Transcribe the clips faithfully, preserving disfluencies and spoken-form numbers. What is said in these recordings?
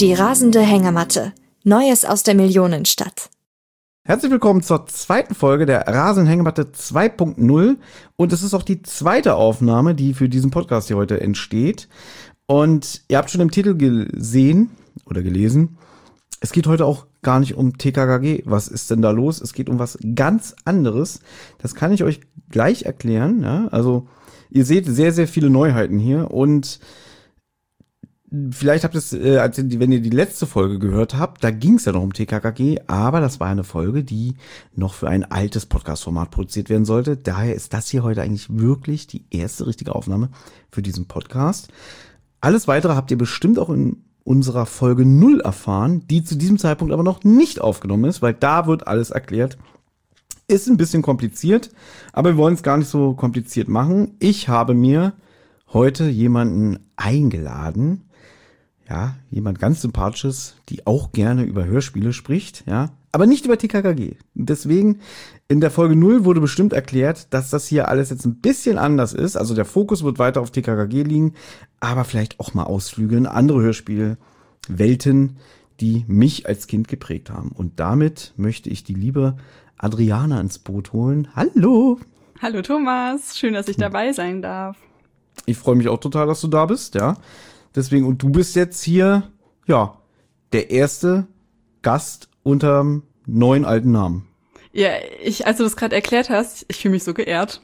Die rasende Hängematte. Neues aus der Millionenstadt. Herzlich willkommen zur zweiten Folge der rasenden Hängematte zwei Punkt null. Und es ist auch die zweite Aufnahme, die für diesen Podcast hier heute entsteht. Und ihr habt schon im Titel gesehen oder gelesen, es geht heute auch gar nicht um T K K G. Was ist denn da los? Es geht um was ganz anderes. Das kann ich euch gleich erklären. Ja? Also ihr seht sehr, sehr viele Neuheiten hier. Und vielleicht habt ihr es, äh, als ihr, wenn ihr die letzte Folge gehört habt, da ging es ja noch um T K K G. Aber das war eine Folge, die noch für ein altes Podcast-Format produziert werden sollte. Daher ist das hier heute eigentlich wirklich die erste richtige Aufnahme für diesen Podcast. Alles Weitere habt ihr bestimmt auch in unserer Folge null erfahren, die zu diesem Zeitpunkt aber noch nicht aufgenommen ist, weil da wird alles erklärt. Ist ein bisschen kompliziert, aber wir wollen es gar nicht so kompliziert machen. Ich habe mir heute jemanden eingeladen, ja, jemand ganz Sympathisches, die auch gerne über Hörspiele spricht, ja, aber nicht über T K K G. Deswegen in der Folge null wurde bestimmt erklärt, dass das hier alles jetzt ein bisschen anders ist. Also der Fokus wird weiter auf T K K G liegen, aber vielleicht auch mal Ausflüge in andere Hörspielwelten, die mich als Kind geprägt haben. Und damit möchte ich die liebe Adriana ins Boot holen. Hallo! Hallo Thomas, schön, dass ich dabei sein darf. Ich freue mich auch total, dass du da bist, ja. Deswegen, und du bist jetzt hier, ja, der erste Gast unterm neuen alten Namen. Ja, ich, als du das gerade erklärt hast, ich fühle mich so geehrt,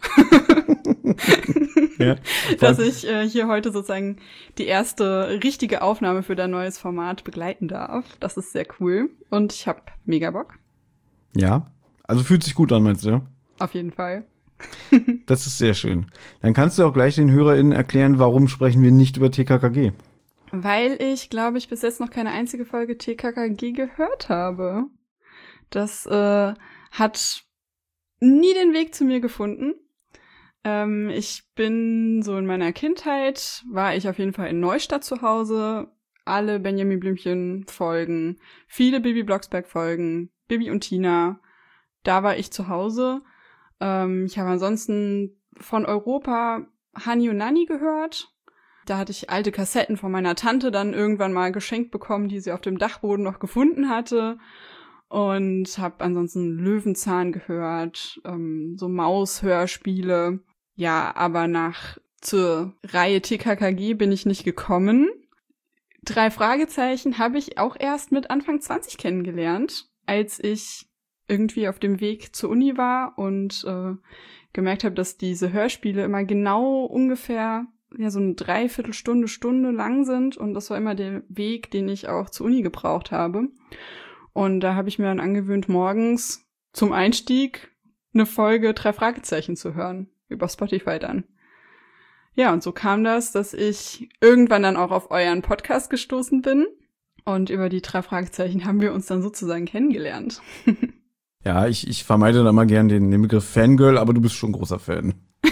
ja, dass ich äh, hier heute sozusagen die erste richtige Aufnahme für dein neues Format begleiten darf. Das ist sehr cool und ich habe mega Bock. Ja, also fühlt sich gut an, meinst du, ja? Auf jeden Fall. Das ist sehr schön. Dann kannst du auch gleich den HörerInnen erklären, warum sprechen wir nicht über T K K G. Weil ich, glaube ich, bis jetzt noch keine einzige Folge T K K G gehört habe. Das äh, hat nie den Weg zu mir gefunden. Ähm, ich bin so in meiner Kindheit, war ich auf jeden Fall in Neustadt zu Hause. Alle Benjamin Blümchen-Folgen, viele Bibi Blocksberg-Folgen, Bibi und Tina. Da war ich zu Hause. Ähm, ich habe ansonsten von Europa Hani und Nanni gehört. Da hatte ich alte Kassetten von meiner Tante dann irgendwann mal geschenkt bekommen, die sie auf dem Dachboden noch gefunden hatte. Und habe ansonsten Löwenzahn gehört, ähm, so Maus-Hörspiele. Ja, aber nach zur Reihe T K K G bin ich nicht gekommen. Drei Fragezeichen habe ich auch erst mit Anfang zwanzig kennengelernt, als ich irgendwie auf dem Weg zur Uni war und äh, gemerkt habe, dass diese Hörspiele immer genau ungefähr ja so eine Dreiviertelstunde, Stunde lang sind. Und das war immer der Weg, den ich auch zur Uni gebraucht habe. Und da habe ich mir dann angewöhnt, morgens zum Einstieg eine Folge Drei Fragezeichen zu hören, über Spotify dann. Ja, und so kam das, dass ich irgendwann dann auch auf euren Podcast gestoßen bin. Und über die Drei Fragezeichen haben wir uns dann sozusagen kennengelernt. Ja, ich, ich vermeide da mal gern den, den Begriff Fangirl, aber du bist schon ein großer Fan.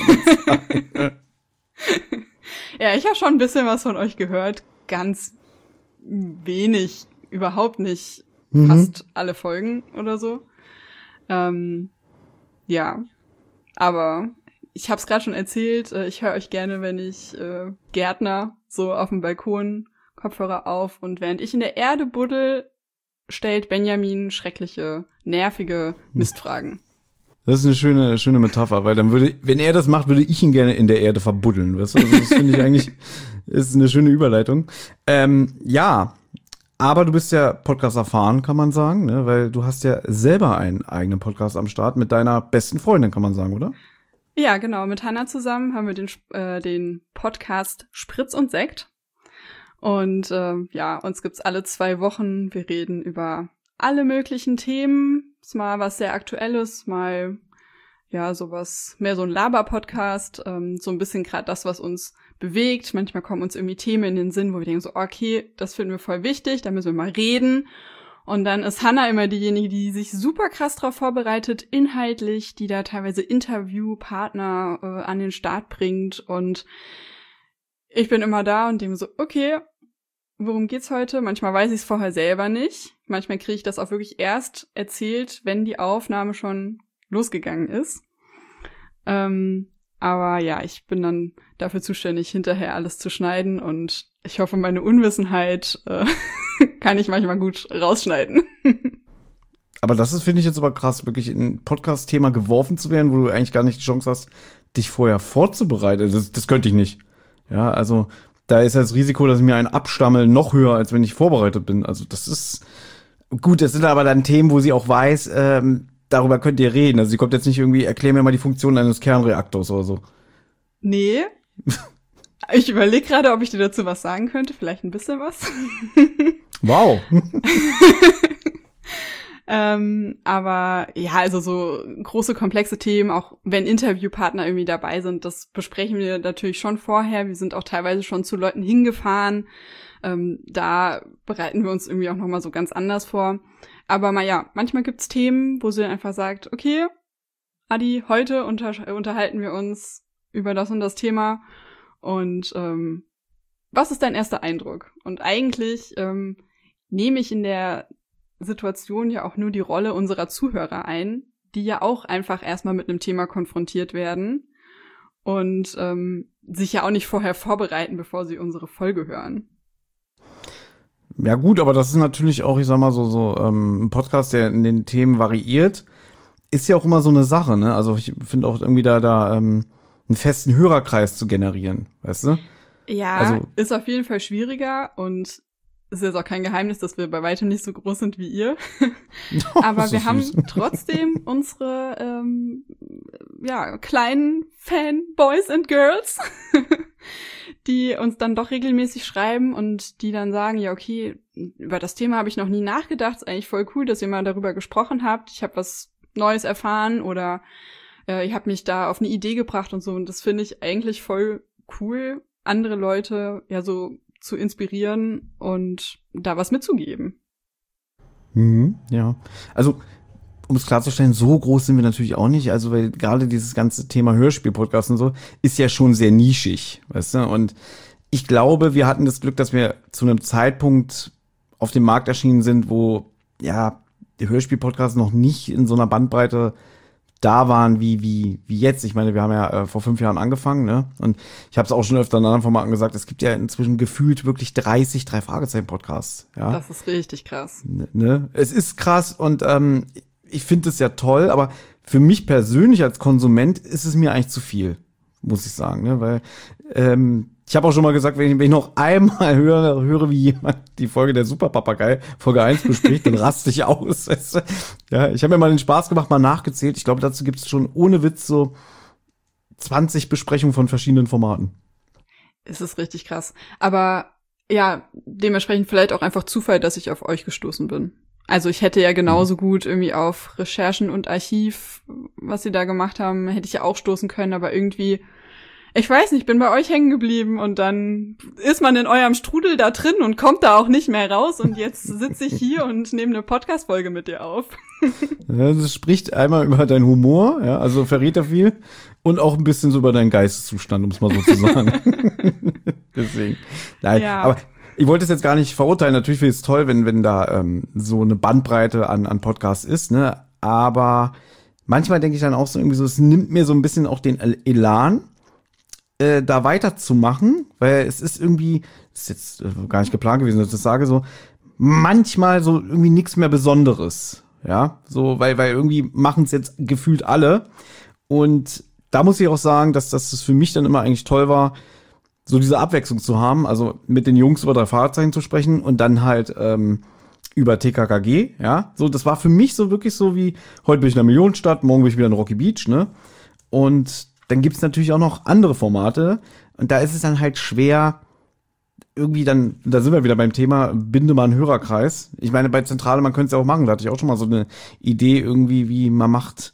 Ja, ich habe schon ein bisschen was von euch gehört. Ganz wenig, überhaupt nicht. Mhm. Fast alle Folgen oder so. Ähm, ja, aber ich habe es gerade schon erzählt, äh, ich höre euch gerne, wenn ich äh, Gärtner so auf dem Balkon, Kopfhörer auf und während ich in der Erde buddel, stellt Benjamin schreckliche, nervige Mistfragen. Das ist eine schöne, schöne Metapher, weil dann würde, wenn er das macht, würde ich ihn gerne in der Erde verbuddeln, weißt du? Also das finde ich eigentlich, ist eine schöne Überleitung. Ähm, ja, aber du bist ja Podcast erfahren, kann man sagen, ne? Weil du hast ja selber einen eigenen Podcast am Start mit deiner besten Freundin, kann man sagen, oder? Ja, genau. Mit Hannah zusammen haben wir den, äh, den Podcast Spritz und Sekt. Und äh, ja, uns gibt's alle zwei Wochen. Wir reden über alle möglichen Themen. Ist mal was sehr Aktuelles, mal ja sowas, mehr so ein Laber-Podcast. Ähm, so ein bisschen gerade das, was uns bewegt. Manchmal kommen uns irgendwie Themen in den Sinn, wo wir denken so, okay, das finden wir voll wichtig, da müssen wir mal reden. Und dann ist Hannah immer diejenige, die sich super krass drauf vorbereitet, inhaltlich, die da teilweise Interviewpartner äh, an den Start bringt. Und ich bin immer da und denke so, okay, worum geht's heute? Manchmal weiß ich es vorher selber nicht. Manchmal kriege ich das auch wirklich erst erzählt, wenn die Aufnahme schon losgegangen ist. Ähm, aber ja, ich bin dann dafür zuständig, hinterher alles zu schneiden und ich hoffe, meine Unwissenheit äh, kann ich manchmal gut rausschneiden. Aber das ist, finde ich jetzt aber krass, wirklich in ein Podcast-Thema geworfen zu werden, wo du eigentlich gar nicht die Chance hast, dich vorher vorzubereiten. Das, das könnte ich nicht. Ja, also da ist das Risiko, dass ich mir einen abstammel, noch höher, als wenn ich vorbereitet bin. Also das ist gut. Das sind aber dann Themen, wo sie auch weiß, ähm, darüber könnt ihr reden. Also sie kommt jetzt nicht irgendwie, erklär mir mal die Funktion eines Kernreaktors oder so. Nee. Ich überlege gerade, ob ich dir dazu was sagen könnte. Vielleicht ein bisschen was. Wow. ähm, aber ja, also so große, komplexe Themen, auch wenn Interviewpartner irgendwie dabei sind, das besprechen wir natürlich schon vorher. Wir sind auch teilweise schon zu Leuten hingefahren. Ähm, da bereiten wir uns irgendwie auch nochmal so ganz anders vor. Aber mal ja, manchmal gibt's Themen, wo sie einfach sagt, okay, Adi, heute unter- unterhalten wir uns über das und das Thema. Und ähm, was ist dein erster Eindruck? Und eigentlich ähm, nehme ich in der Situation ja auch nur die Rolle unserer Zuhörer ein, die ja auch einfach erstmal mit einem Thema konfrontiert werden und ähm, sich ja auch nicht vorher vorbereiten, bevor sie unsere Folge hören. Ja gut, aber das ist natürlich auch, ich sag mal so, so ähm, ein Podcast, der in den Themen variiert, ist ja auch immer so eine Sache, ne? Also ich finde auch irgendwie da da ähm, einen festen Hörerkreis zu generieren, weißt du? Ja, also, ist auf jeden Fall schwieriger und ist jetzt auch kein Geheimnis, dass wir bei weitem nicht so groß sind wie ihr. Aber so wir süß. haben trotzdem unsere ähm, ja kleinen Fanboys and Girls, die uns dann doch regelmäßig schreiben und die dann sagen, ja okay, über das Thema habe ich noch nie nachgedacht, ist eigentlich voll cool, dass ihr mal darüber gesprochen habt. Ich habe was Neues erfahren oder äh, ich habe mich da auf eine Idee gebracht und so. Und das finde ich eigentlich voll cool, andere Leute ja so zu inspirieren und da was mitzugeben. Mhm, ja, also um es klarzustellen, so groß sind wir natürlich auch nicht. Also weil gerade dieses ganze Thema Hörspiel-Podcast und so ist ja schon sehr nischig, weißt du? Und ich glaube, wir hatten das Glück, dass wir zu einem Zeitpunkt auf dem Markt erschienen sind, wo ja der Hörspiel-Podcast noch nicht in so einer Bandbreite da waren wie wie wie jetzt. Ich meine, wir haben ja äh, vor fünf Jahren angefangen, ne? Und ich habe es auch schon öfter in anderen Formaten gesagt, es gibt ja inzwischen gefühlt wirklich dreißig Drei-Fragezeichen-Podcasts. Ja? Das ist richtig krass. Ne? Es ist krass und ähm, ich finde es ja toll, aber für mich persönlich als Konsument ist es mir eigentlich zu viel, muss ich sagen, ne? Weil ähm, ich habe auch schon mal gesagt, wenn ich, wenn ich noch einmal höre, höre, wie jemand die Folge der Superpapagei, Folge eins bespricht, dann raste ich aus. Weißt du? Ja, ich habe mir mal den Spaß gemacht, mal nachgezählt. Ich glaube, dazu gibt es schon ohne Witz so zwanzig Besprechungen von verschiedenen Formaten. Es ist richtig krass. Aber ja, dementsprechend vielleicht auch einfach Zufall, dass ich auf euch gestoßen bin. Also ich hätte ja genauso gut irgendwie auf Recherchen und Archiv, was sie da gemacht haben, hätte ich ja auch stoßen können, aber irgendwie, ich weiß nicht, bin bei euch hängen geblieben und dann ist man in eurem Strudel da drin und kommt da auch nicht mehr raus und jetzt sitze ich hier und nehme eine Podcast-Folge mit dir auf. Ja, das spricht einmal über deinen Humor, ja, also verrät er viel und auch ein bisschen so über deinen Geisteszustand, um es mal so zu sagen. Deswegen, nein, Ja. aber ich wollte es jetzt gar nicht verurteilen. Natürlich finde ich es toll, wenn wenn da ähm, so eine Bandbreite an an Podcasts ist, ne? Aber manchmal denke ich dann auch so irgendwie so, es nimmt mir so ein bisschen auch den Elan, äh, da weiterzumachen, weil es ist irgendwie, das ist jetzt äh, gar nicht geplant gewesen, dass ich das sage, so manchmal so irgendwie nichts mehr Besonderes, ja, so weil weil irgendwie machen es jetzt gefühlt alle und da muss ich auch sagen, dass dass das für mich dann immer eigentlich toll war, so diese Abwechslung zu haben, also mit den Jungs über drei Fahrzeichen zu sprechen und dann halt ähm, über T K K G, ja, so, das war für mich so wirklich so wie, heute bin ich in der Millionenstadt, morgen bin ich wieder in Rocky Beach, ne, und dann gibt's natürlich auch noch andere Formate und da ist es dann halt schwer, irgendwie dann, da sind wir wieder beim Thema, binde mal einen Hörerkreis. Ich meine, bei Zentrale, man könnte es ja auch machen, da hatte ich auch schon mal so eine Idee irgendwie, wie man macht,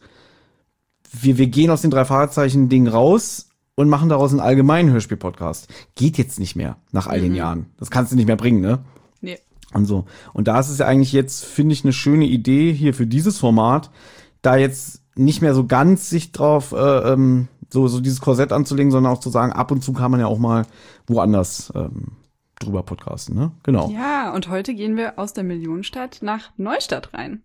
wir, wir gehen aus den drei Fahrzeichen-Ding raus und machen daraus einen allgemeinen Hörspiel-Podcast. Geht jetzt nicht mehr, nach all den Mhm. Jahren. Das kannst du nicht mehr bringen, ne? Nee. Und so. Und da ist es ja eigentlich jetzt, finde ich, eine schöne Idee hier für dieses Format, da jetzt nicht mehr so ganz sich drauf, äh, ähm, so, so dieses Korsett anzulegen, sondern auch zu sagen, ab und zu kann man ja auch mal woanders ähm, drüber podcasten, ne? Genau. Ja, und heute gehen wir aus der Millionenstadt nach Neustadt rein.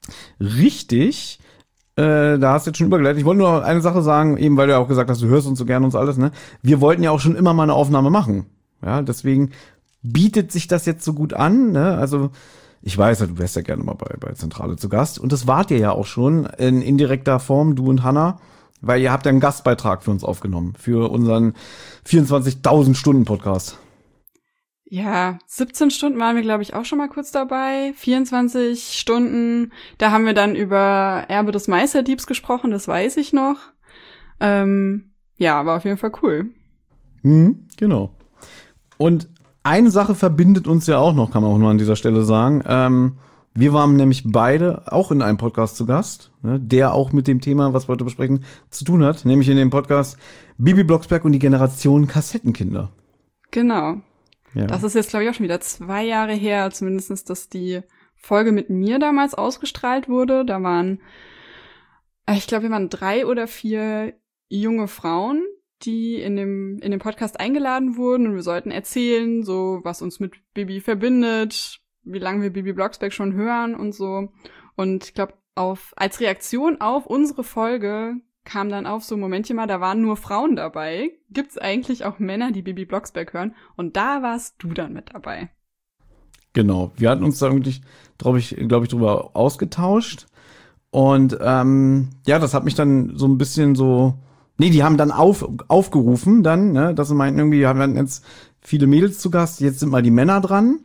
Richtig. Äh, da hast du jetzt schon übergeleitet. Ich wollte nur eine Sache sagen, eben weil du ja auch gesagt hast, du hörst uns so gerne und so alles, ne? Wir wollten ja auch schon immer mal eine Aufnahme machen. Ja, deswegen bietet sich das jetzt so gut an, ne? Also ich weiß ja, du wärst ja gerne mal bei, bei Zentrale zu Gast. Und das wart ihr ja auch schon in indirekter Form, du und Hannah, weil ihr habt ja einen Gastbeitrag für uns aufgenommen, für unseren vierundzwanzigtausend Stunden Podcast. Ja, siebzehn Stunden waren wir, glaube ich, auch schon mal kurz dabei. vierundzwanzig Stunden, da haben wir dann über Erbe des Meisterdiebs gesprochen, das weiß ich noch. Ähm, ja, war auf jeden Fall cool. Mhm, genau. Und eine Sache verbindet uns ja auch noch, kann man auch nur an dieser Stelle sagen. Ähm, wir waren nämlich beide auch in einem Podcast zu Gast, ne, der auch mit dem Thema, was wir heute besprechen, zu tun hat. Nämlich in dem Podcast Bibi Blocksberg und die Generation Kassettenkinder. Genau. Ja. Das ist jetzt, glaube ich, auch schon wieder zwei Jahre her, zumindest, dass die Folge mit mir damals ausgestrahlt wurde. Da waren, ich glaube, wir waren drei oder vier junge Frauen, die in dem in dem Podcast eingeladen wurden, und wir sollten erzählen, so was uns mit Bibi verbindet, wie lange wir Bibi Blocksberg schon hören und so. Und ich glaube, auf als Reaktion auf unsere Folge kam dann auf so, Momentchen mal, da waren nur Frauen dabei. Gibt's eigentlich auch Männer, die Bibi Blocksberg hören? Und da warst du dann mit dabei. Genau, wir hatten uns da irgendwie, glaube ich, glaube ich, drüber ausgetauscht. Und ähm, ja, das hat mich dann so ein bisschen so, nee, die haben dann auf, aufgerufen dann, ne, dass sie meinten, irgendwie, wir haben jetzt viele Mädels zu Gast, jetzt sind mal die Männer dran.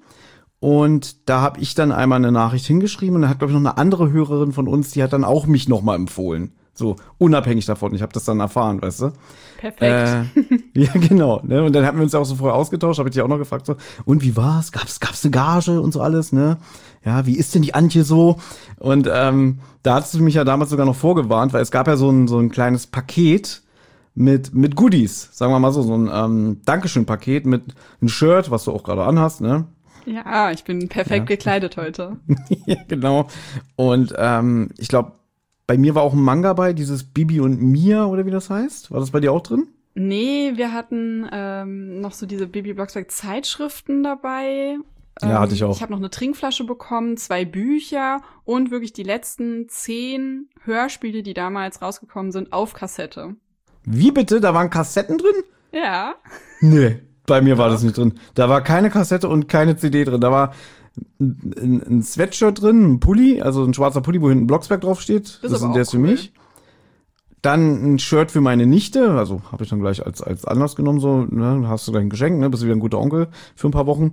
Und da habe ich dann einmal eine Nachricht hingeschrieben und dann hat, glaube ich, noch eine andere Hörerin von uns, die hat dann auch mich noch mal empfohlen. So, unabhängig davon. Ich habe das dann erfahren, weißt du? Perfekt. Äh, ja, genau. Ne? Und dann hatten wir uns ja auch so vorher ausgetauscht, habe ich dich auch noch gefragt, so, und wie war's? Gab's, gab's eine Gage und so alles, ne? Ja, wie ist denn die Antje so? Und ähm, da hattest du mich ja damals sogar noch vorgewarnt, weil es gab ja so ein, so ein kleines Paket mit mit Goodies, sagen wir mal so, so ein ähm, Dankeschön-Paket mit einem Shirt, was du auch gerade anhast, ne? Ja, ich bin perfekt ja. gekleidet heute. Ja, genau. Und ähm, ich glaube, bei mir war auch ein Manga bei, dieses Bibi und Mia, oder wie das heißt. War das bei dir auch drin? Nee, wir hatten ähm, noch so diese Bibi Blocksberg Zeitschriften dabei. Ja, ähm, hatte ich auch. Ich habe noch eine Trinkflasche bekommen, zwei Bücher und wirklich die letzten zehn Hörspiele, die damals rausgekommen sind, auf Kassette. Wie bitte? Da waren Kassetten drin? Ja. Nee, bei mir war das nicht drin. Da war keine Kassette und keine C D drin. Da war ein, ein Sweatshirt drin, ein Pulli, also ein schwarzer Pulli, wo hinten Blocksberg draufsteht. Das, das ist der ist für mich. Dann ein Shirt für meine Nichte, also habe ich dann gleich als als Anlass genommen, so, ne, hast du gleich ein Geschenk, ne, bist du wieder ein guter Onkel für ein paar Wochen.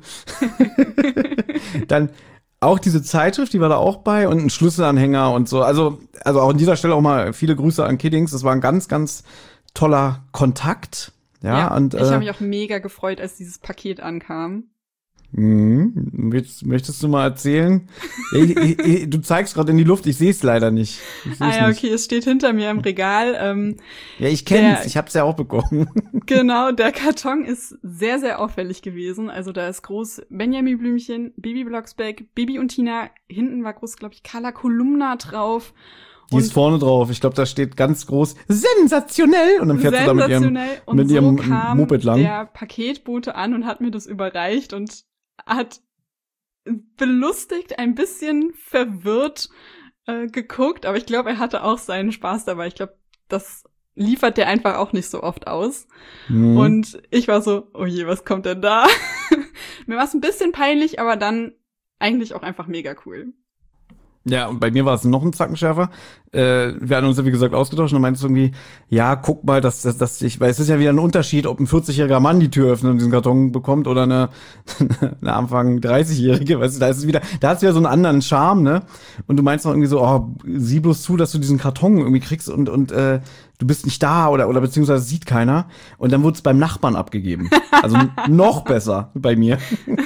Dann auch diese Zeitschrift, die war da auch bei, und ein Schlüsselanhänger und so. Also also auch an dieser Stelle auch mal viele Grüße an Kiddings. Das war ein ganz ganz toller Kontakt. Ja, ja, und ich äh, habe mich auch mega gefreut, als dieses Paket ankam. Mhm. Möchtest, möchtest du mal erzählen? ich, ich, ich, du zeigst gerade in die Luft, ich sehe es leider nicht. Ah ja, okay, es steht hinter mir im Regal. Ähm, ja, ich kenn's, der, ich hab's ja auch bekommen. Genau, der Karton ist sehr, sehr auffällig gewesen. Also da ist groß Benjamin Blümchen, Bibi Blocksberg, Bibi und Tina. Hinten war groß, glaube ich, Carla Kolumna drauf. Die ist vorne drauf. Ich glaube, da steht ganz groß sensationell, und dann fährt sie da mit ihrem, und mit so ihrem kam Moped lang. Der Paketbote an und hat mir das überreicht und hat belustigt, ein bisschen verwirrt äh, geguckt, aber ich glaube, er hatte auch seinen Spaß dabei. Ich glaube, das liefert der einfach auch nicht so oft aus. Mhm. Und ich war so, oh je, was kommt denn da? Mir war es ein bisschen peinlich, aber dann eigentlich auch einfach mega cool. Ja, und bei mir war es noch ein Zacken schärfer. Äh, wir hatten uns ja, wie gesagt, ausgetauscht, und meintest irgendwie, ja, guck mal, dass, dass, dass ich, weil es ist ja wieder ein Unterschied, ob ein vierzigjähriger Mann die Tür öffnet und diesen Karton bekommt oder eine, eine Anfang dreißigjährige, weißt du, da ist es wieder, da hast du ja so einen anderen Charme, ne? Und du meinst noch irgendwie so, oh, sieh bloß zu, dass du diesen Karton irgendwie kriegst und, und, äh, du bist nicht da oder, oder beziehungsweise sieht keiner. Und dann wurde es beim Nachbarn abgegeben. Also noch besser bei mir.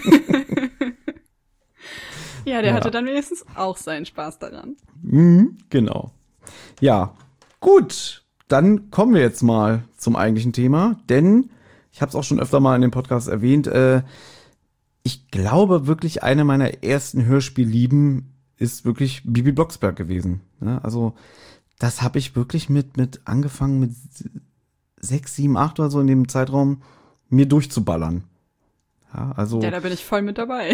Ja, der ja. hatte dann wenigstens auch seinen Spaß daran. Mhm, genau. Ja, gut. Dann kommen wir jetzt mal zum eigentlichen Thema, denn ich habe es auch schon öfter mal in dem Podcast erwähnt, äh, ich glaube wirklich, eine meiner ersten Hörspiellieben ist wirklich Bibi Blocksberg gewesen. Ne? Also das habe ich wirklich mit mit angefangen mit sechs, sieben, acht oder so in dem Zeitraum mir durchzuballern. Ja, also. Ja, da bin ich voll mit dabei.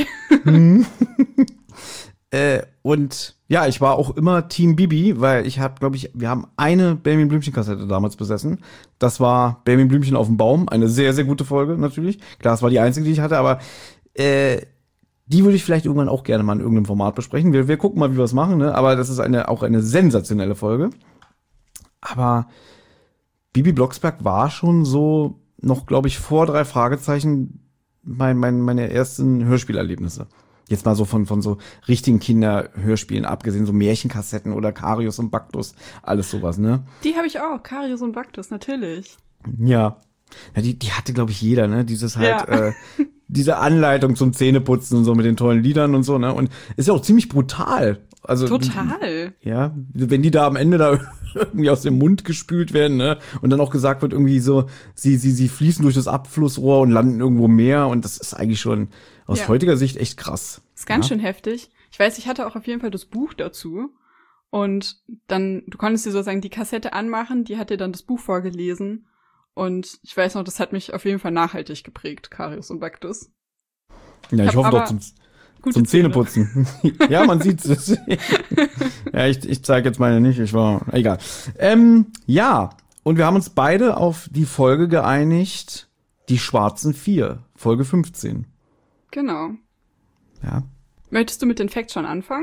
äh, und ja, ich war auch immer Team Bibi, weil ich habe, glaube ich, wir haben eine Benjamin Blümchen-Kassette damals besessen. Das war Benjamin Blümchen auf dem Baum, eine sehr, sehr gute Folge natürlich. Klar, es war die einzige, die ich hatte, aber äh, die würde ich vielleicht irgendwann auch gerne mal in irgendeinem Format besprechen. Wir, wir gucken mal, wie wir es machen, ne? Aber das ist eine auch eine sensationelle Folge. Aber Bibi Blocksberg war schon so noch, glaube ich, vor drei Fragezeichen mein, mein, meine ersten Hörspielerlebnisse. Jetzt mal so von, von so richtigen Kinderhörspielen abgesehen, so Märchenkassetten oder Karius und Baktus, alles sowas, ne? Die habe ich auch, Karius und Baktus, natürlich. Ja. Ja, die, die hatte, glaube ich, jeder, ne? Dieses halt, Ja. äh, diese Anleitung zum Zähneputzen und so mit den tollen Liedern und so, ne? Und ist ja auch ziemlich brutal. Also, Total. Ja, wenn die da am Ende da irgendwie aus dem Mund gespült werden, ne? Und dann auch gesagt wird, irgendwie so, sie, sie, sie fließen durch das Abflussrohr und landen irgendwo im Meer. Und das ist eigentlich schon aus Ja. heutiger Sicht echt krass. Ist ganz Ja. schön heftig. Ich weiß, ich hatte auch auf jeden Fall das Buch dazu. Und dann, du konntest dir sozusagen die Kassette anmachen, die hat dir dann das Buch vorgelesen. Und ich weiß noch, das hat mich auf jeden Fall nachhaltig geprägt, Karius und Baktus. Ja, ich hab hoffe aber doch zum, Gute zum Zähne. Zähneputzen. Ja, man sieht's. Ja, ich, ich zeige jetzt meine nicht, ich war, egal. Ähm, ja, und wir haben uns beide auf die Folge geeinigt, die Schwarzen Vier, Folge fünfzehn. Genau. Ja. Möchtest du mit den Facts schon anfangen?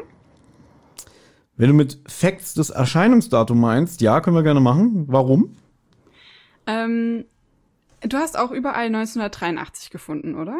Wenn du mit Facts das Erscheinungsdatum meinst, ja, können wir gerne machen. Warum? Ähm, du hast auch überall neunzehnhundertdreiundachtzig gefunden, oder?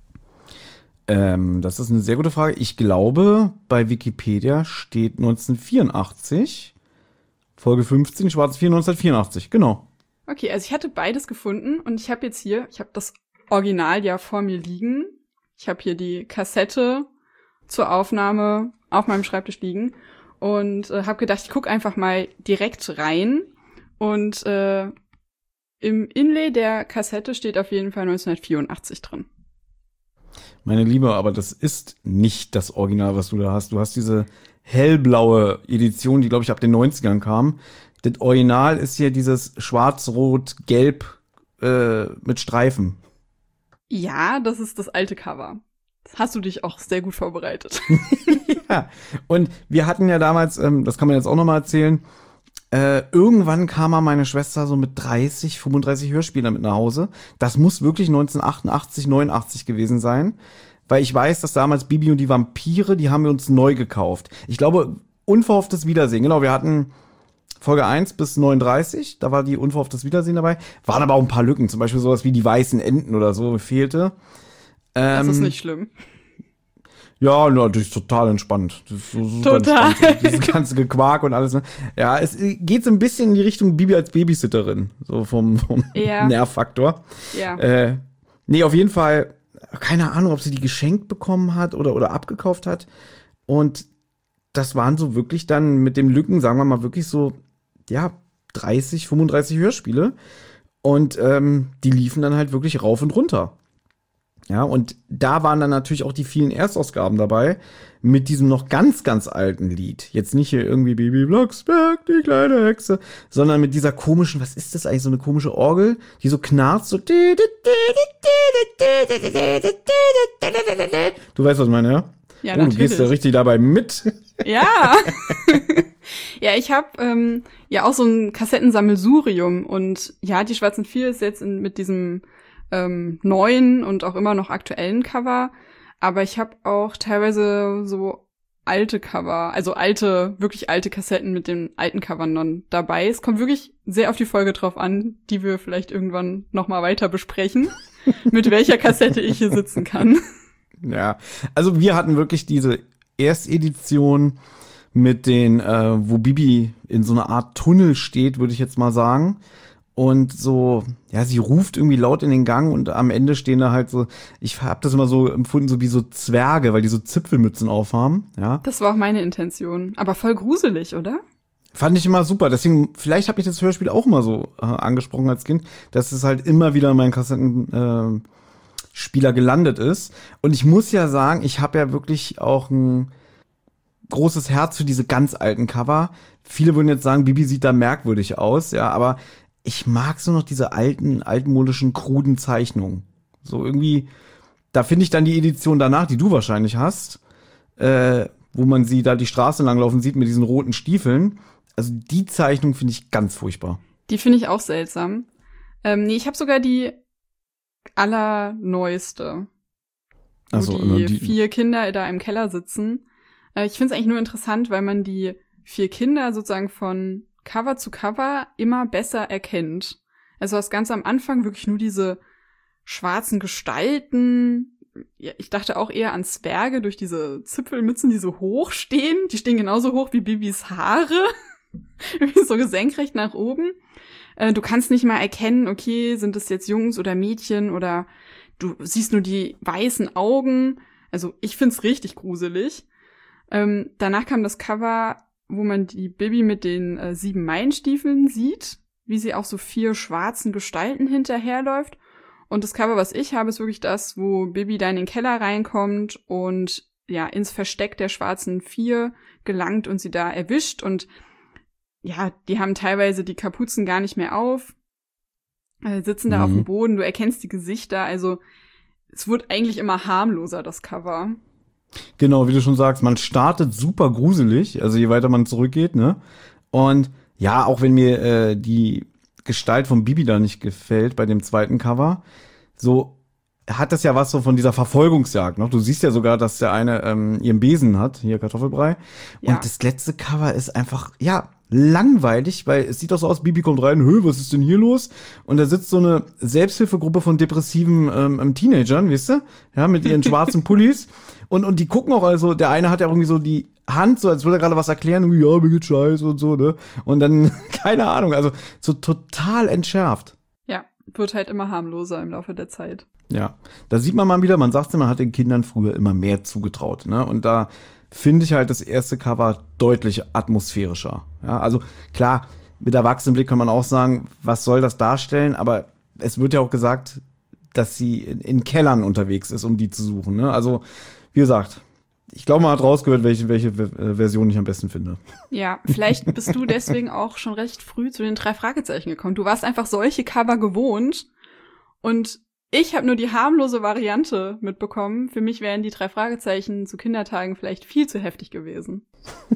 Ähm, das ist eine sehr gute Frage. Ich glaube, bei Wikipedia steht neunzehnhundertvierundachtzig, Folge fünfzehn, Schwarz vier, neunzehnhundertvierundachtzig, genau. Okay, also ich hatte beides gefunden und ich habe jetzt hier, ich habe das Original ja vor mir liegen. Ich habe hier die Kassette zur Aufnahme auf meinem Schreibtisch liegen und äh, habe gedacht, ich guck einfach mal direkt rein und äh, im Inlay der Kassette steht auf jeden Fall neunzehnhundertvierundachtzig drin. Meine Liebe, aber das ist nicht das Original, was du da hast. Du hast diese hellblaue Edition, die, glaube ich, ab den neunzigern kam. Das Original ist hier dieses schwarz-rot-gelb äh, mit Streifen. Ja, das ist das alte Cover. Das hast du dich auch sehr gut vorbereitet. Ja, und wir hatten ja damals, ähm, das kann man jetzt auch noch mal erzählen, äh, irgendwann kam mal meine Schwester so mit dreißig, fünfunddreißig Hörspielern mit nach Hause. Das muss wirklich neunzehnhundertachtundachtzig, neunundachtzig gewesen sein, weil ich weiß, dass damals Bibi und die Vampire, die haben wir uns neu gekauft. Ich glaube, unverhofftes Wiedersehen. Genau, wir hatten Folge eins bis neununddreißig, da war die unverhofftes Wiedersehen dabei. Waren aber auch ein paar Lücken, zum Beispiel sowas wie die weißen Enten oder so, fehlte. Das Ähm, ist nicht schlimm. Ja, na, das ist total entspannt. Das ist so super Total. entspannt. Dieses ganze Gequark und alles. Ne? Ja, es geht so ein bisschen in die Richtung Bibi als Babysitterin, so vom, vom Ja. Nervfaktor. Ja. Äh, nee, auf jeden Fall, keine Ahnung, ob sie die geschenkt bekommen hat oder, oder abgekauft hat. Und das waren so wirklich dann mit dem Lücken, sagen wir mal, wirklich so, ja, dreißig, fünfunddreißig Hörspiele. Und ähm, die liefen dann halt wirklich rauf und runter. Ja, und da waren dann natürlich auch die vielen Erstausgaben dabei mit diesem noch ganz, ganz alten Lied. Jetzt nicht hier irgendwie Bibi Blocksberg, die kleine Hexe, sondern mit dieser komischen, was ist das eigentlich, so eine komische Orgel, die so knarzt, so. Du weißt, was ich meine, ja? Ja, oh, du natürlich. gehst da richtig dabei mit. Ja. Ja, ich habe ähm, ja auch so ein Kassettensammelsurium und ja, die Schwarzen Vier ist jetzt in, mit diesem ähm, neuen und auch immer noch aktuellen Cover, aber ich habe auch teilweise so alte Cover, also alte, wirklich alte Kassetten mit den alten Covern dann dabei. Es kommt wirklich sehr auf die Folge drauf an, die wir vielleicht irgendwann noch mal weiter besprechen, mit welcher Kassette ich hier sitzen kann. Ja, also wir hatten wirklich diese Erstedition mit den, äh, wo Bibi in so einer Art Tunnel steht, würde ich jetzt mal sagen. Und so, ja, sie ruft irgendwie laut in den Gang und am Ende stehen da halt so, ich habe das immer so empfunden, so wie so Zwerge, weil die so Zipfelmützen aufhaben, ja. Das war auch meine Intention, aber voll gruselig, oder? Fand ich immer super, deswegen, vielleicht habe ich das Hörspiel auch immer so äh, angesprochen als Kind, dass es halt immer wieder in meinen Kassettenspieler äh, Spieler gelandet ist. Und ich muss ja sagen, ich habe ja wirklich auch ein großes Herz für diese ganz alten Cover. Viele würden jetzt sagen, Bibi sieht da merkwürdig aus, ja, aber ich mag so noch diese alten, altmodischen, kruden Zeichnungen. So irgendwie, da finde ich dann die Edition danach, die du wahrscheinlich hast, äh, wo man sie da die Straße langlaufen sieht mit diesen roten Stiefeln. Also die Zeichnung finde ich ganz furchtbar. Die finde ich auch seltsam. Ähm, nee, ich habe sogar die allerneueste. wo Also, die, die vier Kinder da im Keller sitzen. Äh, ich finde es eigentlich nur interessant, weil man die vier Kinder sozusagen von Cover zu Cover immer besser erkennt. Also was ganz am Anfang wirklich nur diese schwarzen Gestalten. Ja, ich dachte auch eher an Zwerge durch diese Zipfelmützen, die so hoch stehen. Die stehen genauso hoch wie Bibis Haare. Irgendwie so senkrecht nach oben. Äh, du kannst nicht mal erkennen, okay, sind das jetzt Jungs oder Mädchen oder du siehst nur die weißen Augen. Also ich find's richtig gruselig. Ähm, danach kam das Cover, wo man die Bibi mit den äh, sieben Meilenstiefeln sieht, wie sie auch so vier schwarzen Gestalten hinterherläuft. Und das Cover, was ich habe, ist wirklich das, wo Bibi da in den Keller reinkommt und ja ins Versteck der schwarzen Vier gelangt und sie da erwischt. Und ja, die haben teilweise die Kapuzen gar nicht mehr auf, äh, sitzen da Mhm. auf dem Boden, du erkennst die Gesichter. Also es wird eigentlich immer harmloser, das Cover. Genau, wie du schon sagst, man startet super gruselig, also je weiter man zurückgeht, ne? Und ja, auch wenn mir äh, die Gestalt von Bibi da nicht gefällt bei dem zweiten Cover, so hat das ja was so von dieser Verfolgungsjagd noch. Du siehst ja sogar, dass der eine ähm, ihren Besen hat, hier Kartoffelbrei. Ja. Und das letzte Cover ist einfach, ja, langweilig, weil es sieht doch so aus, Bibi kommt rein, hö, was ist denn hier los? Und da sitzt so eine Selbsthilfegruppe von depressiven ähm, Teenagern, weißt du? Ja, mit ihren schwarzen Pullis. Und, und die gucken auch, also, der eine hat ja irgendwie so die Hand, so als würde er gerade was erklären, irgendwie, ja, mir geht's scheiße und so, ne? Und dann, keine Ahnung, also so total entschärft. Ja, wird halt immer harmloser im Laufe der Zeit. Ja, da sieht man mal wieder, man sagt, man hat den Kindern früher immer mehr zugetraut, ne? Und da finde ich halt das erste Cover deutlich atmosphärischer. Ja, also klar, mit Erwachsenenblick kann man auch sagen, was soll das darstellen? Aber es wird ja auch gesagt, dass sie in, in Kellern unterwegs ist, um die zu suchen, ne? Also, wie gesagt, ich glaube, man hat rausgehört, welche, welche äh, Version ich am besten finde. Ja, vielleicht bist du deswegen auch schon recht früh zu den drei Fragezeichen gekommen. Du warst einfach solche Cover gewohnt und ich habe nur die harmlose Variante mitbekommen. Für mich wären die drei Fragezeichen zu Kindertagen vielleicht viel zu heftig gewesen.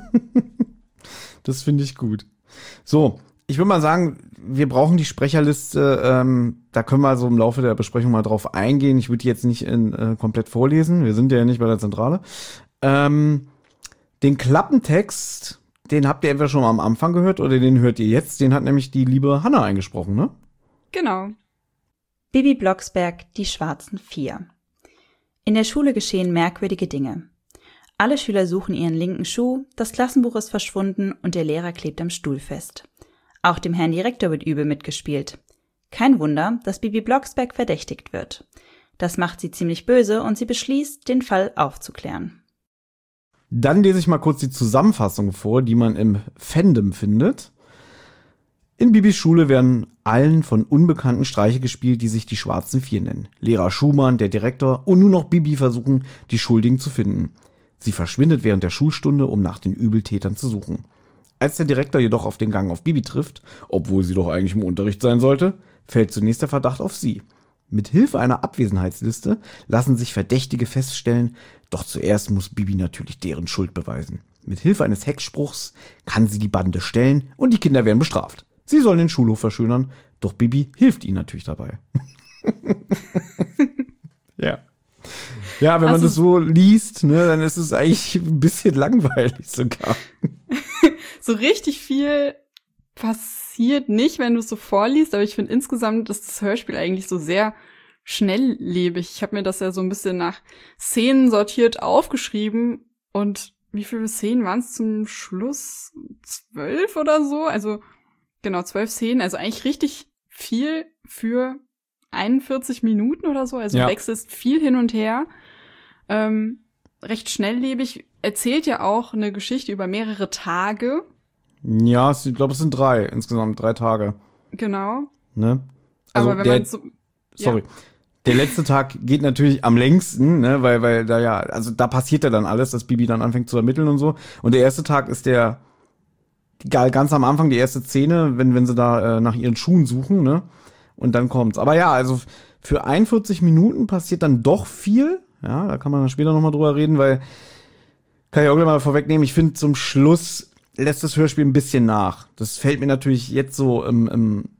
Das finde ich gut. So, ich würde mal sagen, wir brauchen die Sprecherliste. Ähm, da können wir so im Laufe der Besprechung mal drauf eingehen. Ich würde die jetzt nicht in, äh, komplett vorlesen. Wir sind ja nicht bei der Zentrale. Ähm, den Klappentext, den habt ihr entweder schon mal am Anfang gehört oder den hört ihr jetzt. Den hat nämlich die liebe Hanna eingesprochen, ne? Genau. Bibi Blocksberg, die schwarzen Vier. In der Schule geschehen merkwürdige Dinge. Alle Schüler suchen ihren linken Schuh, das Klassenbuch ist verschwunden und der Lehrer klebt am Stuhl fest. Auch dem Herrn Direktor wird übel mitgespielt. Kein Wunder, dass Bibi Blocksberg verdächtigt wird. Das macht sie ziemlich böse und sie beschließt, den Fall aufzuklären. Dann lese ich mal kurz die Zusammenfassung vor, die man im Fandom findet. In Bibis Schule werden allen von Unbekannten Streiche gespielt, die sich die schwarzen Vier nennen. Lehrer Schumann, der Direktor und nun noch Bibi versuchen, die Schuldigen zu finden. Sie verschwindet während der Schulstunde, um nach den Übeltätern zu suchen. Als der Direktor jedoch auf den Gang auf Bibi trifft, obwohl sie doch eigentlich im Unterricht sein sollte, fällt zunächst der Verdacht auf sie. Mit Hilfe einer Abwesenheitsliste lassen sich Verdächtige feststellen, doch zuerst muss Bibi natürlich deren Schuld beweisen. Mit Hilfe eines Hexspruchs kann sie die Bande stellen und die Kinder werden bestraft. Sie sollen den Schulhof verschönern, doch Bibi hilft ihnen natürlich dabei. Ja. Ja, wenn Also, man das so liest, ne, dann ist es eigentlich ein bisschen langweilig sogar. So richtig viel passiert nicht, wenn du es so vorliest, aber ich finde insgesamt ist das Hörspiel eigentlich so sehr schnelllebig. Ich habe mir das ja so ein bisschen nach Szenen sortiert aufgeschrieben und wie viele Szenen waren es zum Schluss? Zwölf oder so? Also genau, zwölf Szenen, also eigentlich richtig viel für einundvierzig Minuten oder so. Also ja. Wechselst viel hin und her. Ähm, recht schnelllebig. Erzählt ja auch eine Geschichte über mehrere Tage. Ja, ich glaube, es sind drei, insgesamt drei Tage. Genau. Ne? Also Aber wenn der, man so, sorry. Ja. Der letzte Tag geht natürlich am längsten, ne, weil, weil da ja, also da passiert ja dann alles, dass Bibi dann anfängt zu ermitteln und so. Und der erste Tag ist der, ganz am Anfang, die erste Szene, wenn, wenn sie da äh, nach ihren Schuhen suchen, ne? Und dann kommt's. Aber ja, also für einundvierzig Minuten passiert dann doch viel. Ja, da kann man dann später nochmal drüber reden, weil, kann ich auch gleich mal vorwegnehmen, ich finde, zum Schluss lässt das Hörspiel ein bisschen nach. Das fällt mir natürlich jetzt so im, im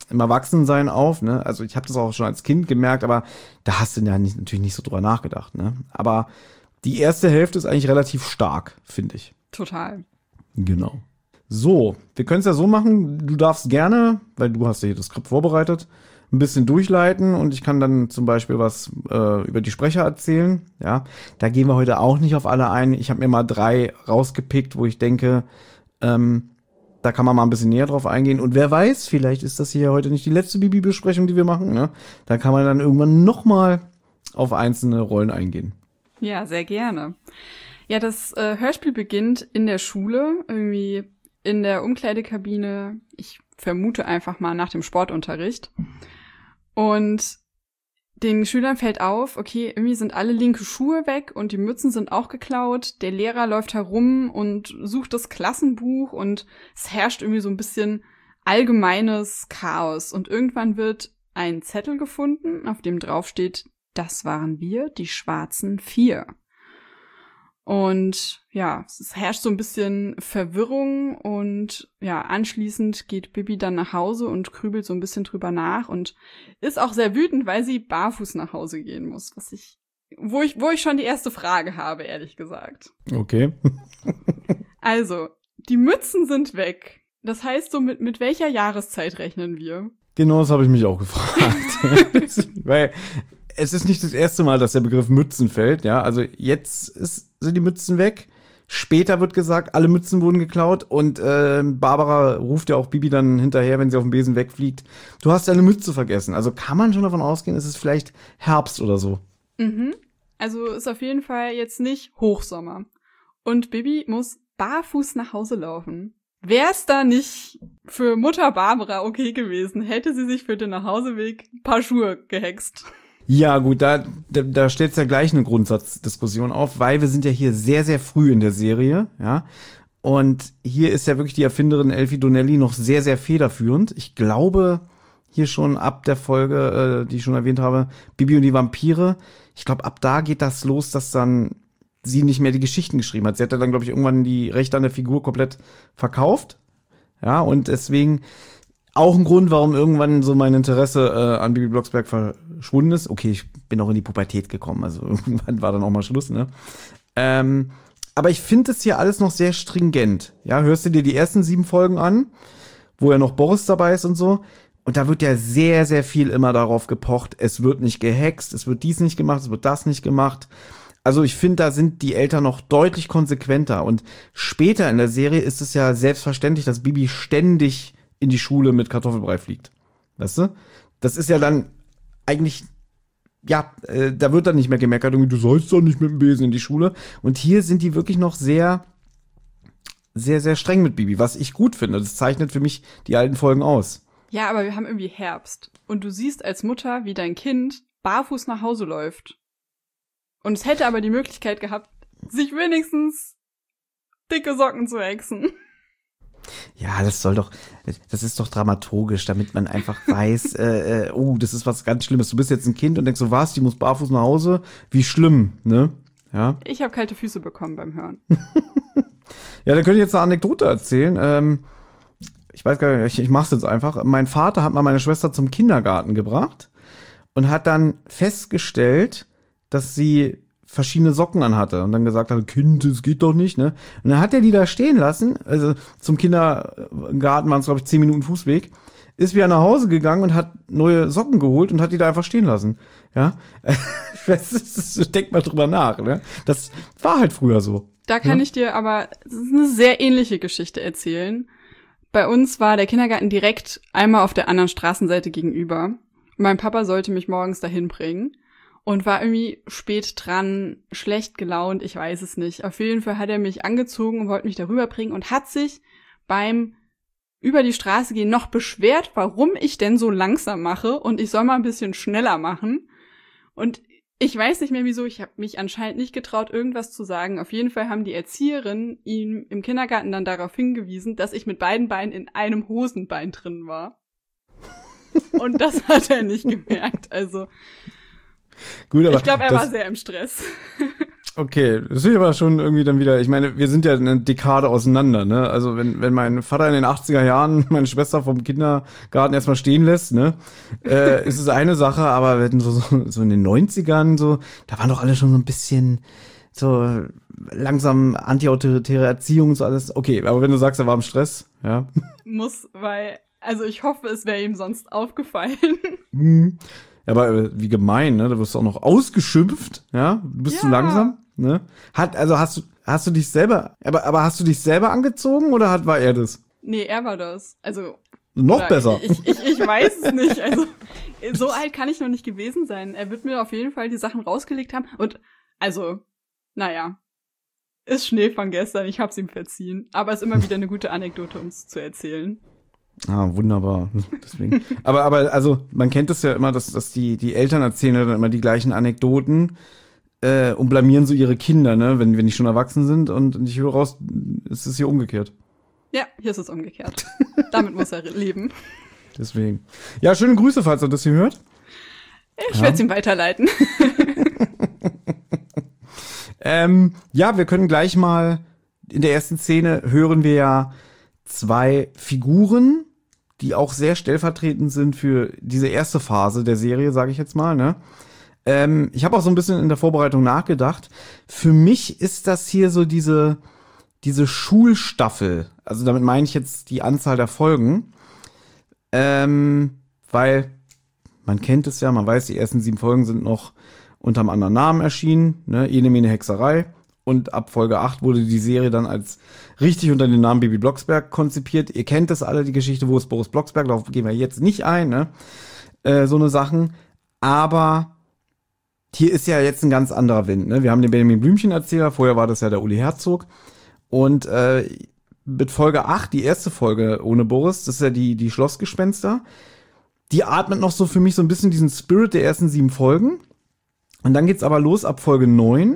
im Erwachsenensein auf, ne? Also ich habe das auch schon als Kind gemerkt, aber da hast du ja nicht, natürlich nicht so drüber nachgedacht, ne? Aber die erste Hälfte ist eigentlich relativ stark, finde ich. Total. Genau. So, wir können es ja so machen, du darfst gerne, weil du hast ja hier das Skript vorbereitet, ein bisschen durchleiten und ich kann dann zum Beispiel was äh, über die Sprecher erzählen. Ja, da gehen wir heute auch nicht auf alle ein. Ich habe mir mal drei rausgepickt, wo ich denke, ähm, da kann man mal ein bisschen näher drauf eingehen. Und wer weiß, vielleicht ist das hier heute nicht die letzte Bibi-Besprechung, die wir machen. Ne? Da kann man dann irgendwann noch mal auf einzelne Rollen eingehen. Ja, sehr gerne. Ja, das äh, Hörspiel beginnt in der Schule, irgendwie in der Umkleidekabine. Ich vermute einfach mal nach dem Sportunterricht. Und den Schülern fällt auf, okay, irgendwie sind alle linke Schuhe weg und die Mützen sind auch geklaut. Der Lehrer läuft herum und sucht das Klassenbuch und es herrscht irgendwie so ein bisschen allgemeines Chaos. Und irgendwann wird ein Zettel gefunden, auf dem drauf steht, das waren wir, die schwarzen vier. Und ja, es herrscht so ein bisschen Verwirrung und ja, anschließend geht Bibi dann nach Hause und grübelt so ein bisschen drüber nach und ist auch sehr wütend, weil sie barfuß nach Hause gehen muss, was ich, wo ich, wo ich schon die erste Frage habe, ehrlich gesagt. Okay. Also, die Mützen sind weg. Das heißt, so mit, mit welcher Jahreszeit rechnen wir? Genau, das habe ich mich auch gefragt. Weil es ist nicht das erste Mal, dass der Begriff Mützen fällt, ja. Also jetzt ist, sind die Mützen weg. Später wird gesagt, alle Mützen wurden geklaut und äh, Barbara ruft ja auch Bibi dann hinterher, wenn sie auf dem Besen wegfliegt. Du hast deine Mütze vergessen. Also kann man schon davon ausgehen, es ist vielleicht Herbst oder so. Mhm. Also ist auf jeden Fall jetzt nicht Hochsommer. Und Bibi muss barfuß nach Hause laufen. Wär's da nicht für Mutter Barbara okay gewesen, hätte sie sich für den Nachhauseweg ein paar Schuhe gehext. Ja, gut, da, da, da stellt es ja gleich eine Grundsatzdiskussion auf, weil wir sind ja hier sehr, sehr früh in der Serie, ja. Und hier ist ja wirklich die Erfinderin Elfie Donnelly noch sehr, sehr federführend. Ich glaube, hier schon ab der Folge, äh, die ich schon erwähnt habe, Bibi und die Vampire, ich glaube, ab da geht das los, dass dann sie nicht mehr die Geschichten geschrieben hat. Sie hat ja dann, glaube ich, irgendwann die Rechte an der Figur komplett verkauft. Ja, und deswegen auch ein Grund, warum irgendwann so mein Interesse äh, an Bibi Blocksberg verschwunden ist. Okay, ich bin auch in die Pubertät gekommen, also irgendwann war dann auch mal Schluss, ne? Ähm, aber ich finde es hier alles noch sehr stringent. Ja, hörst du dir die ersten sieben Folgen an, wo ja noch Boris dabei ist und so. Und da wird ja sehr, sehr viel immer darauf gepocht, es wird nicht gehext, es wird dies nicht gemacht, es wird das nicht gemacht. Also ich finde, da sind die Eltern noch deutlich konsequenter. Und später in der Serie ist es ja selbstverständlich, dass Bibi ständig in die Schule mit Kartoffelbrei fliegt. Weißt du? Das ist ja dann eigentlich, ja, äh, da wird dann nicht mehr gemeckert, irgendwie, du sollst doch nicht mit dem Besen in die Schule. Und hier sind die wirklich noch sehr, sehr, sehr streng mit Bibi, was ich gut finde. Das zeichnet für mich die alten Folgen aus. Ja, aber wir haben irgendwie Herbst. Und du siehst als Mutter, wie dein Kind barfuß nach Hause läuft. Und es hätte aber die Möglichkeit gehabt, sich wenigstens dicke Socken zu hexen. Ja, das soll doch, das ist doch dramaturgisch, damit man einfach weiß, äh, äh, oh, das ist was ganz Schlimmes. Du bist jetzt ein Kind und denkst so, was, die muss barfuß nach Hause? Wie schlimm, ne? Ja. Ich habe kalte Füße bekommen beim Hören. Ja, dann könnte ich jetzt eine Anekdote erzählen. Ähm, ich weiß gar nicht, ich, ich mach's jetzt einfach. Mein Vater hat mal meine Schwester zum Kindergarten gebracht und hat dann festgestellt, dass sie verschiedene Socken anhatte und dann gesagt hat, Kind, das geht doch nicht, ne? Und dann hat er die da stehen lassen, also zum Kindergarten waren es, glaube ich, zehn Minuten Fußweg, ist wieder nach Hause gegangen und hat neue Socken geholt und hat die da einfach stehen lassen, ja? Denk mal drüber nach, ne? Das war halt früher so. Da kann ja? ich dir aber eine sehr ähnliche Geschichte erzählen. Bei uns war der Kindergarten direkt einmal auf der anderen Straßenseite gegenüber. Mein Papa sollte mich morgens dahin bringen. Und war irgendwie spät dran, schlecht gelaunt, ich weiß es nicht. Auf jeden Fall hat er mich angezogen und wollte mich darüber bringen und hat sich beim über die Straße gehen noch beschwert, warum ich denn so langsam mache und ich soll mal ein bisschen schneller machen. Und ich weiß nicht mehr wieso, ich habe mich anscheinend nicht getraut, irgendwas zu sagen. Auf jeden Fall haben die Erzieherinnen ihm im Kindergarten dann darauf hingewiesen, dass ich mit beiden Beinen in einem Hosenbein drin war. Und das hat er nicht gemerkt, also... Gut, aber ich glaube, er das, war sehr im Stress. Okay, das ist aber schon irgendwie dann wieder, ich meine, wir sind ja eine Dekade auseinander, ne? Also wenn, wenn mein Vater in den achtziger Jahren meine Schwester vom Kindergarten erstmal stehen lässt, ne, äh, ist es eine Sache, aber wenn so, so, so in den neunzigern so, da waren doch alle schon so ein bisschen so langsam antiautoritäre Erziehung und so alles. Okay, aber wenn du sagst, er war im Stress, ja. Muss, weil, also ich hoffe, es wäre ihm sonst aufgefallen. Hm. Aber äh, wie gemein, ne? Du wirst auch noch ausgeschimpft, ja? Du bist Ja. zu langsam, ne? Hat, also hast du, hast du dich selber, aber, aber hast du dich selber angezogen oder hat, war er das? Nee, er war das. Also. Noch oder besser. Ich, ich, ich weiß es nicht. Also, so alt kann ich noch nicht gewesen sein. Er wird mir auf jeden Fall die Sachen rausgelegt haben. Und, also, naja. Ist Schnee von gestern, ich hab's ihm verziehen. Aber ist immer wieder eine gute Anekdote, um es zu erzählen. Ah, wunderbar. Deswegen. aber, aber, also, man kennt es ja immer, dass, dass die, die Eltern erzählen ja dann immer die gleichen Anekdoten, äh, und blamieren so ihre Kinder, ne, wenn, wenn die schon erwachsen sind, und, und ich höre raus, ist es hier umgekehrt. Ja, hier ist es umgekehrt. Damit muss er leben. Deswegen. Ja, schöne Grüße, falls er das hier hört. Ich Ja. werde es ihm weiterleiten. Ähm, ja, wir können gleich mal, in der ersten Szene hören wir ja zwei Figuren, die auch sehr stellvertretend sind für diese erste Phase der Serie, sage ich jetzt mal, ne? Ähm, ich habe auch so ein bisschen in der Vorbereitung nachgedacht. Für mich ist das hier so diese, diese Schulstaffel. Also damit meine ich jetzt die Anzahl der Folgen. Ähm, weil man kennt es ja, man weiß, die ersten sieben Folgen sind noch unterm anderen Namen erschienen, ne, Ene Mene Hexerei. Und ab Folge acht wurde die Serie dann als richtig unter dem Namen Bibi Blocksberg konzipiert. Ihr kennt das alle, die Geschichte, wo ist Boris Blocksberg, darauf gehen wir jetzt nicht ein, ne, äh, so eine Sachen. Aber hier ist ja jetzt ein ganz anderer Wind, ne. Wir haben den Benjamin Blümchen-Erzähler, vorher war das ja der Uli Herzog. Und äh, mit Folge acht, die erste Folge ohne Boris, das ist ja die, die Schlossgespenster, die atmet noch so für mich so ein bisschen diesen Spirit der ersten sieben Folgen. Und dann geht's aber los ab Folge neun.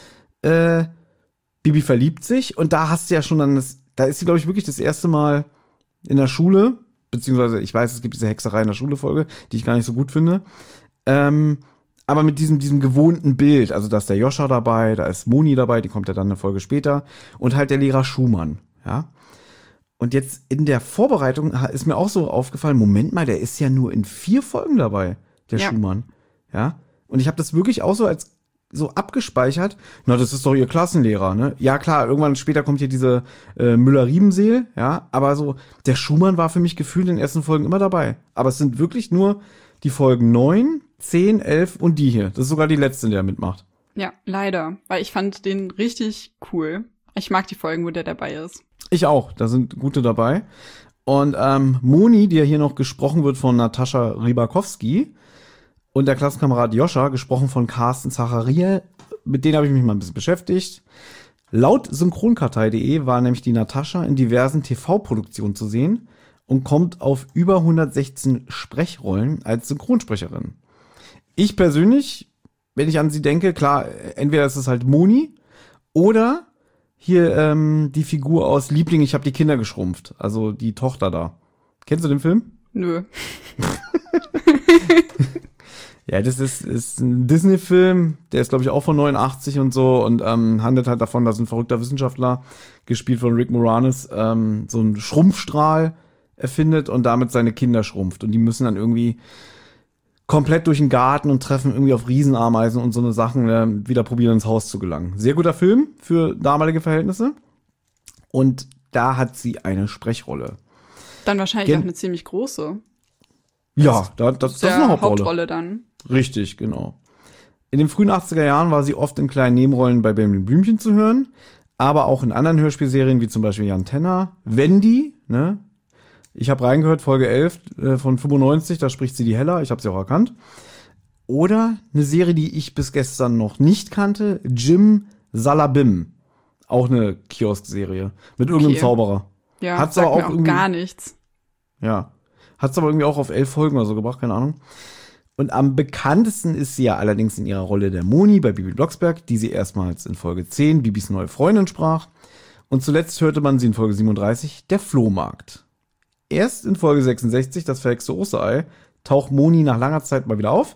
Äh, Bibi verliebt sich und da hast du ja schon dann das, da ist sie, glaube ich, wirklich das erste Mal in der Schule, beziehungsweise ich weiß, es gibt diese Hexerei in der Schule-Folge, die ich gar nicht so gut finde. Ähm, aber mit diesem, diesem gewohnten Bild, also da ist der Joscha dabei, da ist Moni dabei, die kommt ja dann eine Folge später, und halt der Lehrer Schumann, ja. Und jetzt in der Vorbereitung ist mir auch so aufgefallen, Moment mal, der ist ja nur in vier Folgen dabei, der Ja. Schumann, ja. Und ich habe das wirklich auch so als so abgespeichert. Na, das ist doch ihr Klassenlehrer, ne? Ja, klar, irgendwann später kommt hier diese äh, Müller-Riebenseel, ja, aber so, der Schumann war für mich gefühlt in den ersten Folgen immer dabei. Aber es sind wirklich nur die Folgen neun, zehn, elf und die hier. Das ist sogar die letzte, in der er mitmacht. Ja, leider. Weil ich fand den richtig cool. Ich mag die Folgen, wo der dabei ist. Ich auch, da sind gute dabei. Und ähm, Moni, die ja hier noch gesprochen wird von Natascha Rybakowski, und der Klassenkamerad Joscha, gesprochen von Carsten Zacharia, mit denen habe ich mich mal ein bisschen beschäftigt. Laut synchronkartei punkt de war nämlich die Natascha in diversen T V-Produktionen zu sehen und kommt auf über hundertsechzehn Sprechrollen als Synchronsprecherin. Ich persönlich, wenn ich an sie denke, klar, entweder ist es halt Moni oder hier ähm, die Figur aus Liebling, ich habe die Kinder geschrumpft, also die Tochter da. Kennst du den Film? Nö. Ja, das ist, ist ein Disney-Film, der ist, glaube ich, auch von neunundachtzig und so und ähm, handelt halt davon, dass ein verrückter Wissenschaftler, gespielt von Rick Moranis, ähm, so einen Schrumpfstrahl erfindet und damit seine Kinder schrumpft. Und die müssen dann irgendwie komplett durch den Garten und treffen irgendwie auf Riesenameisen und so eine Sachen, äh, wieder probieren ins Haus zu gelangen. Sehr guter Film für damalige Verhältnisse. Und da hat sie eine Sprechrolle. Dann wahrscheinlich Gen- auch eine ziemlich große. Ja, da, das, das ist eine Hauptrolle. Hauptrolle dann. Richtig, genau. In den frühen achtziger Jahren war sie oft in kleinen Nebenrollen bei Benjamin Blümchen zu hören, aber auch in anderen Hörspielserien, wie zum Beispiel Jan Tenner, Wendy, ne? Ich habe reingehört, Folge elf äh, von fünfundneunzig, da spricht sie die Hella, ich habe sie auch erkannt. Oder eine Serie, die ich bis gestern noch nicht kannte, Jim Salabim. Auch eine Kiosk-Serie mit irgendeinem Okay. Zauberer. Ja, Hat's sagt aber mir auch auch irgendwie- gar nichts. Ja. Hat's aber irgendwie auch auf elf Folgen oder so gebracht, keine Ahnung. Und am bekanntesten ist sie ja allerdings in ihrer Rolle der Moni bei Bibi Blocksberg, die sie erstmals in Folge zehn Bibis neue Freundin sprach. Und zuletzt hörte man sie in Folge siebenunddreißig, der Flohmarkt. Erst in Folge sechsundsechzig, das verhexte Osterei, taucht Moni nach langer Zeit mal wieder auf,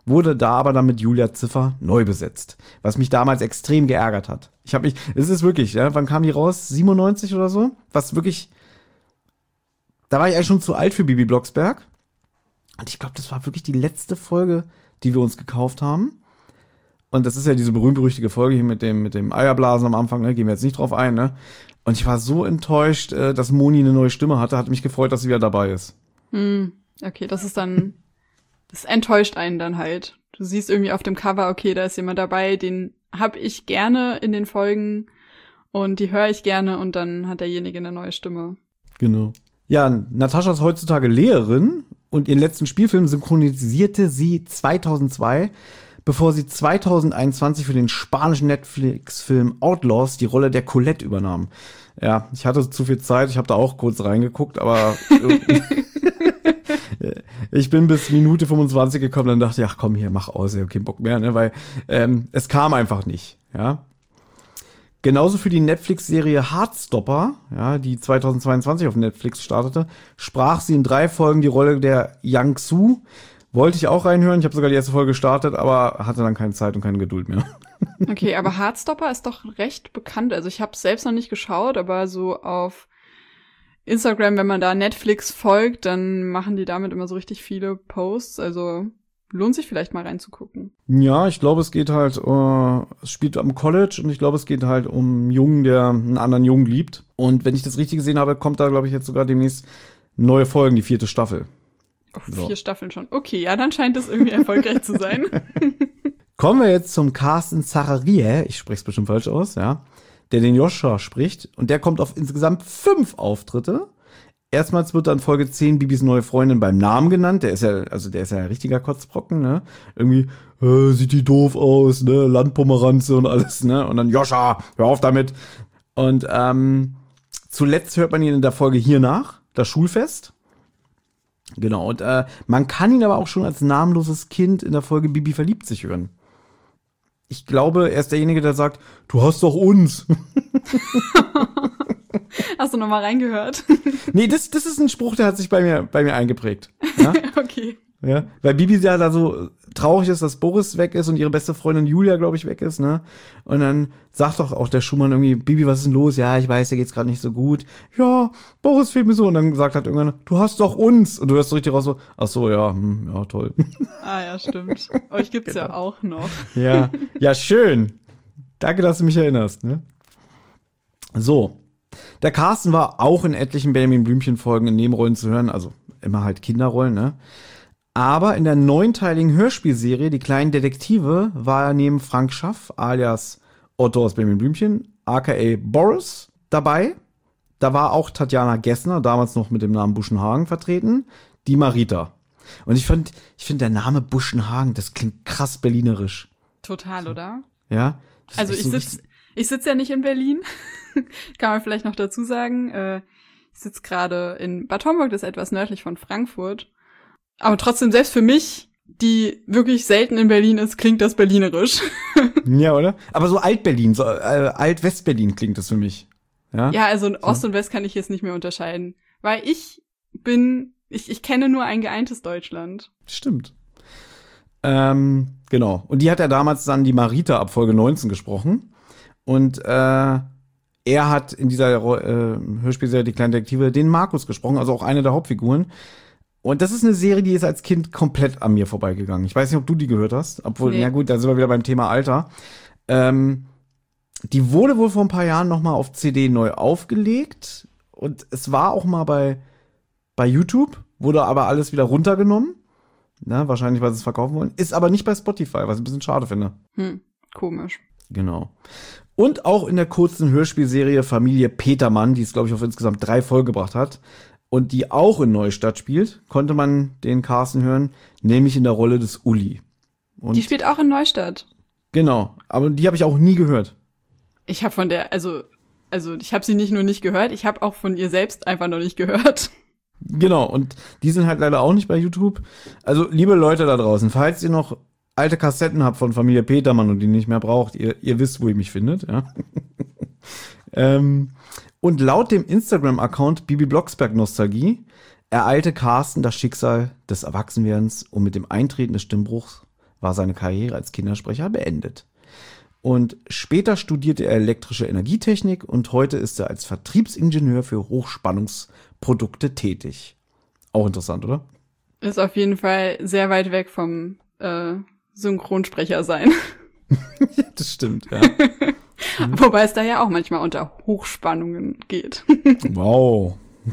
wurde da aber dann mit Julia Ziffer neu besetzt, was mich damals extrem geärgert hat. Ich habe mich, es ist wirklich, ja, wann kam die raus? siebenundneunzig oder so? Was wirklich, da war ich eigentlich schon zu alt für Bibi Blocksberg. Und ich glaube, das war wirklich die letzte Folge, die wir uns gekauft haben. Und das ist ja diese berühmt-berüchtigte Folge hier mit dem, mit dem Eierblasen am Anfang, ne? Gehen wir jetzt nicht drauf ein, ne? Und ich war so enttäuscht, dass Moni eine neue Stimme hatte, hatte mich gefreut, dass sie wieder dabei ist. Hm, okay, das ist dann, das enttäuscht einen dann halt. Du siehst irgendwie auf dem Cover, okay, da ist jemand dabei, den hab ich gerne in den Folgen und die höre ich gerne und dann hat derjenige eine neue Stimme. Genau. Ja, Natascha ist heutzutage Lehrerin und ihren letzten Spielfilm synchronisierte sie zweitausendzwei, bevor sie zweitausendeinundzwanzig für den spanischen Netflix-Film Outlaws die Rolle der Colette übernahm. Ja, ich hatte zu viel Zeit, ich habe da auch kurz reingeguckt, aber ich bin bis Minute fünfundzwanzig gekommen, dann dachte ich, ach komm, hier, mach aus, ich hab keinen Bock mehr, ne, weil ähm, es kam einfach nicht, ja. Genauso für die Netflix-Serie Heartstopper, ja, die zweitausendzweiundzwanzig auf Netflix startete, sprach sie in drei Folgen die Rolle der Yang Su. Wollte ich auch reinhören, ich habe sogar die erste Folge gestartet, aber hatte dann keine Zeit und keine Geduld mehr. Okay, aber Heartstopper ist doch recht bekannt. Also ich habe es selbst noch nicht geschaut, aber so auf Instagram, wenn man da Netflix folgt, dann machen die damit immer so richtig viele Posts. Also lohnt sich vielleicht mal reinzugucken. Ja, ich glaube, es geht halt, uh, es spielt am College und ich glaube, es geht halt um einen Jungen, der einen anderen Jungen liebt. Und wenn ich das richtig gesehen habe, kommt da, glaube ich, jetzt sogar demnächst neue Folgen, die vierte Staffel. Oh, so. Vier Staffeln schon. Okay, ja, dann scheint es irgendwie erfolgreich zu sein. Kommen wir jetzt zum Carsten Zachariah, ich spreche es bestimmt falsch aus, ja, der den Joscha spricht. Und der kommt auf insgesamt fünf Auftritte. Erstmals wird dann Folge zehn Bibis neue Freundin beim Namen genannt. Der ist ja, also der ist ja ein richtiger Kotzbrocken, ne? Irgendwie, äh, sieht die doof aus, ne? Landpomeranze und alles, ne? Und dann Joscha, hör auf damit. Und ähm, zuletzt hört man ihn in der Folge Hiernach, das Schulfest. Genau, und äh, man kann ihn aber auch schon als namenloses Kind in der Folge Bibi verliebt sich hören. Ich glaube, er ist derjenige, der sagt, du hast doch uns. Hast du noch mal reingehört? Nee, das, das ist ein Spruch, der hat sich bei mir, bei mir eingeprägt. Ja? Okay. Ja, weil Bibi ja da so traurig ist, dass Boris weg ist und ihre beste Freundin Julia, glaube ich, weg ist, ne? Und dann sagt doch auch der Schumann irgendwie, Bibi, was ist denn los? Ja, ich weiß, dir geht's gerade nicht so gut. Ja, Boris fehlt mir so. Und dann sagt halt irgendwann, du hast doch uns. Und du hörst so richtig raus so, ach so, ja, hm, ja, toll. Ah ja, stimmt. Euch gibt's genau. Ja auch noch. Ja, ja, schön. Danke, dass du mich erinnerst, ne? So. Der Carsten war auch in etlichen Benjamin Blümchen-Folgen in Nebenrollen zu hören, also immer halt Kinderrollen, ne? Aber in der neunteiligen Hörspielserie Die kleinen Detektive war er neben Frank Schaff, alias Otto aus Benjamin Blümchen, aka Boris, dabei. Da war auch Tatjana Gessner, damals noch mit dem Namen Buschenhagen vertreten, die Marita. Und ich finde, ich finde der Name Buschenhagen, das klingt krass berlinerisch. Total, oder? Ja. Also ich so sitze ich sitz ja nicht in Berlin, kann man vielleicht noch dazu sagen. Äh, ich sitze gerade in Bad Homburg, das ist etwas nördlich von Frankfurt. Aber trotzdem, selbst für mich, die wirklich selten in Berlin ist, klingt das berlinerisch. Ja, oder? Aber so Alt-Berlin, so äh, Alt-West-Berlin klingt das für mich. Ja, ja, also in Ost und West kann ich jetzt nicht mehr unterscheiden. Weil ich bin, ich, ich kenne nur ein geeintes Deutschland. Stimmt. Ähm, genau. Und die hat ja damals dann die Marita ab Folge neunzehn gesprochen. Und äh, er hat in dieser äh, Hörspielserie Die kleinen Detektive den Markus gesprochen, also auch eine der Hauptfiguren. Und das ist eine Serie, die ist als Kind komplett an mir vorbeigegangen. Ich weiß nicht, ob du die gehört hast. Obwohl, nee. Na gut, da sind wir wieder beim Thema Alter. Ähm, die wurde wohl vor ein paar Jahren noch mal auf C D neu aufgelegt. Und es war auch mal bei, bei YouTube, wurde aber alles wieder runtergenommen. Na, wahrscheinlich, weil sie es verkaufen wollen. Ist aber nicht bei Spotify, was ich ein bisschen schade finde. Hm, komisch. Genau. Und auch in der kurzen Hörspielserie Familie Petermann, die es, glaube ich, auf insgesamt drei Folgen gebracht hat, und die auch in Neustadt spielt, konnte man den Carsten hören, nämlich in der Rolle des Uli. Und die spielt auch in Neustadt. Genau, aber die habe ich auch nie gehört. Ich habe von der, also, also ich habe sie nicht nur nicht gehört, ich habe auch von ihr selbst einfach noch nicht gehört. Genau, und die sind halt leider auch nicht bei YouTube. Also, liebe Leute da draußen, falls ihr noch alte Kassetten habt von Familie Petermann und die nicht mehr braucht, ihr, ihr wisst, wo ihr mich findet, ja. ähm, Und laut dem Instagram-Account Bibi Blocksberg Nostalgie ereilte Carsten das Schicksal des Erwachsenwerdens und mit dem Eintreten des Stimmbruchs war seine Karriere als Kindersprecher beendet. Und später studierte er elektrische Energietechnik und heute ist er als Vertriebsingenieur für Hochspannungsprodukte tätig. Auch interessant, oder? Ist auf jeden Fall sehr weit weg vom äh, Synchronsprecher sein. Das stimmt, ja. Wobei es da ja auch manchmal unter Hochspannungen geht. Wow.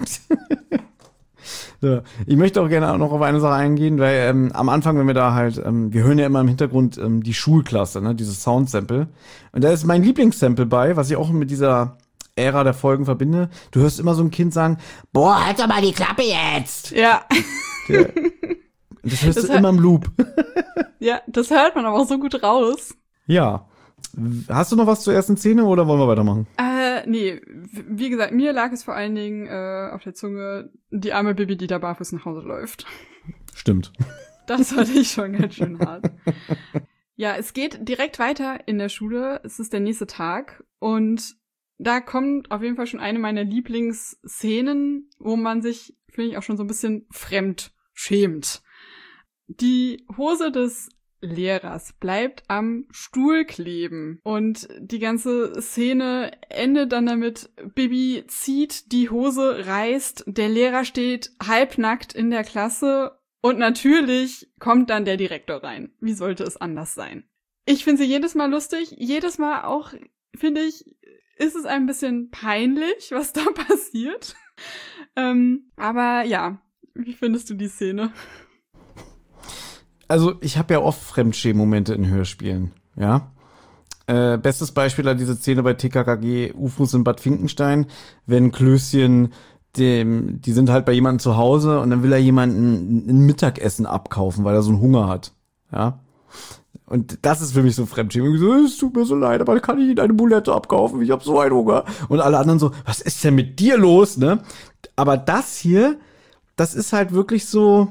So, ich möchte auch gerne noch auf eine Sache eingehen, weil ähm, am Anfang, wenn wir da halt, ähm, wir hören ja immer im Hintergrund ähm, die Schulklasse, ne, dieses Soundsample. Und da ist mein Lieblingssample bei, was ich auch mit dieser Ära der Folgen verbinde. Du hörst immer so ein Kind sagen, boah, halt doch mal die Klappe jetzt. Ja. Der, das hörst Das du hör- immer im Loop. Ja, das hört man aber auch so gut raus. Ja. Hast du noch was zur ersten Szene oder wollen wir weitermachen? Äh, nee, w- wie gesagt, mir lag es vor allen Dingen äh, auf der Zunge, die arme Bibi, die da barfuß nach Hause läuft. Stimmt. Das fand ich schon ganz schön hart. Ja, es geht direkt weiter in der Schule. Es ist der nächste Tag und da kommt auf jeden Fall schon eine meiner Lieblingsszenen, wo man sich, finde ich, auch schon so ein bisschen fremd schämt. Die Hose des Lehrers bleibt am Stuhl kleben und die ganze Szene endet dann damit, Bibi zieht die Hose, reißt, der Lehrer steht halbnackt in der Klasse und natürlich kommt dann der Direktor rein. Wie sollte es anders sein? Ich finde sie jedes Mal lustig, jedes Mal auch, finde ich, ist es ein bisschen peinlich, was da passiert. ähm, aber ja, wie findest du die Szene? Also ich habe ja oft Fremdschämen-Momente in Hörspielen, ja. Äh, bestes Beispiel war diese Szene bei T K K G U F Os in Bad Finkenstein, wenn Klößchen, dem, die sind halt bei jemandem zu Hause und dann will er jemanden ein Mittagessen abkaufen, weil er so einen Hunger hat, ja. Und das ist für mich so Fremdschämen. Ich so, es tut mir so leid, aber kann ich Ihnen eine Bulette abkaufen? Ich habe so einen Hunger. Und alle anderen so, was ist denn mit dir los, ne? Aber das hier, das ist halt wirklich so,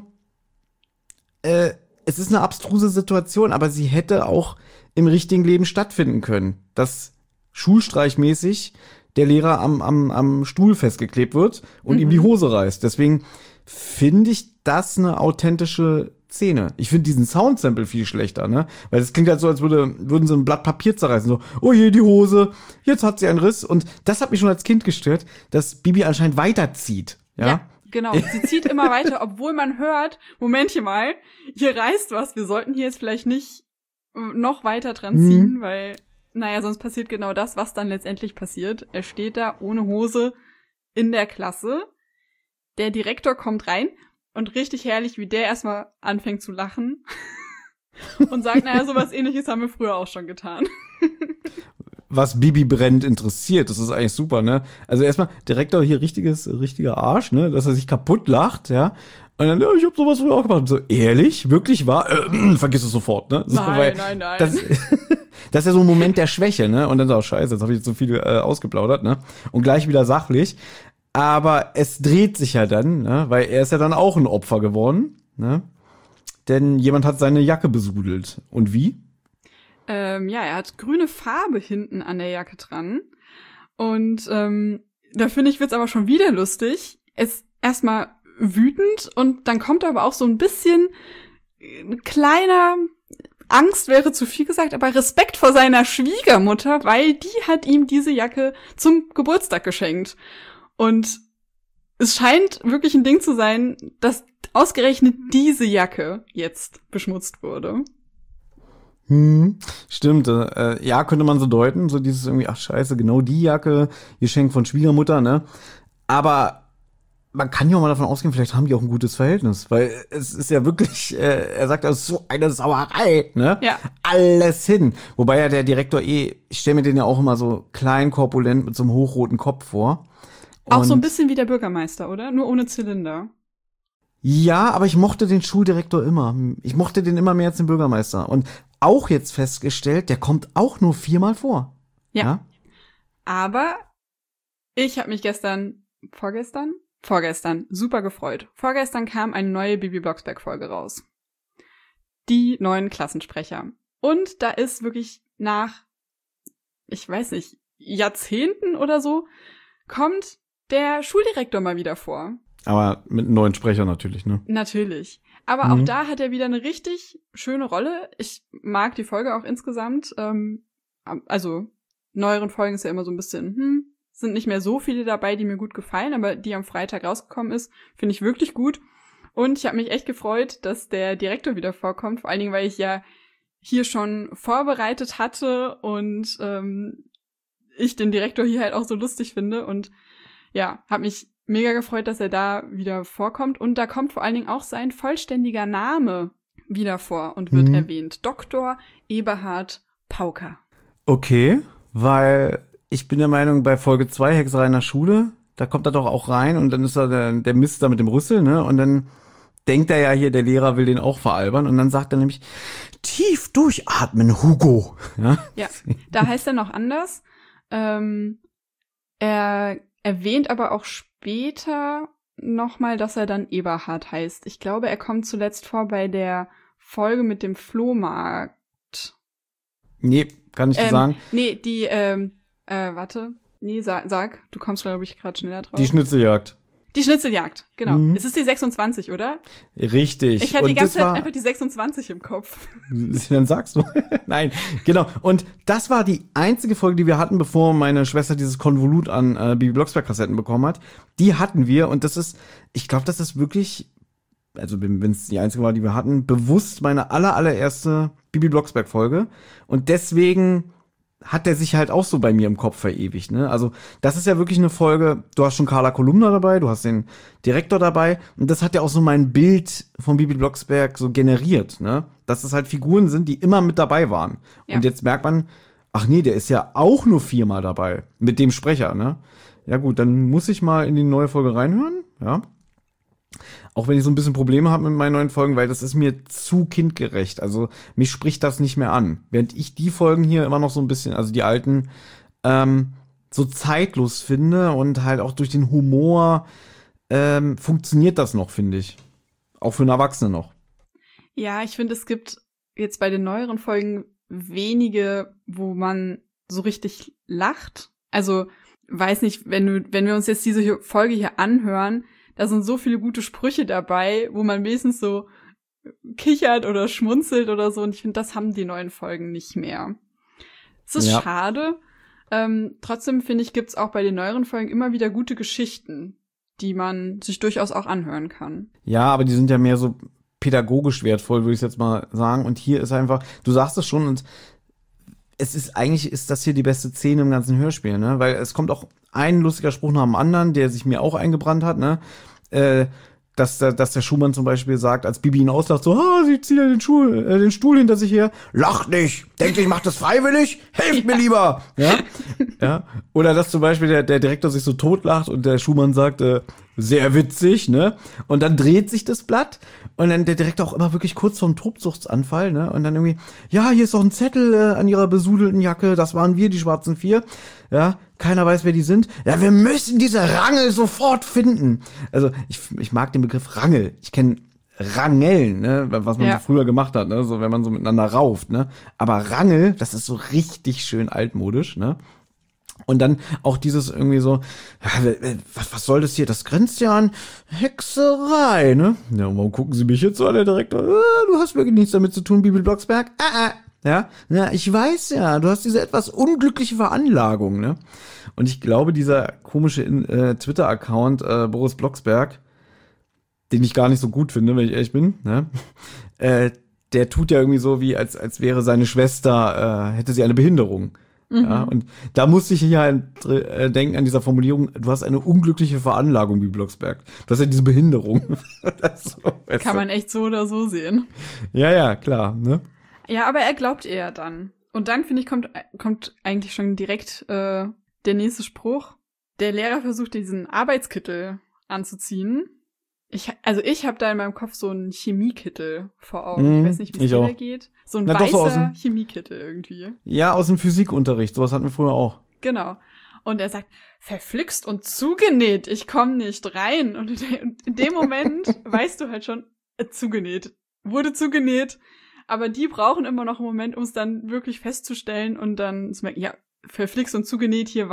äh, es ist eine abstruse Situation, aber sie hätte auch im richtigen Leben stattfinden können. Dass schulstreichmäßig der Lehrer am, am, am Stuhl festgeklebt wird und Mhm. ihm die Hose reißt. Deswegen finde ich das eine authentische Szene. Ich finde diesen Soundsample viel schlechter, ne? Weil es klingt halt so, als würde, würden sie ein Blatt Papier zerreißen. So, oh je, die Hose, jetzt hat sie einen Riss. Und das hat mich schon als Kind gestört, dass Bibi anscheinend weiterzieht. Ja. Ja, genau. Sie zieht immer weiter, obwohl man hört, Momentchen mal, hier reißt was, wir sollten hier jetzt vielleicht nicht äh, noch weiter dran ziehen, Mhm. weil, naja, sonst passiert genau das, was dann letztendlich passiert. Er steht da ohne Hose in der Klasse, der Direktor kommt rein und richtig herrlich, wie der erstmal anfängt zu lachen und sagt, naja, sowas Ähnliches haben wir früher auch schon getan. Was Bibi brennend interessiert. Das ist eigentlich super, ne? Also erstmal, Direktor hier richtiges, richtiger Arsch, ne? Dass er sich kaputt lacht, ja? Und dann, ja, ich hab sowas früher auch gemacht. Und so, ehrlich? Wirklich wahr? Äh, vergiss es sofort, ne? So, Nein, weil nein, nein. Das, das ist ja so ein Moment der Schwäche, ne? Und dann so, oh, scheiße, jetzt habe ich jetzt so viel äh, ausgeplaudert, ne? Und gleich wieder sachlich. Aber es dreht sich ja dann, ne? Weil er ist ja dann auch ein Opfer geworden, ne? Denn jemand hat seine Jacke besudelt. Und wie? Ähm, ja, er hat grüne Farbe hinten an der Jacke dran. Und ähm, da finde ich, wird's aber schon wieder lustig. Er ist erstmal wütend und dann kommt aber auch so ein bisschen ein kleiner, Angst wäre zu viel gesagt, aber Respekt vor seiner Schwiegermutter, weil die hat ihm diese Jacke zum Geburtstag geschenkt. Und es scheint wirklich ein Ding zu sein, dass ausgerechnet diese Jacke jetzt beschmutzt wurde. Hm, stimmt. Äh, ja, könnte man so deuten, so dieses irgendwie, ach scheiße, genau die Jacke, Geschenk von Schwiegermutter, ne? Aber man kann ja auch mal davon ausgehen, vielleicht haben die auch ein gutes Verhältnis, weil es ist ja wirklich, äh, er sagt, das ist so eine Sauerei, ne? Ja. Alles hin. Wobei ja der Direktor eh, ich stelle mir den ja auch immer so klein, korpulent mit so einem hochroten Kopf vor. Auch so ein Und- bisschen wie der Bürgermeister, oder? Nur ohne Zylinder. Ja, aber ich mochte den Schuldirektor immer. Ich mochte den immer mehr als den Bürgermeister. Und auch jetzt festgestellt, der kommt auch nur viermal vor. Ja. Aber ich habe mich gestern, vorgestern? Vorgestern, super gefreut. Vorgestern kam eine neue Bibi Blocksberg-Folge raus. Die neuen Klassensprecher. Und da ist wirklich nach, ich weiß nicht, Jahrzehnten oder so, kommt der Schuldirektor mal wieder vor. Aber mit einem neuen Sprecher natürlich, ne? Natürlich. Aber Mhm. auch da hat er wieder eine richtig schöne Rolle. Ich mag die Folge auch insgesamt. Ähm, also neueren Folgen ist ja immer so ein bisschen, hm, sind nicht mehr so viele dabei, die mir gut gefallen, aber die am Freitag rausgekommen ist, finde ich wirklich gut. Und ich habe mich echt gefreut, dass der Direktor wieder vorkommt, vor allen Dingen, weil ich ja hier schon vorbereitet hatte und ähm, ich den Direktor hier halt auch so lustig finde und ja, habe mich mega gefreut, dass er da wieder vorkommt und da kommt vor allen Dingen auch sein vollständiger Name wieder vor und wird Mhm. erwähnt. Doktor Eberhard Pauker. Okay, weil ich bin der Meinung, bei Folge zwei, Hexerei in der Schule, da kommt er doch auch rein und dann ist da der, der Mist da mit dem Rüssel, ne? Und dann denkt er ja hier, der Lehrer will den auch veralbern und dann sagt er nämlich, tief durchatmen, Hugo. Ja, Ja, da heißt er noch anders. Ähm, er erwähnt aber auch später nochmal, dass er dann Eberhard heißt. Ich glaube, er kommt zuletzt vor bei der Folge mit dem Flohmarkt. Nee, kann ich dir Ähm, sagen. Nee, die, ähm, äh, warte. Nee, sag, sag. Du kommst, glaube ich, gerade schneller drauf. Die Schnitzeljagd. Die Schnitzeljagd, genau. Mhm. Es ist die sechsundzwanzig, oder? Richtig. Ich hatte die Und ganze das Zeit war- einfach die sechsundzwanzig im Kopf. Dann sagst du. Nein, genau. Und das war die einzige Folge, die wir hatten, bevor meine Schwester dieses Konvolut an äh, Bibi Blocksberg-Kassetten bekommen hat. Die hatten wir und das ist, ich glaube, das ist wirklich, also wenn es die einzige war, die wir hatten, bewusst meine aller, allererste Bibi Blocksberg-Folge. Und deswegen hat der sich halt auch so bei mir im Kopf verewigt, ne? Also, das ist ja wirklich eine Folge, du hast schon Carla Kolumna dabei, du hast den Direktor dabei und das hat ja auch so mein Bild von Bibi Blocksberg so generiert, ne? Dass es halt Figuren sind, die immer mit dabei waren. Ja. Und jetzt merkt man, ach nee, der ist ja auch nur viermal dabei mit dem Sprecher, ne? Ja gut, dann muss ich mal in die neue Folge reinhören, ja? Auch wenn ich so ein bisschen Probleme habe mit meinen neuen Folgen, weil das ist mir zu kindgerecht. Also mich spricht das nicht mehr an. Während ich die Folgen hier immer noch so ein bisschen, also die alten, ähm, so zeitlos finde und halt auch durch den Humor ähm, funktioniert das noch, finde ich. Auch für einen Erwachsenen noch. Ja, ich finde, es gibt jetzt bei den neueren Folgen wenige, wo man so richtig lacht. Also, weiß nicht, wenn du, wenn wir uns jetzt diese hier- Folge hier anhören, da sind so viele gute Sprüche dabei, wo man wenigstens so kichert oder schmunzelt oder so. Und ich finde, das haben die neuen Folgen nicht mehr. Es ist Ja. schade. Ähm, trotzdem finde ich, gibt's auch bei den neueren Folgen immer wieder gute Geschichten, die man sich durchaus auch anhören kann. Ja, aber die sind ja mehr so pädagogisch wertvoll, würde ich jetzt mal sagen. Und hier ist einfach, du sagst es schon, und es ist eigentlich, ist das hier die beste Szene im ganzen Hörspiel, ne? Weil es kommt auch ein lustiger Spruch nach dem anderen, der sich mir auch eingebrannt hat, ne? Äh, dass, der- dass der Schumann zum Beispiel sagt, als Bibi ihn auslacht, so, ah, sie zieht ja den Stuhl, äh, den Stuhl hinter sich her. Lacht nicht! Denkt, ich mach das freiwillig? Helft mir lieber! Ja? Ja? Oder dass zum Beispiel der, der Direktor sich so totlacht und der Schumann sagt, äh, sehr witzig, ne? Und dann dreht sich das Blatt und dann der Direktor auch immer wirklich kurz vorm Tobsuchtsanfall, ne? Und dann irgendwie, ja, hier ist doch ein Zettel äh, an ihrer besudelten Jacke, das waren wir, die schwarzen vier. Ja, keiner weiß, wer die sind. Ja, wir müssen diese Rangel sofort finden. Also, ich, ich mag den Begriff Rangel. Ich kenne Rangeln, ne? Was man Ja. so früher gemacht hat, ne? So, wenn man so miteinander rauft, ne? Aber Rangel, das ist so richtig schön altmodisch, ne? Und dann auch dieses irgendwie so, ja, was, was soll das hier? Das grenzt ja an Hexerei, ne? Ja, warum gucken Sie mich jetzt so an, der Direktor? Ah, du hast wirklich nichts damit zu tun, Bibi Blocksberg. Ah, ah. Ja, ja, ich weiß ja, du hast diese etwas unglückliche Veranlagung, ne? Und ich glaube, dieser komische äh, Twitter-Account äh, Boris Blocksberg, den ich gar nicht so gut finde, wenn ich ehrlich bin, ne? Äh, der tut ja irgendwie so, wie als, als wäre seine Schwester, äh, hätte sie eine Behinderung. Ja, und da musste ich hier halt äh, denken an dieser Formulierung, du hast eine unglückliche Veranlagung, wie Blocksberg. Du hast ja diese Behinderung. Das ist so, weißt Kann du. man echt so oder so sehen. Ja, ja, klar, ne? Ja, aber er glaubt eher dann. Und dann, finde ich, kommt, kommt eigentlich schon direkt äh, der nächste Spruch. Der Lehrer versucht, diesen Arbeitskittel anzuziehen. Ich, also ich habe da in meinem Kopf so einen Chemiekittel vor Augen. Mhm, ich weiß nicht, wie es ich dir auch. da geht. So ein Na, doch, so aus weißer dem- Chemiekittel irgendwie. Ja, aus dem Physikunterricht, sowas hatten wir früher auch. Genau. Und er sagt, verflixt und zugenäht, ich komme nicht rein. Und in de- und in dem Moment weißt du halt schon, äh, zugenäht. Wurde zugenäht. Aber die brauchen immer noch einen Moment, um es dann wirklich festzustellen und dann zu merken, ja, verflixt und zugenäht, hier war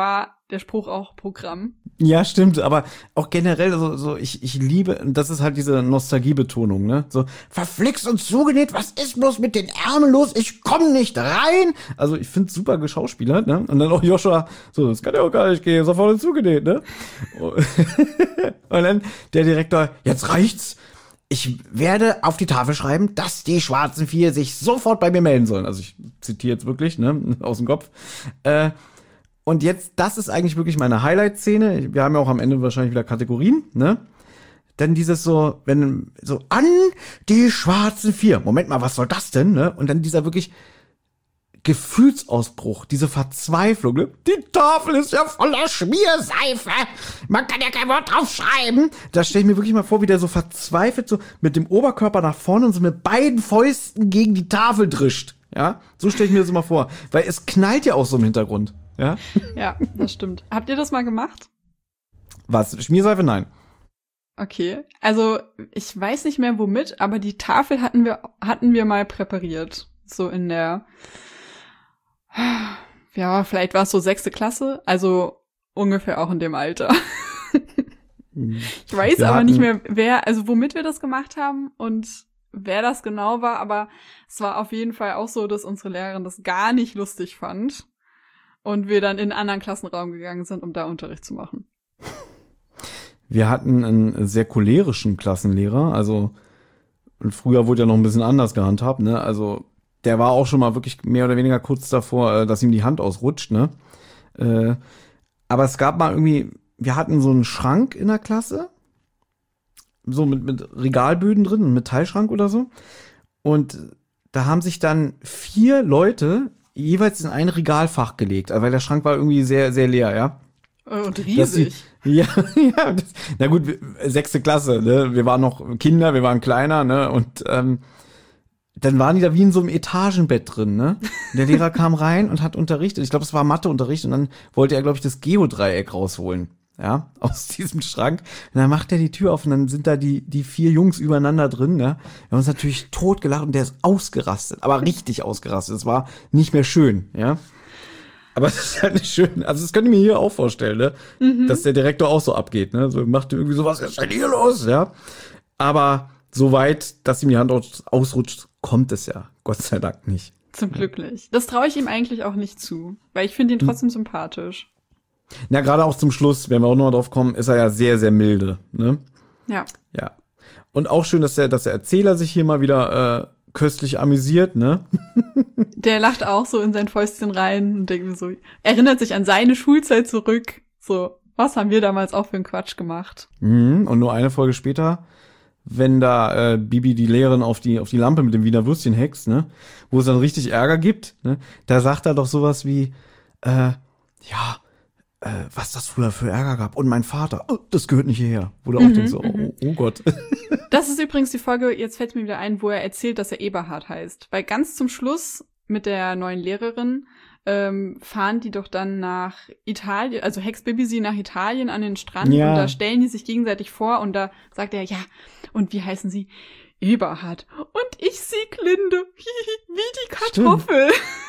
der Spruch auch Programm. Ja, stimmt, aber auch generell, so, so ich, ich liebe, und das ist halt diese Nostalgiebetonung, ne? So, verflixt und zugenäht, was ist bloß mit den Ärmeln los? Ich komm nicht rein! Also, ich find's super geschauspielert, ne? Und dann auch Joshua, so, das kann ja auch gar nicht gehen, sofort zugenäht, ne? Und dann der Direktor, jetzt reicht's. Ich werde auf die Tafel schreiben, dass die schwarzen Vier sich sofort bei mir melden sollen. Also, ich zitiere jetzt wirklich, ne? Aus dem Kopf. Äh, Und jetzt, das ist eigentlich wirklich meine Highlight-Szene. Wir haben ja auch am Ende wahrscheinlich wieder Kategorien, ne? Dann dieses so, wenn, so, an die schwarzen Vier. Moment mal, was soll das denn, ne? Und dann dieser wirklich Gefühlsausbruch, diese Verzweiflung, ne? Die Tafel ist ja voller Schmierseife. Man kann ja kein Wort draufschreiben. Da stelle ich mir wirklich mal vor, wie der so verzweifelt so mit dem Oberkörper nach vorne und so mit beiden Fäusten gegen die Tafel drischt. Ja? So stelle ich mir das immer vor. Weil es knallt ja auch so im Hintergrund. Ja? Ja, das stimmt. Habt ihr das mal gemacht? Was? Schmierseife? Nein. Okay. Also, ich weiß nicht mehr womit, aber die Tafel hatten wir, hatten wir mal präpariert. So in der, ja, vielleicht war es so sechste Klasse. Also ungefähr auch in dem Alter. Ich weiß Wir aber hatten- nicht mehr, wer, also womit wir das gemacht haben und wer das genau war, aber es war auf jeden Fall auch so, dass unsere Lehrerin das gar nicht lustig fand. Und wir dann in einen anderen Klassenraum gegangen sind, um da Unterricht zu machen. Wir hatten einen sehr cholerischen Klassenlehrer, also und früher wurde ja noch ein bisschen anders gehandhabt, ne? Also der war auch schon mal wirklich mehr oder weniger kurz davor, äh, dass ihm die Hand ausrutscht, ne? Äh, aber es gab mal irgendwie, wir hatten so einen Schrank in der Klasse, so mit, mit Regalböden drin, ein Metallschrank oder so. Und da haben sich dann vier Leute jeweils in ein Regalfach gelegt, weil der Schrank war irgendwie sehr, sehr leer, ja. Und Dass die- riesig. Ja, ja. Das, na gut, wir- sechste Klasse, ne? Wir waren noch Kinder, wir waren kleiner, ne? Und ähm, dann waren die da wie in so einem Etagenbett drin, ne? Und der Lehrer kam rein und hat unterrichtet. Ich glaube, es war Matheunterricht und dann wollte er, glaube ich, das Geodreieck rausholen, ja, aus diesem Schrank. Und dann macht er die Tür auf und dann sind da die die vier Jungs übereinander drin, ne? Wir haben uns natürlich totgelacht und der ist ausgerastet, aber richtig ausgerastet. Es war nicht mehr schön, ja. Aber es ist halt nicht schön. Also das könnte ich mir hier auch vorstellen, ne? Mhm. Dass der Direktor auch so abgeht, ne? So macht irgendwie so, was ist denn hier los, ja? Aber so weit, dass ihm die Hand aus- ausrutscht, kommt es ja. Gott sei Dank nicht. Zum Glück nicht. Das traue ich ihm eigentlich auch nicht zu, weil ich finde ihn trotzdem sympathisch. Na, gerade auch zum Schluss, wenn wir auch noch mal drauf kommen, ist er ja sehr, sehr milde, ne? Ja. Ja. Und auch schön, dass der, dass der Erzähler sich hier mal wieder äh, köstlich amüsiert, ne? Der lacht auch so in sein Fäustchen rein und denkt mir so, erinnert sich an seine Schulzeit zurück. So, was haben wir damals auch für einen Quatsch gemacht? Mhm. Und nur eine Folge später, wenn da äh, Bibi die Lehrerin auf die auf die Lampe mit dem Wiener Würstchen hext, ne, wo es dann richtig Ärger gibt, ne, da sagt er doch sowas wie, äh, ja, äh, was das früher für Ärger gab. Und mein Vater, oh, das gehört nicht hierher. Wo du auch Mhm, denkst, so, mhm. oh, oh Gott. Das ist übrigens die Folge, jetzt fällt mir wieder ein, wo er erzählt, dass er Eberhard heißt. Weil ganz zum Schluss mit der neuen Lehrerin ähm, fahren die doch dann nach Italien, also Hex Bibi sie nach Italien an den Strand Ja. und da stellen die sich gegenseitig vor und da sagt er, ja, und wie heißen sie? Eberhard. Und ich Sieglinde. Wie die Kartoffel.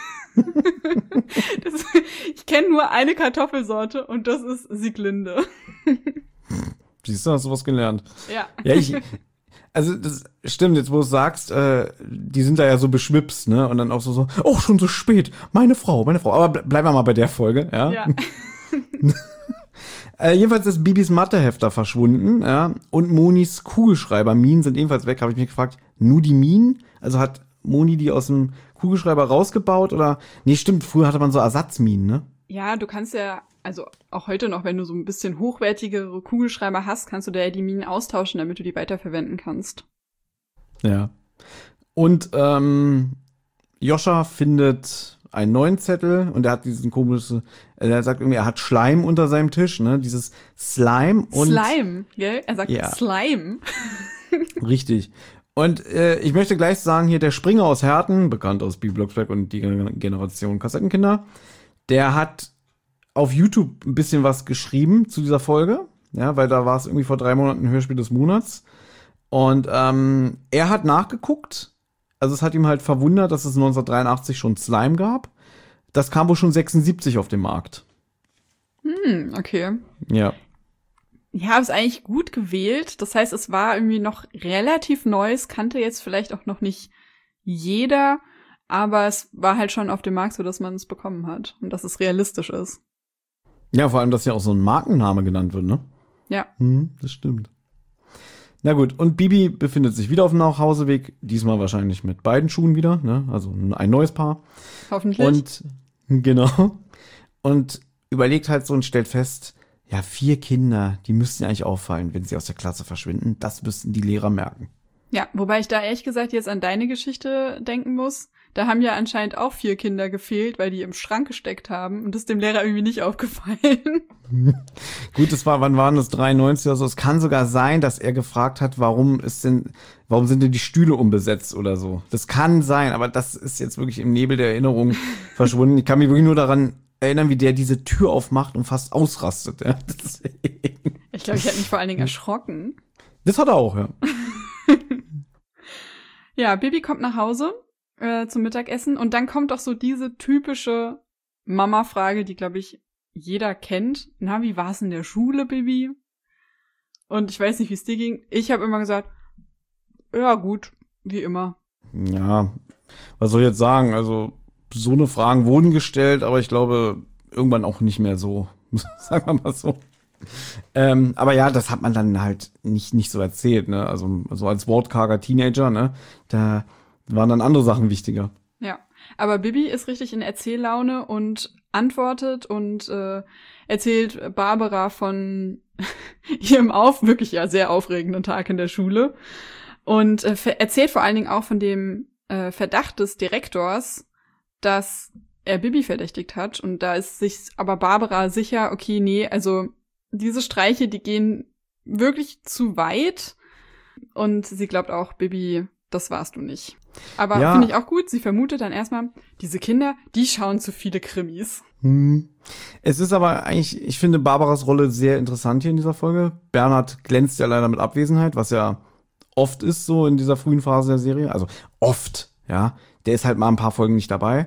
das, ich kenne nur eine Kartoffelsorte und das ist Sieglinde. Siehst du, hast du was gelernt. Ja. Ja, ich, also das stimmt, jetzt wo du es sagst, äh, die sind da ja so beschwipst, ne? Und dann auch so, so, oh, schon so spät, meine Frau, meine Frau. Aber ble bleiben wir mal bei der Folge, ja? Ja. Äh, jedenfalls ist Bibis Mathehefter verschwunden, ja, und Monis Kugelschreiber, Minen sind ebenfalls weg, habe ich mich gefragt, nur die Minen? Also hat Moni die aus dem Kugelschreiber rausgebaut oder? Nee, stimmt, früher hatte man so Ersatzminen, ne? Ja, du kannst ja, also auch heute noch, wenn du so ein bisschen hochwertigere Kugelschreiber hast, kannst du da ja die Minen austauschen, damit du die weiterverwenden kannst. Ja. Und ähm, Joscha findet einen neuen Zettel und er hat diesen komischen, er sagt irgendwie, er hat Schleim unter seinem Tisch, ne? Dieses Slime und Slime, gell? Er sagt Ja. Slime. Richtig. Und äh, ich möchte gleich sagen, hier der Springer aus Herten, bekannt aus Bibi Blocksberg und die Generation Kassettenkinder, der hat auf YouTube ein bisschen was geschrieben zu dieser Folge, ja, weil da war es irgendwie vor drei Monaten Hörspiel des Monats. Und ähm, er hat nachgeguckt, also es hat ihm halt verwundert, dass es neunzehnhundertdreiundachtzig schon Slime gab. Das kam wohl schon sechsundsiebzig auf den Markt. Hm, okay. Ja. Ja, ist eigentlich gut gewählt. Das heißt, es war irgendwie noch relativ neu. Es kannte jetzt vielleicht auch noch nicht jeder, aber es war halt schon auf dem Markt so, dass man es bekommen hat und dass es realistisch ist. Ja, vor allem, dass ja auch so ein Markenname genannt wird, ne? Ja. Hm, das stimmt. Na gut, und Bibi befindet sich wieder auf dem Nachhauseweg, diesmal wahrscheinlich mit beiden Schuhen wieder, ne? Also ein neues Paar. Hoffentlich. Und genau. Und überlegt halt so und stellt fest, ja, vier Kinder, die müssten ja eigentlich auffallen, wenn sie aus der Klasse verschwinden. Das müssten die Lehrer merken. Ja, wobei ich da ehrlich gesagt jetzt an deine Geschichte denken muss. Da haben ja anscheinend auch vier Kinder gefehlt, weil die im Schrank gesteckt haben. Und das ist dem Lehrer irgendwie nicht aufgefallen. Gut, das war, wann waren das? dreiundneunzig oder so. Es kann sogar sein, dass er gefragt hat, warum ist denn, warum sind denn die Stühle unbesetzt oder so. Das kann sein, aber das ist jetzt wirklich im Nebel der Erinnerung verschwunden. Ich kann mich wirklich nur daran erinnern, wie der diese Tür aufmacht und fast ausrastet. Ja. Ich glaube, ich hätte mich vor allen Dingen erschrocken. Das hat er auch, ja. Ja, Bibi kommt nach Hause äh, zum Mittagessen und dann kommt doch so diese typische Mama-Frage, die, glaube ich, jeder kennt. Na, wie war's in der Schule, Bibi? Und ich weiß nicht, wie es dir ging. Ich habe immer gesagt, ja gut, wie immer. Ja, was soll ich jetzt sagen? Also so eine Fragen wurden gestellt, aber ich glaube irgendwann auch nicht mehr so. Sagen wir mal so. Ähm, aber ja, das hat man dann halt nicht nicht so erzählt, ne? Also, also als wortkarger Teenager, ne? Da waren dann andere Sachen wichtiger. Ja, aber Bibi ist richtig in Erzähllaune und antwortet und äh, erzählt Barbara von ihrem auf wirklich ja sehr aufregenden Tag in der Schule und äh, erzählt vor allen Dingen auch von dem äh, Verdacht des Direktors, dass er Bibi verdächtigt hat. Und da ist sich aber Barbara sicher, okay, nee, also diese Streiche, die gehen wirklich zu weit. Und sie glaubt auch, Bibi, das warst du nicht. Aber ja. Finde ich auch gut. Sie vermutet dann erstmal, diese Kinder, die schauen zu viele Krimis. Hm. Es ist aber eigentlich, ich finde Barbaras Rolle sehr interessant hier in dieser Folge. Bernhard glänzt ja leider mit Abwesenheit, was ja oft ist so in dieser frühen Phase der Serie. Also oft, ja. Der ist halt mal ein paar Folgen nicht dabei.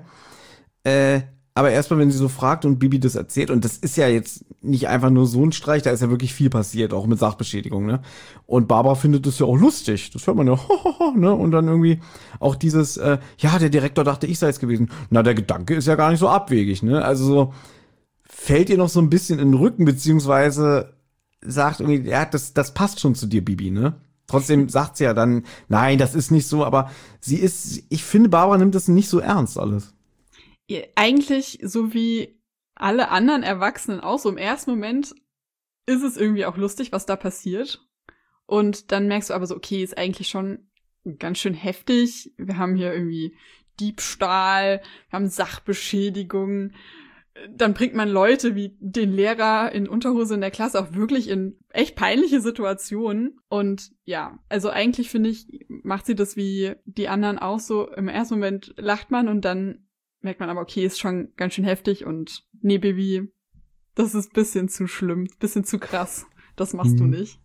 Äh, aber erstmal, wenn sie so fragt und Bibi das erzählt, und das ist ja jetzt nicht einfach nur so ein Streich, da ist ja wirklich viel passiert, auch mit Sachbeschädigung, ne? Und Barbara findet das ja auch lustig, das hört man ja, ne? Und dann irgendwie auch dieses, äh, ja, der Direktor dachte, ich sei es gewesen. Na, der Gedanke ist ja gar nicht so abwegig, ne? Also so, fällt ihr noch so ein bisschen in den Rücken, beziehungsweise sagt irgendwie, ja, das, das passt schon zu dir, Bibi, ne? Trotzdem sagt sie ja dann, nein, das ist nicht so, aber sie ist, ich finde, Barbara nimmt das nicht so ernst alles. Eigentlich so wie alle anderen Erwachsenen auch, so im ersten Moment ist es irgendwie auch lustig, was da passiert. Und dann merkst du aber so, okay, ist eigentlich schon ganz schön heftig. Wir haben hier irgendwie Diebstahl, wir haben Sachbeschädigung. Dann bringt man Leute wie den Lehrer in Unterhose in der Klasse auch wirklich in echt peinliche Situationen. Und ja, also eigentlich finde ich, macht sie das wie die anderen auch so. Im ersten Moment lacht man und dann merkt man aber, okay, ist schon ganz schön heftig und nee, Baby, das ist ein bisschen zu schlimm, bisschen zu krass. Das machst hm. du nicht.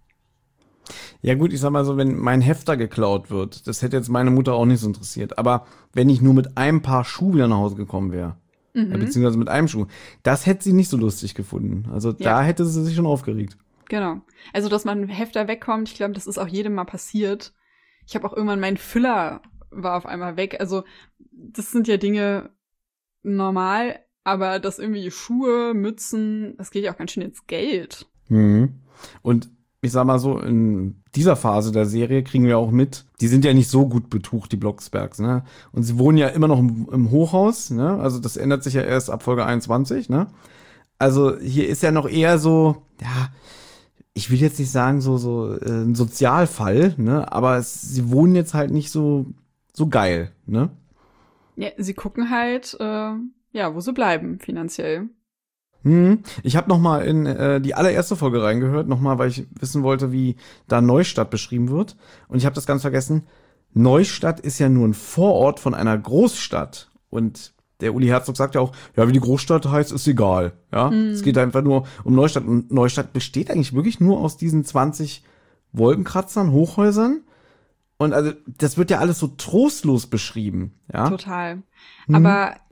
Ja gut, ich sag mal so, wenn mein Hefter geklaut wird, das hätte jetzt meine Mutter auch nicht so interessiert. Aber wenn ich nur mit einem Paar Schuh wieder nach Hause gekommen wäre, mhm. ja, beziehungsweise mit einem Schuh, das hätte sie nicht so lustig gefunden. Also ja. Da hätte sie sich schon aufgeregt. Genau. Also, dass man mit dem Hefter wegkommt, ich glaube, das ist auch jedem mal passiert. Ich habe auch irgendwann, mein Füller war auf einmal weg. Also, das sind ja Dinge normal, aber das irgendwie Schuhe, Mützen, das geht ja auch ganz schön ins Geld. Mhm. Und ich sag mal so, in dieser Phase der Serie kriegen wir auch mit, die sind ja nicht so gut betucht, die Blocksbergs, ne? Und sie wohnen ja immer noch im, im Hochhaus, ne? Also das ändert sich ja erst ab Folge einundzwanzig, ne? Also hier ist ja noch eher so, ja, ich will jetzt nicht sagen so so äh, ein Sozialfall, ne? Aber es, sie wohnen jetzt halt nicht so so geil, ne? Ja, sie gucken halt, äh, ja, wo sie bleiben finanziell. Hm. Ich habe noch mal in äh, die allererste Folge reingehört, noch mal, weil ich wissen wollte, wie da Neustadt beschrieben wird. Und ich habe das ganz vergessen. Neustadt ist ja nur ein Vorort von einer Großstadt. Und der Uli Herzog sagt ja auch, ja, wie die Großstadt heißt, ist egal. Ja, hm. Es geht einfach nur um Neustadt. Und Neustadt besteht eigentlich wirklich nur aus diesen zwanzig Wolkenkratzern, Hochhäusern. Und also das wird ja alles so trostlos beschrieben, ja. Total. Mhm. Aber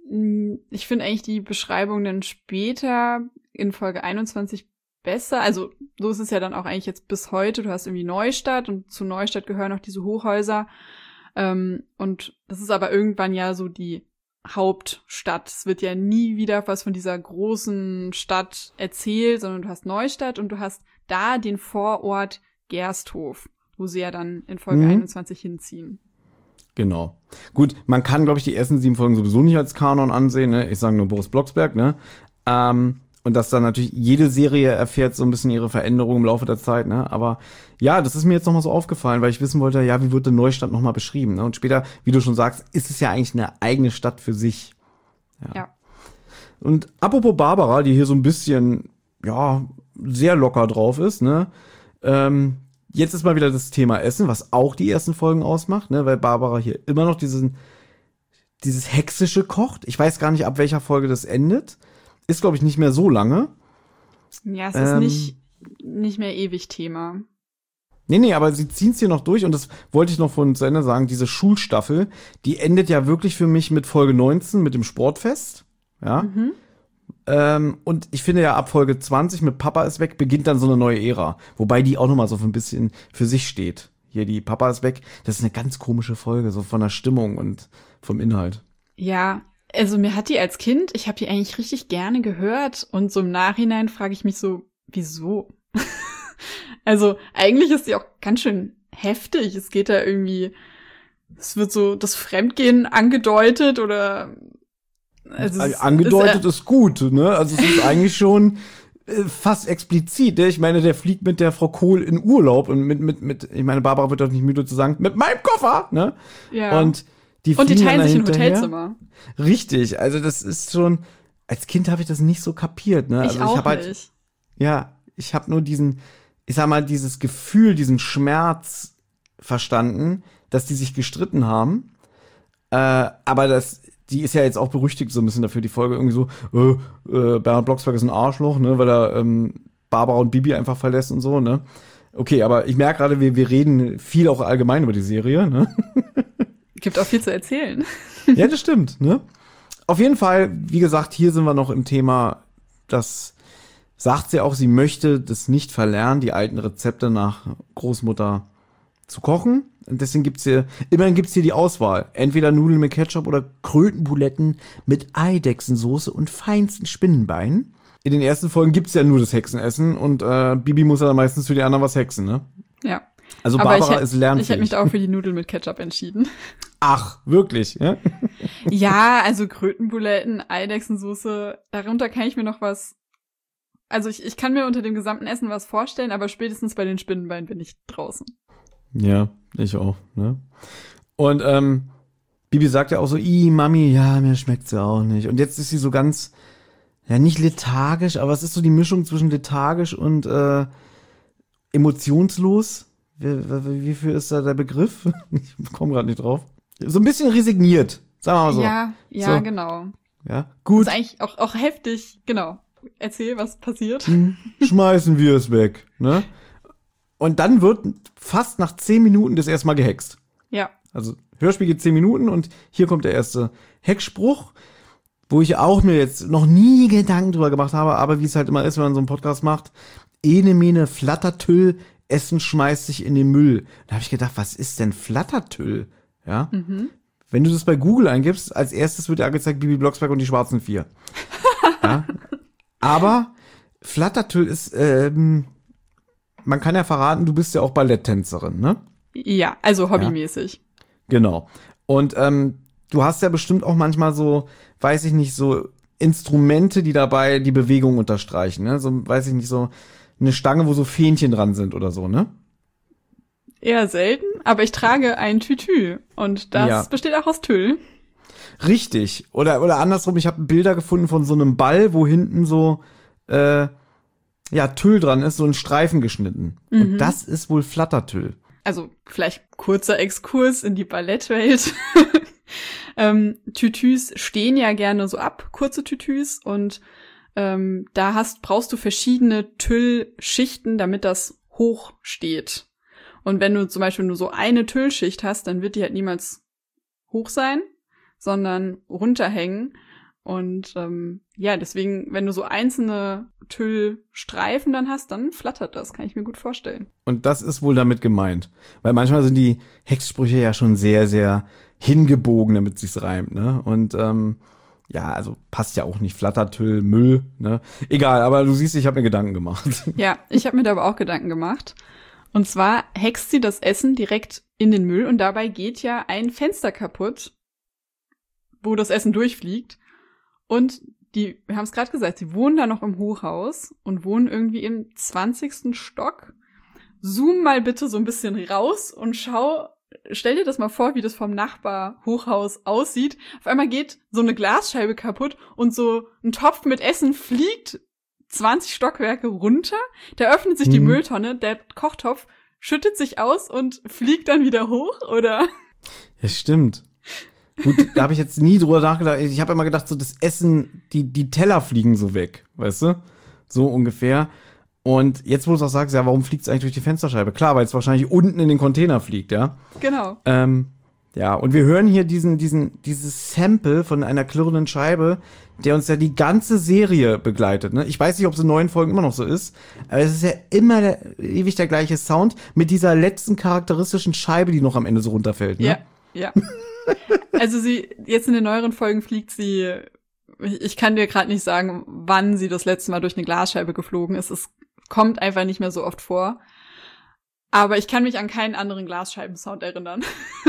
Ich finde eigentlich die Beschreibung dann später in Folge einundzwanzig besser. Also so ist es ja dann auch eigentlich jetzt bis heute. Du hast irgendwie Neustadt und zu Neustadt gehören auch diese Hochhäuser. Ähm, und das ist aber irgendwann ja so die Hauptstadt. Es wird ja nie wieder was von dieser großen Stadt erzählt, sondern du hast Neustadt und du hast da den Vorort Gersthof, wo sie ja dann in Folge mhm. einundzwanzig hinziehen. Genau. Gut, man kann, glaube ich, die ersten sieben Folgen sowieso nicht als Kanon ansehen, ne? Ich sage nur Boris Blocksberg, ne? Ähm, und dass dann natürlich jede Serie erfährt so ein bisschen ihre Veränderung im Laufe der Zeit, ne? Aber ja, das ist mir jetzt nochmal so aufgefallen, weil ich wissen wollte, ja, wie wird denn Neustadt nochmal beschrieben, ne? Und später, wie du schon sagst, ist es ja eigentlich eine eigene Stadt für sich. Ja. ja. Und apropos Barbara, die hier so ein bisschen, ja, sehr locker drauf ist, ne? Ähm, Jetzt ist mal wieder das Thema Essen, was auch die ersten Folgen ausmacht, ne, weil Barbara hier immer noch diesen, dieses Hexische kocht. Ich weiß gar nicht, ab welcher Folge das endet. Ist, glaube ich, nicht mehr so lange. Ja, es ähm, ist nicht, nicht mehr ewig Thema. Nee, nee, aber sie ziehen es hier noch durch und das wollte ich noch von zu Ende sagen. Diese Schulstaffel, die endet ja wirklich für mich mit Folge neunzehn, mit dem Sportfest. Ja. Mhm. Ähm, und ich finde ja, ab Folge zwanzig mit Papa ist weg, beginnt dann so eine neue Ära. Wobei die auch noch mal so ein bisschen für sich steht. Hier, die Papa ist weg. Das ist eine ganz komische Folge, so von der Stimmung und vom Inhalt. Ja, also mir hat die als Kind, ich habe die eigentlich richtig gerne gehört. Und so im Nachhinein frage ich mich so, wieso? Also eigentlich ist die auch ganz schön heftig. Es geht da irgendwie, es wird so das Fremdgehen angedeutet oder... Also es, angedeutet ist, äh, ist gut, ne? Also es ist eigentlich schon äh, fast explizit. Ne? Ich meine, der fliegt mit der Frau Kohl in Urlaub und mit, mit, mit, ich meine, Barbara wird doch nicht müde zu sagen, mit meinem Koffer, ne? Ja. Und die, und die teilen sich ein Hotelzimmer. Richtig, also das ist schon, als Kind habe ich das nicht so kapiert, ne? Ich also auch ich hab halt, nicht. Ja, ich habe nur diesen, ich sag mal, dieses Gefühl, diesen Schmerz verstanden, dass die sich gestritten haben. Äh, aber das Die ist ja jetzt auch berüchtigt so ein bisschen dafür, die Folge irgendwie so, äh, äh, Bernhard Blocksberg ist ein Arschloch, ne, weil er ähm, Barbara und Bibi einfach verlässt und so, ne. Okay, aber ich merke gerade, wir, wir reden viel auch allgemein über die Serie, ne. Gibt auch viel zu erzählen. Ja, das stimmt, ne. Auf jeden Fall, wie gesagt, hier sind wir noch im Thema, das sagt sie auch, sie möchte das nicht verlernen, die alten Rezepte nach Großmutter zu kochen. Und deswegen gibt's hier, immerhin gibt's hier die Auswahl. Entweder Nudeln mit Ketchup oder Krötenbuletten mit Eidechsensoße und feinsten Spinnenbeinen. In den ersten Folgen gibt's ja nur das Hexenessen und äh, Bibi muss ja dann meistens für die anderen was hexen, ne? Ja. Also aber Barbara ich, ist lernfähig. Ich hätte mich da auch für die Nudeln mit Ketchup entschieden. Ach, wirklich, ja? Ja, also Krötenbuletten, Eidechsensoße, darunter kann ich mir noch was, also ich, ich kann mir unter dem gesamten Essen was vorstellen, aber spätestens bei den Spinnenbeinen bin ich draußen. Ja, ich auch, ne? Und ähm, Bibi sagt ja auch so, ih, Mami, ja, mir schmeckt's ja auch nicht. Und jetzt ist sie so ganz, ja, nicht lethargisch, aber es ist so die Mischung zwischen lethargisch und äh, emotionslos. Wie, wie, wie viel ist da der Begriff? Ich komme gerade nicht drauf. So ein bisschen resigniert, sagen wir mal so. Ja, ja, so. Genau. Ja, gut. Das ist eigentlich auch, auch heftig, genau. Erzähl, was passiert. Schmeißen wir es weg, ne? Und dann wird fast nach zehn Minuten das erstmal gehext. Ja. Also Hörspiel geht zehn Minuten und hier kommt der erste Hexspruch, wo ich auch mir jetzt noch nie Gedanken drüber gemacht habe, aber wie es halt immer ist, wenn man so einen Podcast macht, ene mene Flattertüll, Essen schmeißt sich in den Müll. Da habe ich gedacht, was ist denn Flattertüll? Ja. Mhm. Wenn du das bei Google eingibst, als erstes wird dir angezeigt Bibi Blocksberg und die schwarzen vier. Ja. Aber Flattertüll ist, ähm, man kann ja verraten, du bist ja auch Balletttänzerin, ne? Ja, also hobbymäßig. Ja. Genau. Und ähm, du hast ja bestimmt auch manchmal so, weiß ich nicht, so Instrumente, die dabei die Bewegung unterstreichen, ne? So, weiß ich nicht, so eine Stange, wo so Fähnchen dran sind oder so, ne? Eher selten, aber ich trage ein Tütü und das ja. besteht auch aus Tüll. Richtig. Oder oder andersrum, ich habe Bilder gefunden von so einem Ball, wo hinten so äh, ja Tüll dran ist, so ein Streifen geschnitten. Mhm. Und das ist wohl Flattertüll. Also vielleicht kurzer Exkurs in die Ballettwelt. ähm, Tütüs stehen ja gerne so ab, kurze Tütüs, und ähm, da hast brauchst du verschiedene Tüllschichten, damit das hoch steht. Und wenn du zum Beispiel nur so eine Tüllschicht hast, dann wird die halt niemals hoch sein, sondern runterhängen. Und ähm, ja, deswegen, wenn du so einzelne Tüllstreifen dann hast, dann flattert das, kann ich mir gut vorstellen. Und das ist wohl damit gemeint. Weil manchmal sind die Hexsprüche ja schon sehr, sehr hingebogen, damit sich's reimt, ne? Und ähm, ja, also passt ja auch nicht Flattertüll, Müll, ne? Egal, aber du siehst, ich habe mir Gedanken gemacht. Ja, ich habe mir da aber auch Gedanken gemacht. Und zwar hext sie das Essen direkt in den Müll und dabei geht ja ein Fenster kaputt, wo das Essen durchfliegt. Und die, wir haben es gerade gesagt, sie wohnen da noch im Hochhaus und wohnen irgendwie im zwanzigsten Stock. Zoom mal bitte so ein bisschen raus und schau, stell dir das mal vor, wie das vom Nachbar-Hochhaus aussieht. Auf einmal geht so eine Glasscheibe kaputt und so ein Topf mit Essen fliegt zwanzig Stockwerke runter. Da öffnet sich die Mhm. Mülltonne, der Kochtopf schüttet sich aus und fliegt dann wieder hoch, oder? Ja, stimmt. Gut, da habe ich jetzt nie drüber nachgedacht. Ich habe immer gedacht, so das Essen, die die Teller fliegen so weg, weißt du? So ungefähr. Und jetzt, wo du es auch sagst, ja, warum fliegt es eigentlich durch die Fensterscheibe? Klar, weil es wahrscheinlich unten in den Container fliegt, ja. Genau. Ähm, ja, und wir hören hier diesen, diesen, dieses Sample von einer klirrenden Scheibe, der uns ja die ganze Serie begleitet, ne? Ich weiß nicht, ob es in neuen Folgen immer noch so ist, aber es ist ja immer der, ewig der gleiche Sound mit dieser letzten charakteristischen Scheibe, die noch am Ende so runterfällt, ne? Ja, ja. Also sie, jetzt in den neueren Folgen fliegt sie, ich kann dir gerade nicht sagen, wann sie das letzte Mal durch eine Glasscheibe geflogen ist. Es kommt einfach nicht mehr so oft vor. Aber ich kann mich an keinen anderen Glasscheibensound erinnern.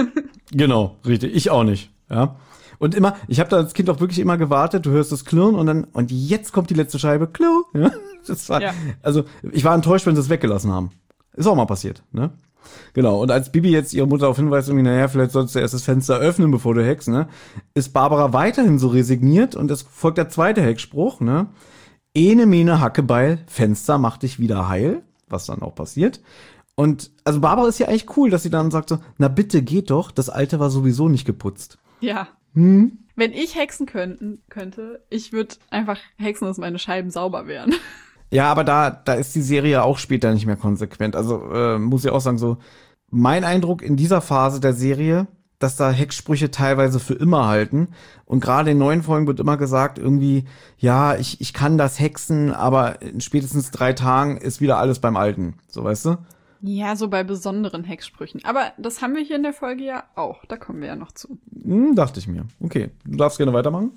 Genau, richtig. Ich auch nicht, ja. Und immer, ich habe da als Kind auch wirklich immer gewartet, du hörst das Klirren und dann, und jetzt kommt die letzte Scheibe, Klirr, ja. Das war, Ja. also, ich war enttäuscht, wenn sie es weggelassen haben. Ist auch mal passiert, ne? Genau, und als Bibi jetzt ihre Mutter darauf hinweist, irgendwie, naja, vielleicht solltest du erst das Fenster öffnen, bevor du hackst, ne, ist Barbara weiterhin so resigniert und es folgt der zweite Hackspruch, ne, Ene, mene, Hackebeil, Fenster macht dich wieder heil, was dann auch passiert. Und, also Barbara ist ja eigentlich cool, dass sie dann sagt so, na bitte geht doch, das alte war sowieso nicht geputzt. Ja. Hm? Wenn ich hexen könnten, könnte, ich würde einfach hexen, dass meine Scheiben sauber wären. Ja, aber da, da ist die Serie auch später nicht mehr konsequent. Also äh, muss ich auch sagen, so mein Eindruck in dieser Phase der Serie, dass da Hexsprüche teilweise für immer halten. Und gerade in neuen Folgen wird immer gesagt, irgendwie, ja, ich, ich kann das hexen, aber in spätestens drei Tagen ist wieder alles beim Alten. So, weißt du? Ja, so bei besonderen Hexsprüchen. Aber das haben wir hier in der Folge ja auch. Da kommen wir ja noch zu. Hm, dachte ich mir. Okay, du darfst gerne weitermachen.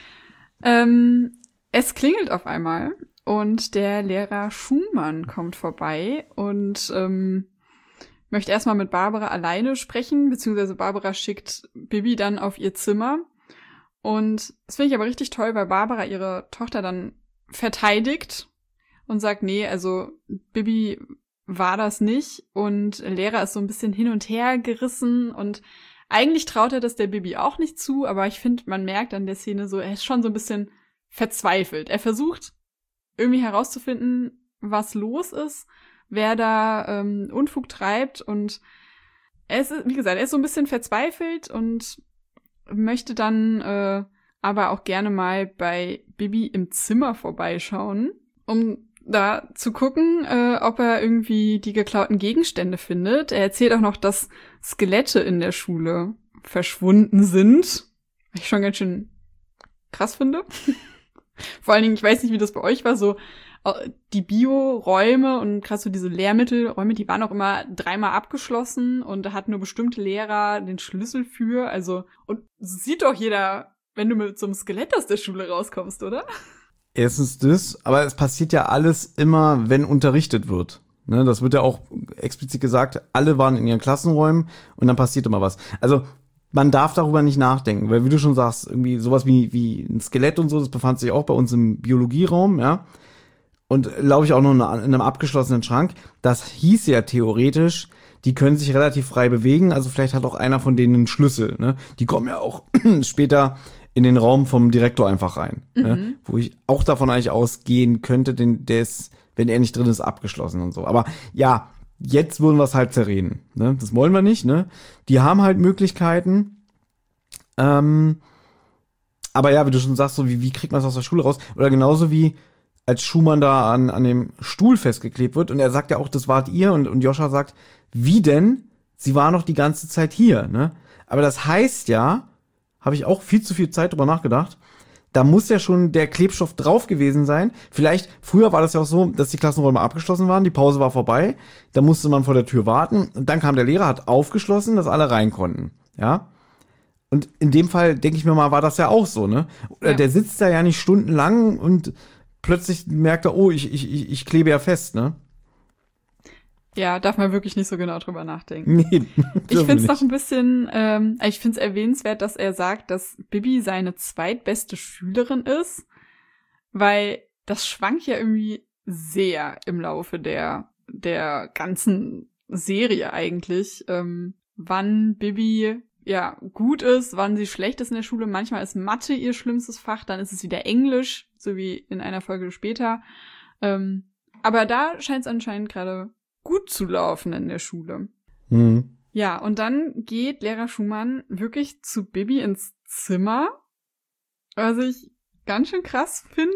Ähm, es klingelt auf einmal. Und der Lehrer Schumann kommt vorbei und ähm, möchte erstmal mit Barbara alleine sprechen, beziehungsweise Barbara schickt Bibi dann auf ihr Zimmer. Und das finde ich aber richtig toll, weil Barbara ihre Tochter dann verteidigt und sagt, nee, also Bibi war das nicht. Und Lehrer ist so ein bisschen hin und her gerissen und eigentlich traut er das der Bibi auch nicht zu, aber ich finde, man merkt an der Szene so, er ist schon so ein bisschen verzweifelt. Er versucht irgendwie herauszufinden, was los ist, wer da ähm, Unfug treibt und er ist, wie gesagt, er ist so ein bisschen verzweifelt und möchte dann äh, aber auch gerne mal bei Bibi im Zimmer vorbeischauen, um da zu gucken, äh, ob er irgendwie die geklauten Gegenstände findet. Er erzählt auch noch, dass Skelette in der Schule verschwunden sind, was ich schon ganz schön krass finde. Vor allen Dingen, ich weiß nicht, wie das bei euch war, so die Bio-Räume und gerade so diese Lehrmittelräume, die waren auch immer dreimal abgeschlossen und da hat nur bestimmte Lehrer den Schlüssel für. Also, und sieht doch jeder, wenn du mit so einem Skelett aus der Schule rauskommst, oder? Erstens das, aber es passiert ja alles immer, wenn unterrichtet wird. Ne, das wird ja auch explizit gesagt, alle waren in ihren Klassenräumen und dann passiert immer was. Also man darf darüber nicht nachdenken, weil wie du schon sagst, irgendwie sowas wie wie ein Skelett und so, das befand sich auch bei uns im Biologieraum, ja. Und glaube ich auch noch in einem abgeschlossenen Schrank. Das hieß ja theoretisch, die können sich relativ frei bewegen, also vielleicht hat auch einer von denen einen Schlüssel, ne? Die kommen ja auch später in den Raum vom Direktor einfach rein, mhm. ne? Wo ich auch davon eigentlich ausgehen könnte, denn der ist, wenn er nicht drin ist, abgeschlossen und so. Aber ja, jetzt würden wir es halt zerreden, ne? Das wollen wir nicht, ne? Die haben halt Möglichkeiten, ähm, aber ja, wie du schon sagst, so wie, wie kriegt man es aus der Schule raus? Oder genauso wie als Schumann da an, an dem Stuhl festgeklebt wird und er sagt ja auch, das wart ihr und, und Joscha sagt, wie denn? Sie war noch die ganze Zeit hier, ne? Aber das heißt ja, habe ich auch viel zu viel Zeit drüber nachgedacht, da muss ja schon der Klebstoff drauf gewesen sein. Vielleicht, früher war das ja auch so, dass die Klassenräume abgeschlossen waren, die Pause war vorbei, da musste man vor der Tür warten und dann kam der Lehrer, hat aufgeschlossen, dass alle rein konnten, ja. Und in dem Fall, denke ich mir mal, war das ja auch so, ne? Ja. Der sitzt da ja nicht stundenlang und plötzlich merkt er, oh, ich, ich, ich, ich klebe ja fest, ne? Ja, darf man wirklich nicht so genau drüber nachdenken. Nee, ich finde es noch ein bisschen, ähm, ich finde es erwähnenswert, dass er sagt, dass Bibi seine zweitbeste Schülerin ist, weil das schwankt ja irgendwie sehr im Laufe der, der ganzen Serie eigentlich, ähm, wann Bibi ja gut ist, wann sie schlecht ist in der Schule. Manchmal ist Mathe ihr schlimmstes Fach, dann ist es wieder Englisch, so wie in einer Folge später. Ähm, aber da scheint es anscheinend gerade gut zu laufen in der Schule. Mhm. Ja, und dann geht Lehrer Schumann wirklich zu Bibi ins Zimmer, was ich ganz schön krass finde.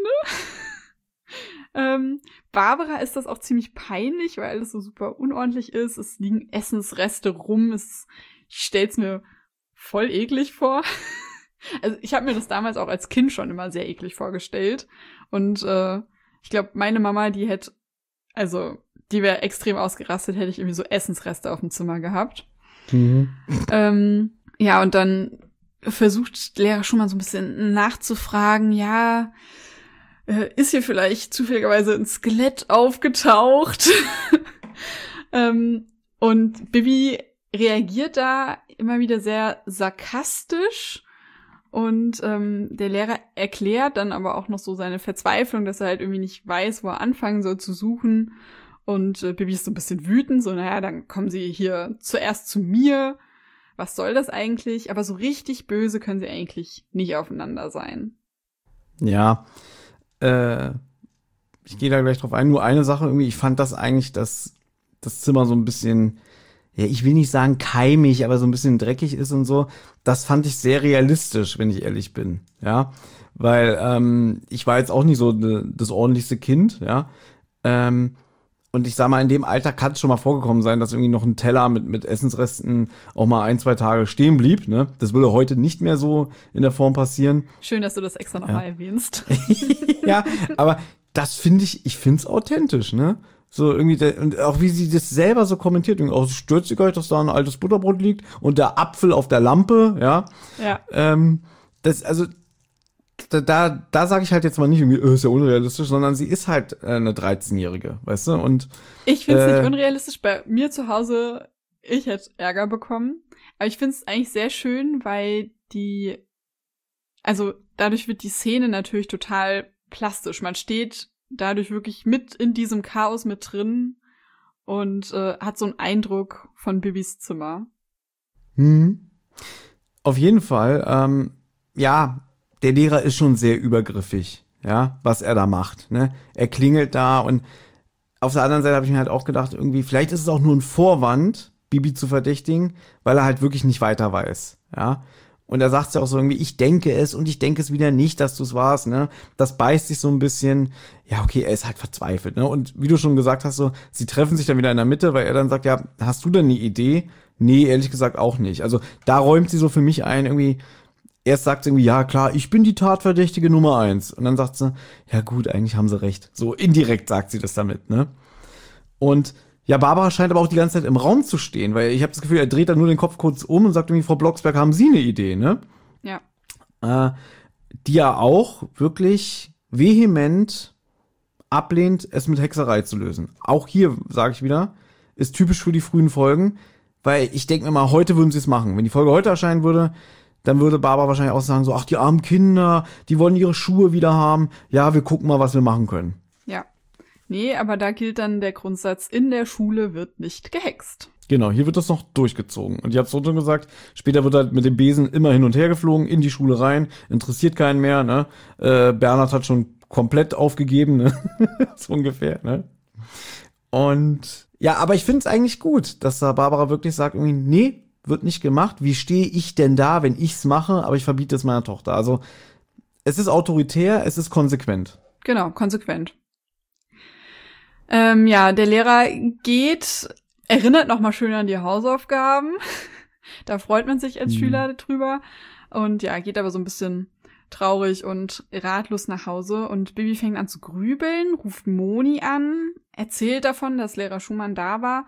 ähm, Barbara ist das auch ziemlich peinlich, weil alles so super unordentlich ist. Es liegen Essensreste rum. Es, ich stell's mir voll eklig vor. Also ich habe mir das damals auch als Kind schon immer sehr eklig vorgestellt. Und äh, ich glaube, meine Mama, die hätte, also die wäre extrem ausgerastet, hätte ich irgendwie so Essensreste auf dem Zimmer gehabt. Mhm. Ähm, ja, und dann versucht Lehrer Schumann so ein bisschen nachzufragen, ja, äh, ist hier vielleicht zufälligerweise ein Skelett aufgetaucht? ähm, und Bibi reagiert da immer wieder sehr sarkastisch. Und ähm, der Lehrer erklärt dann aber auch noch so seine Verzweiflung, dass er halt irgendwie nicht weiß, wo er anfangen soll zu suchen. Und äh, Bibi ist so ein bisschen wütend, so, naja, dann kommen sie hier zuerst zu mir. Was soll das eigentlich? Aber so richtig böse können sie eigentlich nicht aufeinander sein. Ja, äh, ich gehe da gleich drauf ein. Nur eine Sache irgendwie, ich fand das eigentlich, dass das Zimmer so ein bisschen, ja, ich will nicht sagen keimig, aber so ein bisschen dreckig ist und so. Das fand ich sehr realistisch, wenn ich ehrlich bin, ja. Weil ähm, ich war jetzt auch nicht so ne, das ordentlichste Kind, ja. Ähm, Und ich sag mal, in dem Alter kann es schon mal vorgekommen sein, dass irgendwie noch ein Teller mit, mit Essensresten auch mal ein, zwei Tage stehen blieb, ne? Das würde heute nicht mehr so in der Form passieren. Schön, dass du das extra nochmal ja. erwähnst. Ja, aber das finde ich, ich finde es authentisch, ne? So irgendwie, der, und auch wie sie das selber so kommentiert, irgendwie, auch stört sie gar nicht, dass da ein altes Butterbrot liegt und der Apfel auf der Lampe, ja. Ja. Ähm, das, also, Da, da, da sage ich halt jetzt mal nicht, irgendwie, äh, ist ja unrealistisch, sondern sie ist halt äh, eine dreizehnjährige, weißt du? Und ich finde es äh, nicht unrealistisch. Bei mir zu Hause, ich hätte Ärger bekommen. Aber ich finde es eigentlich sehr schön, weil die, also dadurch wird die Szene natürlich total plastisch. Man steht dadurch wirklich mit in diesem Chaos mit drin und äh, hat so einen Eindruck von Bibis Zimmer. Hm. Auf jeden Fall, ähm, ja, der Lehrer ist schon sehr übergriffig, ja, was er da macht, ne? Er klingelt da und auf der anderen Seite habe ich mir halt auch gedacht, irgendwie, vielleicht ist es auch nur ein Vorwand, Bibi zu verdächtigen, weil er halt wirklich nicht weiter weiß, ja. Und er sagt ja auch so irgendwie, ich denke es und ich denke es wieder nicht, dass du es warst, ne? Das beißt sich so ein bisschen, ja, okay, er ist halt verzweifelt, ne? Und wie du schon gesagt hast, so, sie treffen sich dann wieder in der Mitte, weil er dann sagt, ja, hast du denn eine Idee? Nee, ehrlich gesagt auch nicht. Also da räumt sie so für mich ein, irgendwie, erst sagt sie irgendwie, ja klar, ich bin die Tatverdächtige Nummer eins. Und dann sagt sie, ja gut, eigentlich haben sie recht. So indirekt sagt sie das damit, ne? Und ja, Barbara scheint aber auch die ganze Zeit im Raum zu stehen, weil ich habe das Gefühl, er dreht dann nur den Kopf kurz um und sagt irgendwie, Frau Blocksberg, haben Sie eine Idee, ne? Ja. Äh, die ja auch wirklich vehement ablehnt, es mit Hexerei zu lösen. Auch hier, sage ich wieder, ist typisch für die frühen Folgen, weil ich denke mir mal, heute würden sie es machen. Wenn die Folge heute erscheinen würde, dann würde Barbara wahrscheinlich auch sagen, so, ach, die armen Kinder, die wollen ihre Schuhe wieder haben. Ja, wir gucken mal, was wir machen können. Ja. Nee, aber da gilt dann der Grundsatz, in der Schule wird nicht gehext. Genau, hier wird das noch durchgezogen. Und ich hab's so schon gesagt, später wird halt mit dem Besen immer hin und her geflogen, in die Schule rein, interessiert keinen mehr, ne? Äh, Bernhard hat schon komplett aufgegeben, ne? So ungefähr, ne? Und ja, aber ich find's eigentlich gut, dass da Barbara wirklich sagt, irgendwie, nee, wird nicht gemacht. Wie stehe ich denn da, wenn ich's mache, aber ich verbiete es meiner Tochter? Also, es ist autoritär, es ist konsequent. Genau, konsequent. Ähm, ja, der Lehrer geht, erinnert nochmal schön an die Hausaufgaben. Da freut man sich als mhm. Schüler drüber. Und ja, geht aber so ein bisschen traurig und ratlos nach Hause und Bibi fängt an zu grübeln, ruft Moni an, erzählt davon, dass Lehrer Schumann da war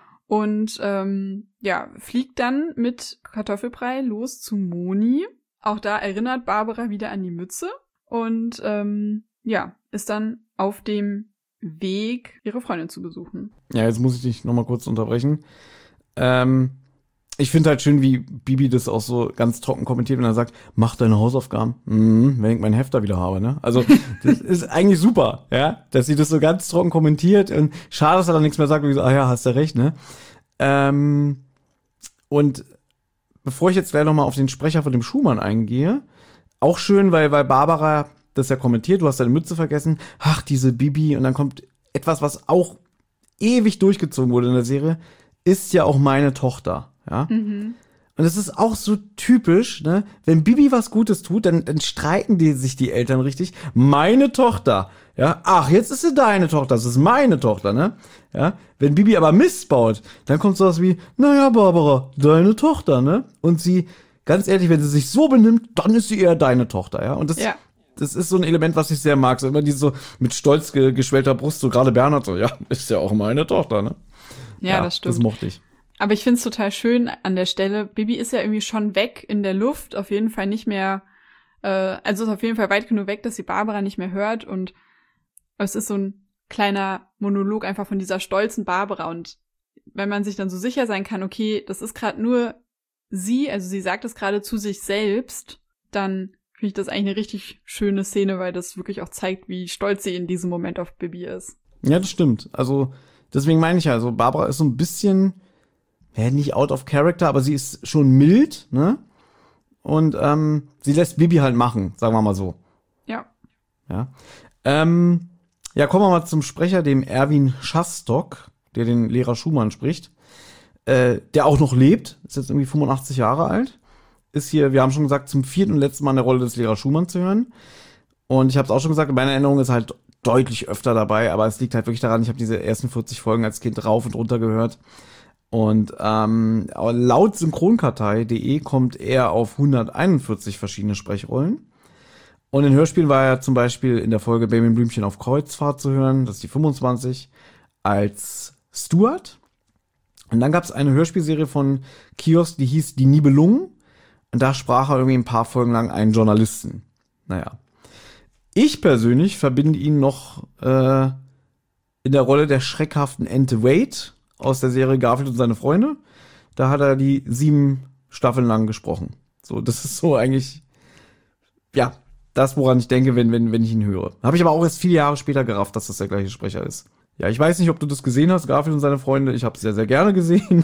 und ähm, ja, fliegt dann mit Kartoffelbrei los zu Moni. Auch da erinnert Barbara wieder an die Mütze und ähm, ja, ist dann auf dem Weg, ihre Freundin zu besuchen. Ja, jetzt muss ich dich nochmal kurz unterbrechen. Ähm, ich finde halt schön, wie Bibi das auch so ganz trocken kommentiert, wenn er sagt, mach deine Hausaufgaben, mhm, wenn ich meinen Hefter wieder habe, ne? Also, das ist eigentlich super, ja, dass sie das so ganz trocken kommentiert und schade, dass er dann nichts mehr sagt, wie so, ah ja, hast du recht, ne? Ähm, und bevor ich jetzt gleich nochmal auf den Sprecher von dem Schumann eingehe, auch schön, weil, weil Barbara das ja kommentiert, du hast deine Mütze vergessen, ach, diese Bibi, und dann kommt etwas, was auch ewig durchgezogen wurde in der Serie, ist ja auch meine Tochter, ja. Mhm. Und es ist auch so typisch, ne, wenn Bibi was Gutes tut, dann, dann streiten die sich die Eltern richtig. Meine Tochter, ja, ach, jetzt ist sie deine Tochter, das ist meine Tochter, ne, ja. Wenn Bibi aber Mist baut, dann kommt sowas wie, naja, Barbara, deine Tochter, ne, und sie, ganz ehrlich, wenn sie sich so benimmt, dann ist sie eher deine Tochter, ja, und das, ja. Das ist so ein Element, was ich sehr mag, so immer die so mit stolz ge- geschwellter Brust, so gerade Bernhard, so, ja, ist ja auch meine Tochter, ne. Ja, ja, das stimmt. Das mochte ich. Aber ich find's total schön an der Stelle. Bibi ist ja irgendwie schon weg in der Luft, auf jeden Fall nicht mehr, äh, also ist auf jeden Fall weit genug weg, dass sie Barbara nicht mehr hört und es ist so ein kleiner Monolog einfach von dieser stolzen Barbara und wenn man sich dann so sicher sein kann, okay, das ist gerade nur sie, also sie sagt es gerade zu sich selbst, dann finde ich das eigentlich eine richtig schöne Szene, weil das wirklich auch zeigt, wie stolz sie in diesem Moment auf Bibi ist. Ja, das stimmt. Also deswegen meine ich ja, also Barbara ist so ein bisschen, ja, nicht out of character, aber sie ist schon mild, ne? Und ähm, sie lässt Bibi halt machen, sagen wir mal so. Ja. Ja. Ähm, ja, kommen wir mal zum Sprecher, dem Erwin Schastock, der den Lehrer Schumann spricht. Äh, der auch noch lebt, ist jetzt irgendwie fünfundachtzig Jahre alt. Ist hier, wir haben schon gesagt, zum vierten und letzten Mal in der Rolle des Lehrer Schumann zu hören. Und ich habe es auch schon gesagt, meine Erinnerung ist halt deutlich öfter dabei, aber es liegt halt wirklich daran, ich habe diese ersten vierzig Folgen als Kind rauf und runter gehört. Und ähm, laut Synchronkartei punkt de kommt er auf hunderteinundvierzig verschiedene Sprechrollen. Und in Hörspielen war er zum Beispiel in der Folge Benjamin Blümchen auf Kreuzfahrt zu hören, das ist die fünfundzwanzig, als Stuart. Und dann gab es eine Hörspielserie von Kiosk, die hieß Die Nibelungen. Und da sprach er irgendwie ein paar Folgen lang einen Journalisten. Naja. Ich persönlich verbinde ihn noch äh, in der Rolle der schreckhaften Ente Wade aus der Serie Garfield und seine Freunde. Da hat er die sieben Staffeln lang gesprochen. So, das ist so eigentlich, ja, das, woran ich denke, wenn, wenn, wenn ich ihn höre. Habe ich aber auch erst viele Jahre später gerafft, dass das der gleiche Sprecher ist. Ja, ich weiß nicht, ob du das gesehen hast, Garfield und seine Freunde. Ich habe es sehr, sehr gerne gesehen.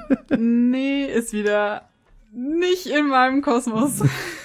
Nee, ist wieder nicht in meinem Kosmos.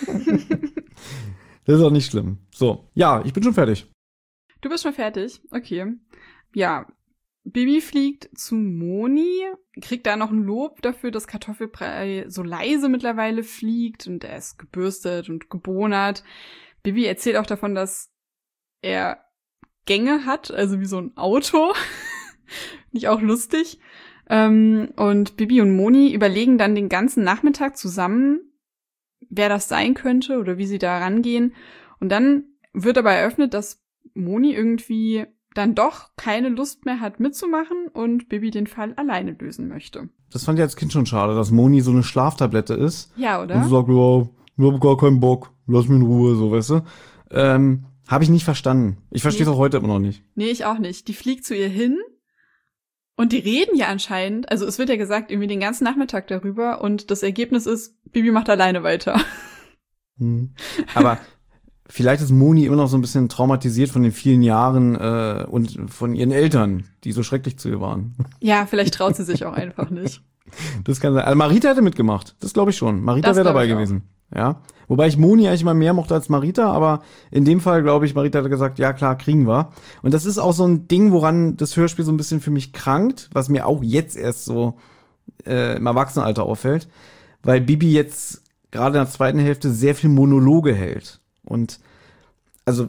Das ist auch nicht schlimm. So, ja, ich bin schon fertig. Du bist schon fertig? Okay. Ja, Bibi fliegt zu Moni, kriegt da noch ein Lob dafür, dass Kartoffelbrei so leise mittlerweile fliegt und er ist gebürstet und gebonert. Bibi erzählt auch davon, dass er Gänge hat, also wie so ein Auto. Finde ich auch lustig. Ähm, und Bibi und Moni überlegen dann den ganzen Nachmittag zusammen, wer das sein könnte oder wie sie da rangehen. Und dann wird aber eröffnet, dass Moni irgendwie dann doch keine Lust mehr hat mitzumachen und Bibi den Fall alleine lösen möchte. Das fand ich als Kind schon schade, dass Moni so eine Schlaftablette ist. Ja, oder? Und sie sagt, ja, ich hab gar keinen Bock, lass mich in Ruhe, so, weißt du. Ähm, habe ich nicht verstanden. Ich verstehe es nee. auch heute immer noch nicht. Nee, ich auch nicht. Die fliegt zu ihr hin und die reden ja anscheinend, also es wird ja gesagt, irgendwie den ganzen Nachmittag darüber und das Ergebnis ist, Bibi macht alleine weiter. Hm. Aber vielleicht ist Moni immer noch so ein bisschen traumatisiert von den vielen Jahren äh, und von ihren Eltern, die so schrecklich zu ihr waren. Ja, vielleicht traut sie sich auch einfach nicht. Das kann sein. Also Marita hätte mitgemacht. Das glaube ich schon. Marita wäre dabei gewesen. Auch. Ja. Wobei ich Moni eigentlich mal mehr mochte als Marita, aber in dem Fall, glaube ich, Marita hat gesagt, ja klar, kriegen wir. Und das ist auch so ein Ding, woran das Hörspiel so ein bisschen für mich krankt, was mir auch jetzt erst so äh, im Erwachsenenalter auffällt, weil Bibi jetzt gerade in der zweiten Hälfte sehr viel Monologe hält. Und also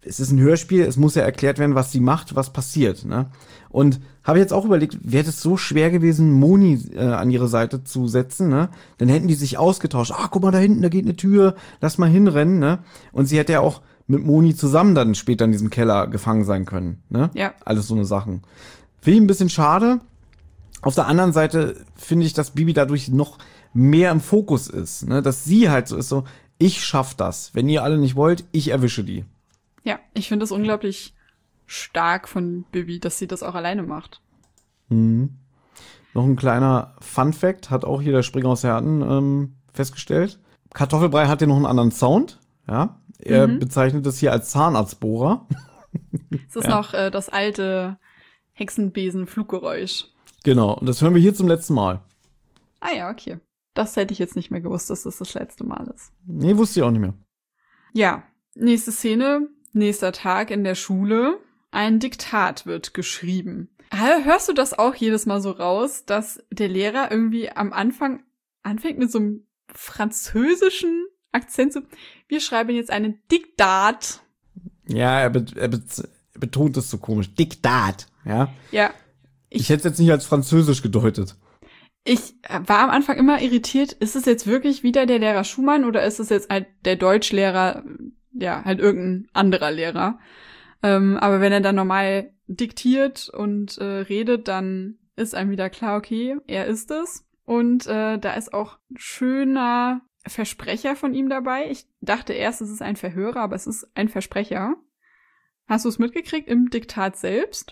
es ist ein Hörspiel, es muss ja erklärt werden, was sie macht, was passiert, ne? Und habe jetzt auch überlegt, wäre es so schwer gewesen, Moni äh, an ihre Seite zu setzen, ne? Dann hätten die sich ausgetauscht. Ah, guck mal da hinten, da geht eine Tür, lass mal hinrennen, ne? Und sie hätte ja auch mit Moni zusammen dann später in diesem Keller gefangen sein können, ne? Ja. Alles so eine Sachen. Finde ich ein bisschen schade. Auf der anderen Seite finde ich, dass Bibi dadurch noch mehr im Fokus ist, ne? Dass sie halt so ist, so, ich schaff das. Wenn ihr alle nicht wollt, ich erwische die. Ja, ich finde es unglaublich stark von Bibi, dass sie das auch alleine macht. Mhm. Noch ein kleiner Fun-Fact, hat auch hier der Springer aus Herten ähm, festgestellt. Kartoffelbrei hat ja noch einen anderen Sound. Ja, er Mhm. bezeichnet das hier als Zahnarztbohrer. Es ist Ja. noch äh, das alte Hexenbesen-Fluggeräusch. Genau, und das hören wir hier zum letzten Mal. Ah ja, okay. Das hätte ich jetzt nicht mehr gewusst, dass das das letzte Mal ist. Nee, wusste ich auch nicht mehr. Ja, nächste Szene, nächster Tag in der Schule. Ein Diktat wird geschrieben. Hörst du das auch jedes Mal so raus, dass der Lehrer irgendwie am Anfang anfängt mit so einem französischen Akzent so, wir schreiben jetzt einen Diktat. Ja, er, be er, be er betont es so komisch. Diktat, ja. Ja. Ich, ich hätte es jetzt nicht als französisch gedeutet. Ich war am Anfang immer irritiert, ist es jetzt wirklich wieder der Lehrer Schumann oder ist es jetzt halt der Deutschlehrer, ja, halt irgendein anderer Lehrer? Ähm, aber wenn er dann normal diktiert und äh, redet, dann ist einem wieder klar, okay, er ist es. Und äh, da ist auch ein schöner Versprecher von ihm dabei. Ich dachte erst, es ist ein Verhörer, aber es ist ein Versprecher. Hast du es mitgekriegt im Diktat selbst?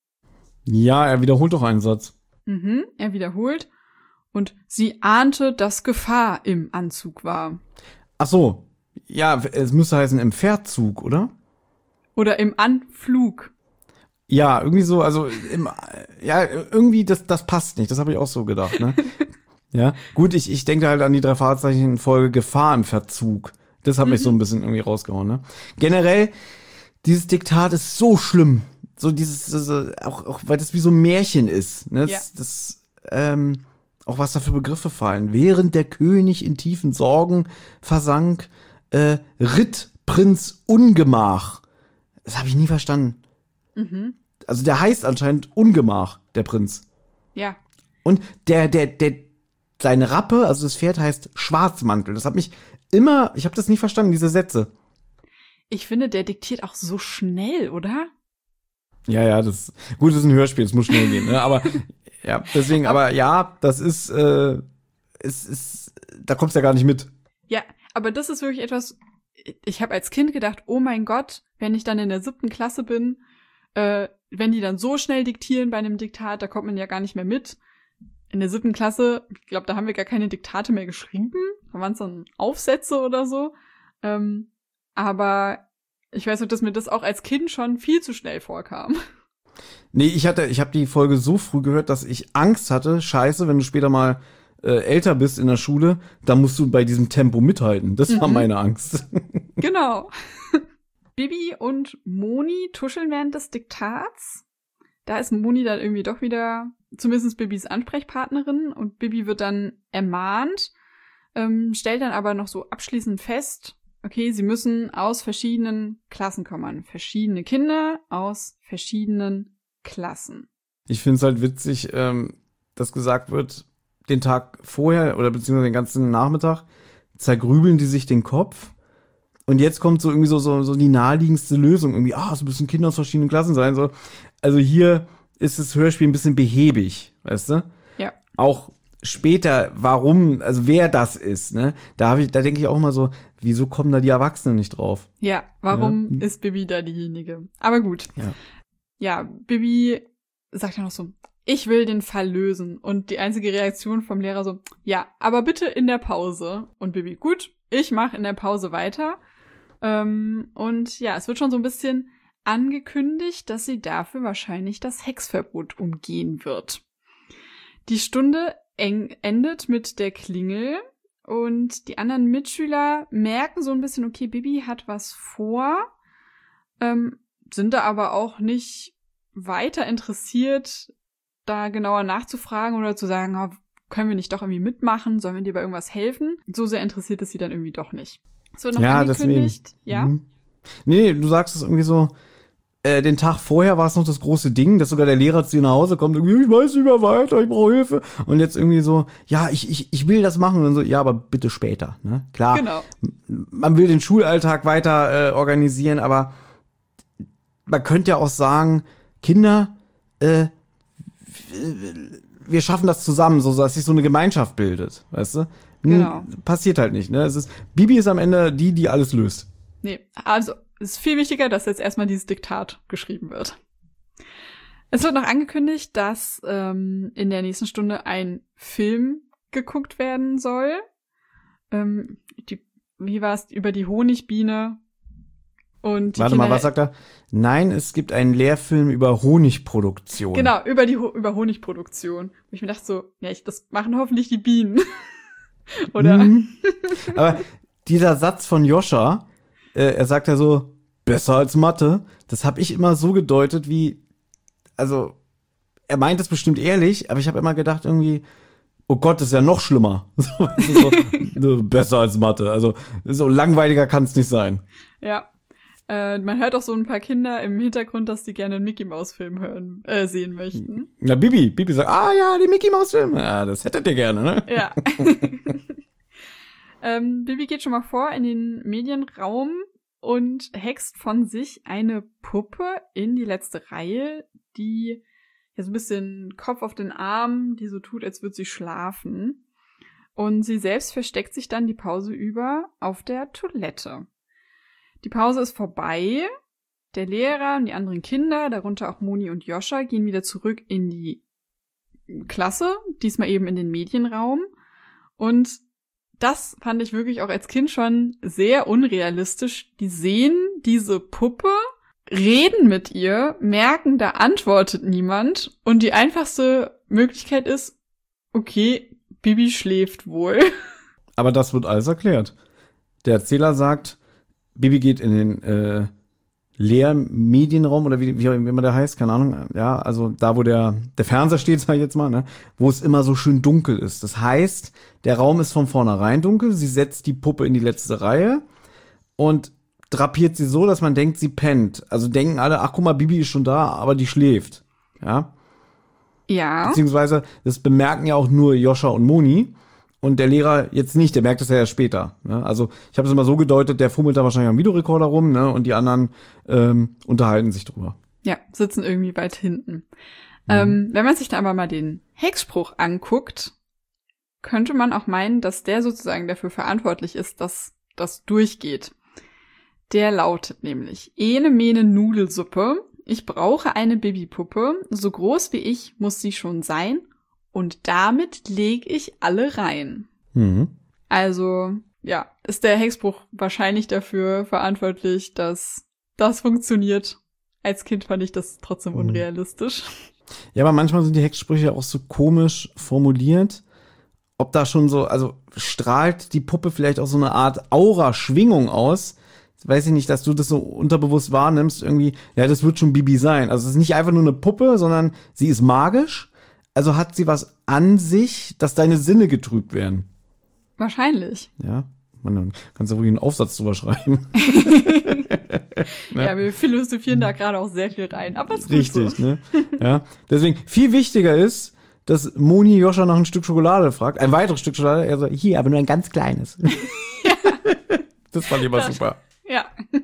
Ja, er wiederholt doch einen Satz. Mhm, er wiederholt. Und sie ahnte, dass Gefahr im Anzug war. Ach so. Ja, es müsste heißen im Verzug, oder? Oder im Anflug. Ja, irgendwie so, also im, ja, irgendwie, das, das passt nicht. Das habe ich auch so gedacht, ne? Ja, gut, ich, ich denke halt an die drei Fahrzeichen Folge Gefahr im Verzug. Das hat Mhm. mich so ein bisschen irgendwie rausgehauen, ne? Generell, dieses Diktat ist so schlimm. So dieses, diese, auch, auch, weil das wie so ein Märchen ist, ne? Das, Ja. das, ähm, auch was da für Begriffe fallen. Während der König in tiefen Sorgen versank, äh, ritt Prinz Ungemach. Das habe ich nie verstanden. Mhm. Also der heißt anscheinend Ungemach, der Prinz. Ja. Und der, der, der, seine Rappe, also das Pferd heißt Schwarzmantel. Das hat mich immer, ich habe das nie verstanden, diese Sätze. Ich finde, der diktiert auch so schnell, oder? Ja, ja, das, gut, das ist ein Hörspiel, es muss schnell gehen, ne? Aber, ja, deswegen, aber ja, das ist, äh, es ist, da kommst du ja gar nicht mit. Ja, aber das ist wirklich etwas, ich habe als Kind gedacht, oh mein Gott, wenn ich dann in der siebten Klasse bin, äh, wenn die dann so schnell diktieren bei einem Diktat, da kommt man ja gar nicht mehr mit. In der siebten Klasse, ich glaube, da haben wir gar keine Diktate mehr geschrieben. Da waren es dann Aufsätze oder so. Ähm, aber ich weiß noch, dass mir das auch als Kind schon viel zu schnell vorkam. Nee, ich hatte, ich habe die Folge so früh gehört, dass ich Angst hatte, scheiße, wenn du später mal äh, älter bist in der Schule, dann musst du bei diesem Tempo mithalten. Das war Mhm. meine Angst. Genau. Bibi und Moni tuscheln während des Diktats. Da ist Moni dann irgendwie doch wieder zumindest Bibis Ansprechpartnerin und Bibi wird dann ermahnt, ähm, stellt dann aber noch so abschließend fest, okay, sie müssen aus verschiedenen Klassen kommen. Verschiedene Kinder aus verschiedenen Klassen. Ich finde es halt witzig, ähm, dass gesagt wird, den Tag vorher oder beziehungsweise den ganzen Nachmittag zergrübeln die sich den Kopf. Und jetzt kommt so irgendwie so, so, so die naheliegendste Lösung. Irgendwie, ah, es müssen Kinder aus verschiedenen Klassen sein. So. Also hier ist das Hörspiel ein bisschen behäbig, weißt du? Ja. Auch später, warum, also wer das ist, ne? Da habe ich, da denke ich auch mal so, wieso kommen da die Erwachsenen nicht drauf? Ja, warum Ja. ist Bibi da diejenige? Aber gut. Ja. Ja, Bibi sagt dann noch so, ich will den Fall lösen. Und die einzige Reaktion vom Lehrer so, ja, aber bitte in der Pause. Und Bibi, gut, ich mache in der Pause weiter. Ähm, und ja, es wird schon so ein bisschen angekündigt, dass sie dafür wahrscheinlich das Hexverbot umgehen wird. Die Stunde eng endet mit der Klingel und die anderen Mitschüler merken so ein bisschen, okay, Bibi hat was vor, ähm, sind da aber auch nicht weiter interessiert, da genauer nachzufragen oder zu sagen, oh, können wir nicht doch irgendwie mitmachen, sollen wir dir bei irgendwas helfen? So sehr interessiert es sie dann irgendwie doch nicht. So noch Ja, angekündigt, deswegen. ja. Mhm. Nee, du sagst es irgendwie so, äh, den Tag vorher war es noch das große Ding, dass sogar der Lehrer zu dir nach Hause kommt, irgendwie, ich weiß nicht mehr weiter, ich brauche Hilfe. Und jetzt irgendwie so, ja, ich, ich, ich will das machen. Und dann so, ja, aber bitte später. Ne? Klar, Genau. Man will den Schulalltag weiter äh, organisieren, aber man könnte ja auch sagen, Kinder, äh, wir schaffen das zusammen, so dass sich so eine Gemeinschaft bildet, weißt du? Genau. Passiert halt nicht, ne? Es ist, Bibi ist am Ende die, die alles löst. Nee, also es ist viel wichtiger, dass jetzt erstmal dieses Diktat geschrieben wird. Es wird noch angekündigt, dass ähm, in der nächsten Stunde ein Film geguckt werden soll. Ähm, die, wie war es? Über die Honigbiene. Und die Warte Kinder, mal, was sagt er? Nein, es gibt einen Lehrfilm über Honigproduktion. Genau, über die Ho- über Honigproduktion. Und ich mir dachte so, ja, ich, das machen hoffentlich die Bienen. Oder? Mhm. Aber dieser Satz von Joscha, äh, er sagt ja so, besser als Mathe, das habe ich immer so gedeutet wie, also, er meint es bestimmt ehrlich, aber ich habe immer gedacht irgendwie, oh Gott, das ist ja noch schlimmer. So, so, so, besser als Mathe. Also, so langweiliger kann es nicht sein. Ja. Äh, man hört auch so ein paar Kinder im Hintergrund, dass die gerne einen Mickey-Maus-Film hören, äh, sehen möchten. Na, Bibi, Bibi sagt, ah ja, die Mickey-Maus-Filme. Ja, das hättet ihr gerne, ne? Ja. ähm, Bibi geht schon mal vor in den Medienraum und hext von sich eine Puppe in die letzte Reihe, die ja so ein bisschen Kopf auf den Arm, die so tut, als würde sie schlafen. Und sie selbst versteckt sich dann die Pause über auf der Toilette. Die Pause ist vorbei. Der Lehrer und die anderen Kinder, darunter auch Moni und Joscha, gehen wieder zurück in die Klasse, diesmal eben in den Medienraum. Und das fand ich wirklich auch als Kind schon sehr unrealistisch. Die sehen diese Puppe, reden mit ihr, merken, da antwortet niemand. Und die einfachste Möglichkeit ist, okay, Bibi schläft wohl. Aber das wird alles erklärt. Der Erzähler sagt, Bibi geht in den äh, Lehrmedienraum oder wie, wie immer der heißt, keine Ahnung. Ja, also da, wo der der Fernseher steht, sag ich jetzt mal, ne, wo es immer so schön dunkel ist. Das heißt, der Raum ist von vornherein dunkel. Sie setzt die Puppe in die letzte Reihe und drapiert sie so, dass man denkt, sie pennt. Also denken alle, ach guck mal, Bibi ist schon da, aber die schläft. Ja. Ja. Beziehungsweise, das bemerken ja auch nur Joscha und Moni. Und der Lehrer jetzt nicht, der merkt es ja erst später. Ne? Also ich habe es immer so gedeutet, der fummelt da wahrscheinlich am Videorekorder rum, ne? Und die anderen ähm, unterhalten sich drüber. Ja, sitzen irgendwie weit hinten. Mhm. Ähm, wenn man sich da aber mal den Hexspruch anguckt, könnte man auch meinen, dass der sozusagen dafür verantwortlich ist, dass das durchgeht. Der lautet nämlich, Ene mene Nudelsuppe, ich brauche eine Babypuppe, so groß wie ich muss sie schon sein, und damit lege ich alle rein. Mhm. Also, ja, ist der Hexspruch wahrscheinlich dafür verantwortlich, dass das funktioniert. Als Kind fand ich das trotzdem Mhm. unrealistisch. Ja, aber manchmal sind die Hexsprüche auch so komisch formuliert. Ob da schon so, also strahlt die Puppe vielleicht auch so eine Art Aura-Schwingung aus? Weiß ich nicht, dass du das so unterbewusst wahrnimmst, irgendwie, ja, das wird schon Bibi sein. Also es ist nicht einfach nur eine Puppe, sondern sie ist magisch. Also hat sie was an sich, dass deine Sinne getrübt werden. Wahrscheinlich. Ja, man, dann kannst du wirklich einen Aufsatz drüber schreiben. Ne? Ja, wir philosophieren da gerade auch sehr viel rein, aber es ist gut Richtig, so. ne? Ja, deswegen viel wichtiger ist, dass Moni Joscha nach ein Stück Schokolade fragt, ein weiteres Stück Schokolade, er sagt, hier, aber nur ein ganz kleines. Ja. Das fand ich immer Das- super. Ja.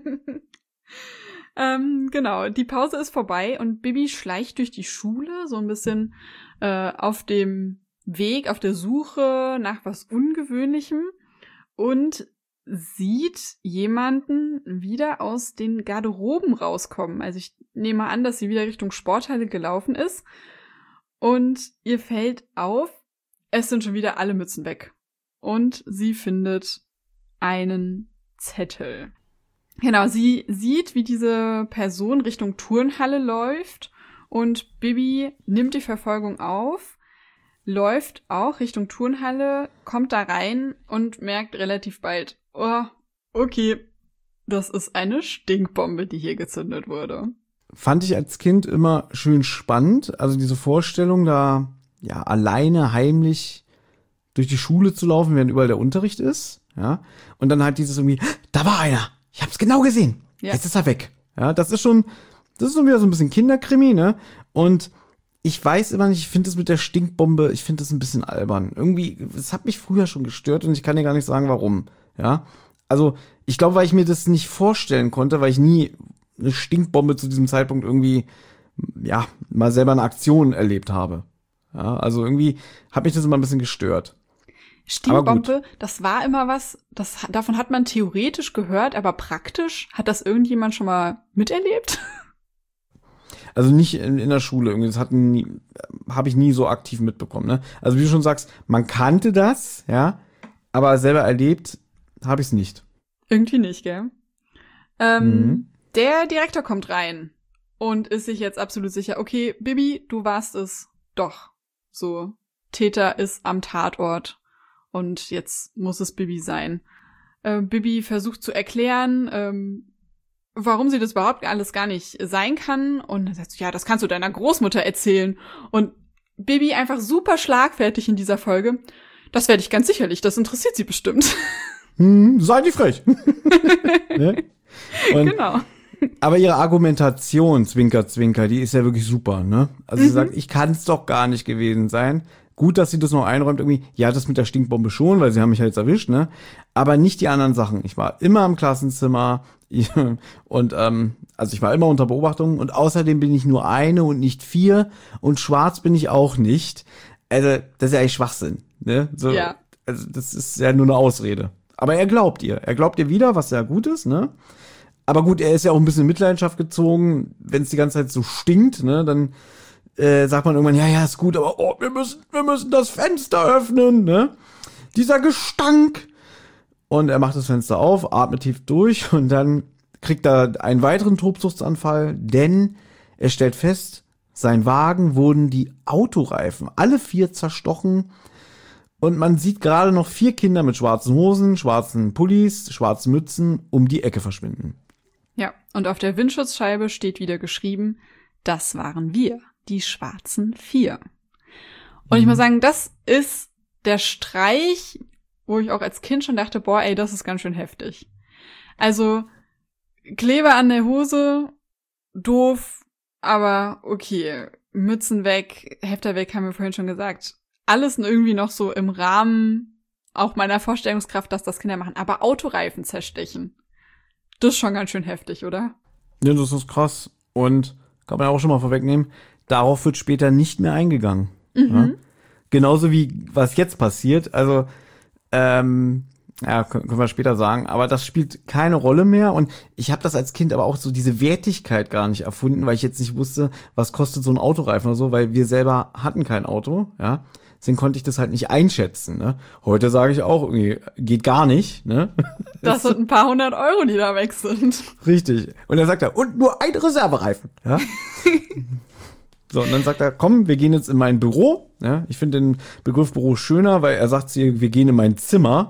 ähm, genau, die Pause ist vorbei und Bibi schleicht durch die Schule, so ein bisschen äh, auf dem Weg, auf der Suche nach was Ungewöhnlichem und sieht jemanden wieder aus den Garderoben rauskommen. Also ich nehme an, dass sie wieder Richtung Sporthalle gelaufen ist und ihr fällt auf, es sind schon wieder alle Mützen weg. Und sie findet einen Zettel. Genau, sie sieht, wie diese Person Richtung Turnhalle läuft und Bibi nimmt die Verfolgung auf, läuft auch Richtung Turnhalle, kommt da rein und merkt relativ bald, oh, okay, das ist eine Stinkbombe, die hier gezündet wurde. Fand ich als Kind immer schön spannend, also diese Vorstellung, da ja alleine heimlich durch die Schule zu laufen, während überall der Unterricht ist, ja, und dann halt dieses irgendwie, da war einer, ich hab's genau gesehen. Ja. Jetzt ist er weg. Ja, das ist schon, das ist schon wieder so ein bisschen Kinderkrimi, ne? Und ich weiß immer nicht, ich finde das mit der Stinkbombe, ich finde das ein bisschen albern. Irgendwie, es hat mich früher schon gestört und ich kann dir gar nicht sagen, warum. Ja, also ich glaube, weil ich mir das nicht vorstellen konnte, weil ich nie eine Stinkbombe zu diesem Zeitpunkt irgendwie, ja, mal selber eine Aktion erlebt habe. Ja, also irgendwie hat mich das immer ein bisschen gestört. Stinkbombe, das war immer was, das, davon hat man theoretisch gehört, aber praktisch, hat das irgendjemand schon mal miterlebt? Also nicht in, in der Schule, irgendwie, das hatten nie, habe ich nie so aktiv mitbekommen, ne? Also wie du schon sagst, man kannte das, ja, aber selber erlebt habe ich es nicht. Irgendwie nicht, gell? Ähm, Mhm. Der Direktor kommt rein und ist sich jetzt absolut sicher, okay, Bibi, du warst es doch. So, Täter ist am Tatort und jetzt muss es Bibi sein. Äh, Bibi versucht zu erklären, ähm, warum sie das überhaupt alles gar nicht sein kann. Und dann sagt sie, ja, das kannst du deiner Großmutter erzählen. Und Bibi einfach super schlagfertig in dieser Folge. Das werde ich ganz sicherlich, das interessiert sie bestimmt. Hm, sei nicht frech. Ne? Und, Genau. aber ihre Argumentation, Zwinker, Zwinker, die ist ja wirklich super, ne? Also sie Mhm. sagt, ich kann es doch gar nicht gewesen sein. Gut, dass sie das noch einräumt irgendwie. Ja, das mit der Stinkbombe schon, weil sie haben mich halt jetzt erwischt, ne? Aber nicht die anderen Sachen. Ich war immer im Klassenzimmer und ähm, also ich war immer unter Beobachtung und außerdem bin ich nur eine und nicht vier und schwarz bin ich auch nicht. Also das ist ja eigentlich Schwachsinn, ne? So, Ja. Also das ist ja nur eine Ausrede. Aber er glaubt ihr. Er glaubt ihr wieder, was ja gut ist, ne? Aber gut, er ist ja auch ein bisschen in Mitleidenschaft gezogen. Wenn es die ganze Zeit so stinkt, ne, dann äh, sagt man irgendwann, ja, ja, ist gut, aber oh, wir müssen, wir müssen das Fenster öffnen, ne? Dieser Gestank. Und er macht das Fenster auf, atmet tief durch und dann kriegt er einen weiteren Tobsuchtsanfall, denn er stellt fest, sein Wagen wurden die Autoreifen, alle vier zerstochen. Und man sieht gerade noch vier Kinder mit schwarzen Hosen, schwarzen Pullis, schwarzen Mützen um die Ecke verschwinden. Ja, und auf der Windschutzscheibe steht wieder geschrieben, das waren wir, die schwarzen Vier. Und ich muss sagen, das ist der Streich, wo ich auch als Kind schon dachte, boah, ey, das ist ganz schön heftig. Also, Kleber an der Hose, doof, aber okay, Mützen weg, Hefter weg, haben wir vorhin schon gesagt. Alles irgendwie noch so im Rahmen auch meiner Vorstellungskraft, dass das Kinder machen. Aber Autoreifen zerstechen, das ist schon ganz schön heftig, oder? Ja, das ist krass. Und kann man ja auch schon mal vorwegnehmen, darauf wird später nicht mehr eingegangen. Mhm. Ja? Genauso wie was jetzt passiert. Also, ähm, ja, können wir später sagen, aber das spielt keine Rolle mehr. Und ich habe das als Kind aber auch so diese Wertigkeit gar nicht erfunden, weil ich jetzt nicht wusste, was kostet so ein Autoreifen oder so, weil wir selber hatten kein Auto, ja. Deswegen konnte ich das halt nicht einschätzen, ne? Heute sage ich auch, irgendwie, geht gar nicht, ne? Das sind ein paar hundert Euro, die da weg sind. Richtig. Und dann sagt er, und nur ein Reservereifen, ja? So, und dann sagt er, komm, wir gehen jetzt in mein Büro. Ja, ich finde den Begriff Büro schöner, weil er sagt sie, wir gehen in mein Zimmer.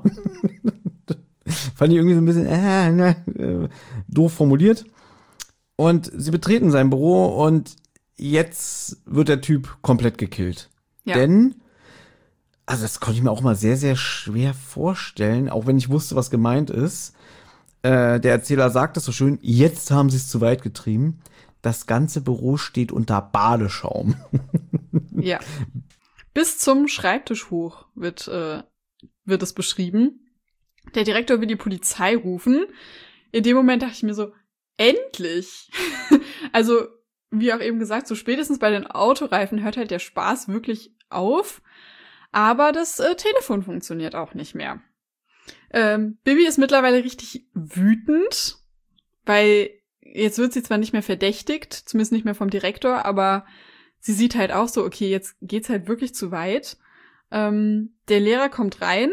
Fand ich irgendwie so ein bisschen äh, ne, äh, doof formuliert. Und sie betreten sein Büro und jetzt wird der Typ komplett gekillt. Ja. Denn, also das konnte ich mir auch mal sehr, sehr schwer vorstellen, auch wenn ich wusste, was gemeint ist. Äh, der Erzähler sagt es so schön, jetzt haben sie es zu weit getrieben. Das ganze Büro steht unter Badeschaum. Ja. Bis zum Schreibtisch hoch wird, äh, wird es beschrieben. Der Direktor will die Polizei rufen. In dem Moment dachte ich mir so, endlich! Also, wie auch eben gesagt, so spätestens bei den Autoreifen hört halt der Spaß wirklich auf. Aber das äh, Telefon funktioniert auch nicht mehr. Ähm, Bibi ist mittlerweile richtig wütend, weil jetzt wird sie zwar nicht mehr verdächtigt, zumindest nicht mehr vom Direktor, aber sie sieht halt auch so, okay, jetzt geht's halt wirklich zu weit. Ähm, der Lehrer kommt rein,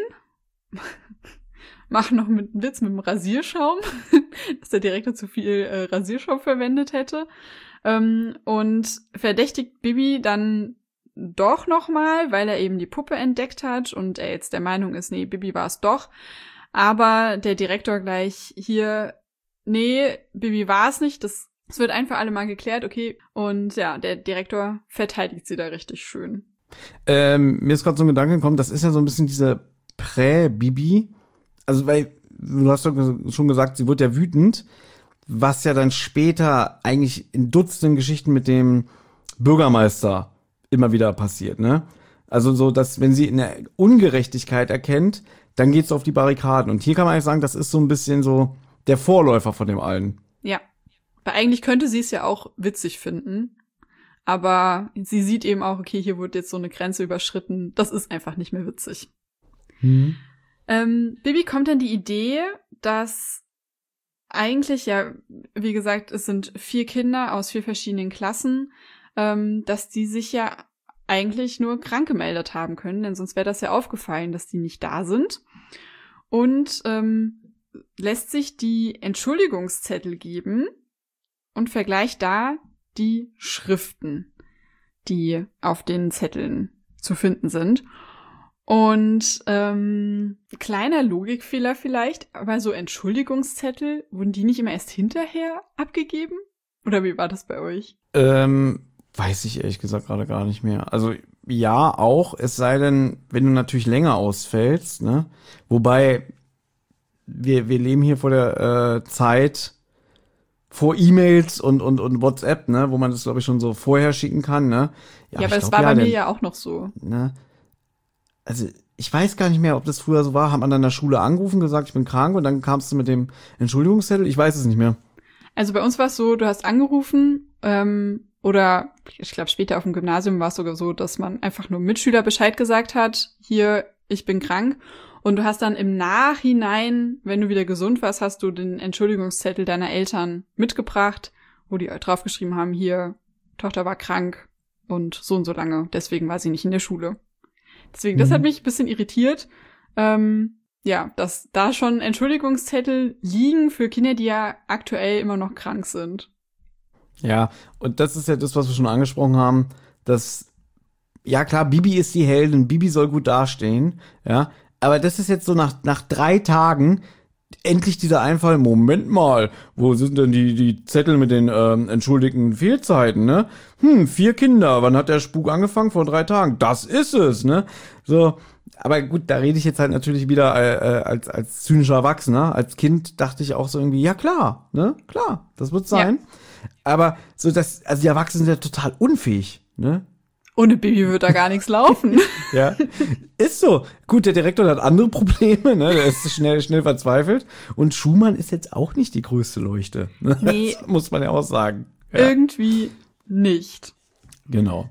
macht noch mit einen Witz mit dem Rasierschaum, dass der Direktor zu viel äh, Rasierschaum verwendet hätte, ähm, und verdächtigt Bibi dann doch nochmal, weil er eben die Puppe entdeckt hat und er jetzt der Meinung ist, nee, Bibi war es doch. Aber der Direktor gleich hier, nee, Bibi war es nicht, das, das wird ein für alle Mal geklärt, okay. Und ja, der Direktor verteidigt sie da richtig schön. Ähm, mir ist gerade so ein Gedanke gekommen, das ist ja so ein bisschen diese Prä-Bibi. Also, weil, du hast doch schon gesagt, sie wird ja wütend. was ja dann später eigentlich in Dutzenden Geschichten mit dem Bürgermeister immer wieder passiert, ne? Also so, dass wenn sie eine Ungerechtigkeit erkennt, dann geht's auf die Barrikaden. Und hier kann man eigentlich sagen, das ist so ein bisschen so der Vorläufer von dem allen. Ja, weil eigentlich könnte sie es ja auch witzig finden, aber sie sieht eben auch, okay, hier wird jetzt so eine Grenze überschritten, das ist einfach nicht mehr witzig. Mhm. Ähm, Bibi kommt dann die Idee, dass eigentlich, ja, wie gesagt, es sind vier Kinder aus vier verschiedenen Klassen, ähm, dass die sich ja eigentlich nur krank gemeldet haben können, denn sonst wäre das ja aufgefallen, dass die nicht da sind. Und ähm, lässt sich die Entschuldigungszettel geben und vergleicht da die Schriften, die auf den Zetteln zu finden sind. Und ähm, kleiner Logikfehler vielleicht, aber so Entschuldigungszettel, wurden die nicht immer erst hinterher abgegeben? Oder wie war das bei euch? Ähm, weiß ich ehrlich gesagt gerade gar nicht mehr. Also ja, auch, es sei denn, wenn du natürlich länger ausfällst, ne? Wobei, wir, wir leben hier vor der äh, Zeit vor E-Mails und, und, und WhatsApp, ne? Wo man das, glaube ich, schon so vorher schicken kann, ne? Ja, aber es war bei mir ja auch noch so. Ne? Also ich weiß gar nicht mehr, ob das früher so war. Hat man dann in der Schule angerufen, gesagt, ich bin krank und dann kamst du mit dem Entschuldigungszettel? Ich weiß es nicht mehr. Also bei uns war es so, du hast angerufen ähm, oder ich glaube später auf dem Gymnasium war es sogar so, dass man einfach nur Mitschüler Bescheid gesagt hat, hier, ich bin krank. Und du hast dann im Nachhinein, wenn du wieder gesund warst, hast du den Entschuldigungszettel deiner Eltern mitgebracht, wo die draufgeschrieben haben, hier, Tochter war krank und so und so lange, deswegen war sie nicht in der Schule. Deswegen, das hat mich ein bisschen irritiert, ähm, ja, dass da schon Entschuldigungszettel liegen für Kinder, die ja aktuell immer noch krank sind. Ja, und das ist ja das, was wir schon angesprochen haben, dass, ja klar, Bibi ist die Heldin, Bibi soll gut dastehen, ja, aber das ist jetzt so nach, nach drei Tagen endlich dieser Einfall, Moment mal, wo sind denn die, die Zettel mit den ähm, entschuldigten Fehlzeiten, ne? Hm, vier Kinder, wann hat der Spuk angefangen? Vor drei Tagen. Das ist es, ne? So, aber gut, da rede ich jetzt halt natürlich wieder äh, als, als zynischer Erwachsener. Als Kind dachte ich auch so irgendwie, ja klar, ne? Klar, das wird sein. Ja. Aber so, das, also die Erwachsenen sind ja total unfähig, ne? Ohne Bibi wird da gar nichts laufen. Ja, ist so. Gut, der Direktor hat andere Probleme, ne? Der ist schnell, schnell verzweifelt. Und Schumann ist jetzt auch nicht die größte Leuchte. Ne? Nee. Das muss man ja auch sagen. Ja. Irgendwie nicht. Genau.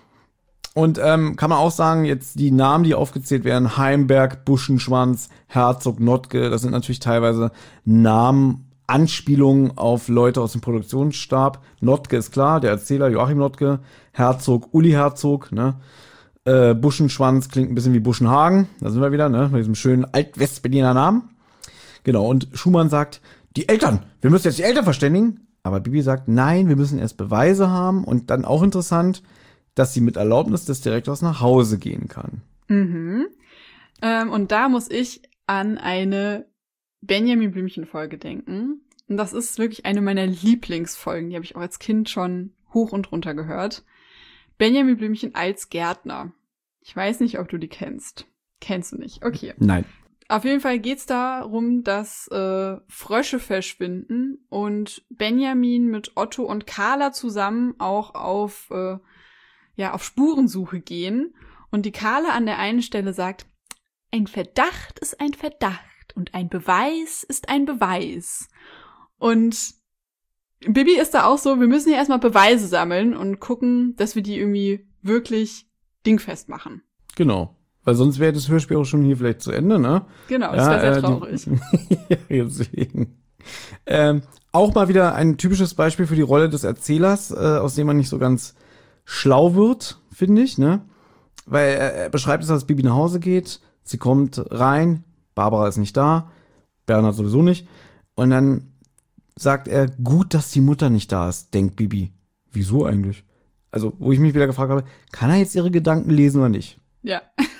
Und ähm, kann man auch sagen, jetzt die Namen, die aufgezählt werden, Heimberg, Buschenschwanz, Herzog, Notke, das sind natürlich teilweise Namen, Anspielungen auf Leute aus dem Produktionsstab. Notke ist klar, der Erzähler Joachim Notke, Herzog Uli Herzog, ne? Äh, Buschenschwanz klingt ein bisschen wie Buschenhagen, da sind wir wieder, ne? Mit diesem schönen Alt-West-Berliner Namen. Genau, und Schumann sagt, die Eltern, wir müssen jetzt die Eltern verständigen. Aber Bibi sagt, nein, wir müssen erst Beweise haben und dann auch interessant, dass sie mit Erlaubnis des Direktors nach Hause gehen kann. Mhm. Ähm, und da muss ich an eine Benjamin Blümchen-Folge denken. Und das ist wirklich eine meiner Lieblingsfolgen. Die habe ich auch als Kind schon hoch und runter gehört. Benjamin Blümchen als Gärtner. Ich weiß nicht, ob du die kennst. Kennst du nicht? Okay. Nein. Auf jeden Fall geht's darum, dass äh, Frösche verschwinden und Benjamin mit Otto und Carla zusammen auch auf, äh, ja, auf Spurensuche gehen. Und die Carla an der einen Stelle sagt, ein Verdacht ist ein Verdacht. Und ein Beweis ist ein Beweis. Und Bibi ist da auch so, wir müssen ja erstmal Beweise sammeln und gucken, dass wir die irgendwie wirklich dingfest machen. Genau. Weil sonst wäre das Hörspiel auch schon hier vielleicht zu Ende, ne? Genau, das wäre ja, sehr äh, traurig. Ja, deswegen. Ähm, auch mal wieder ein typisches Beispiel für die Rolle des Erzählers, äh, aus dem man nicht so ganz schlau wird, finde ich, ne? Weil er, er beschreibt es, dass Bibi nach Hause geht, sie kommt rein, Barbara ist nicht da, Bernhard sowieso nicht. Und dann sagt er, gut, dass die Mutter nicht da ist, denkt Bibi. Wieso eigentlich? Also, wo ich mich wieder gefragt habe, kann er jetzt ihre Gedanken lesen oder nicht? Ja.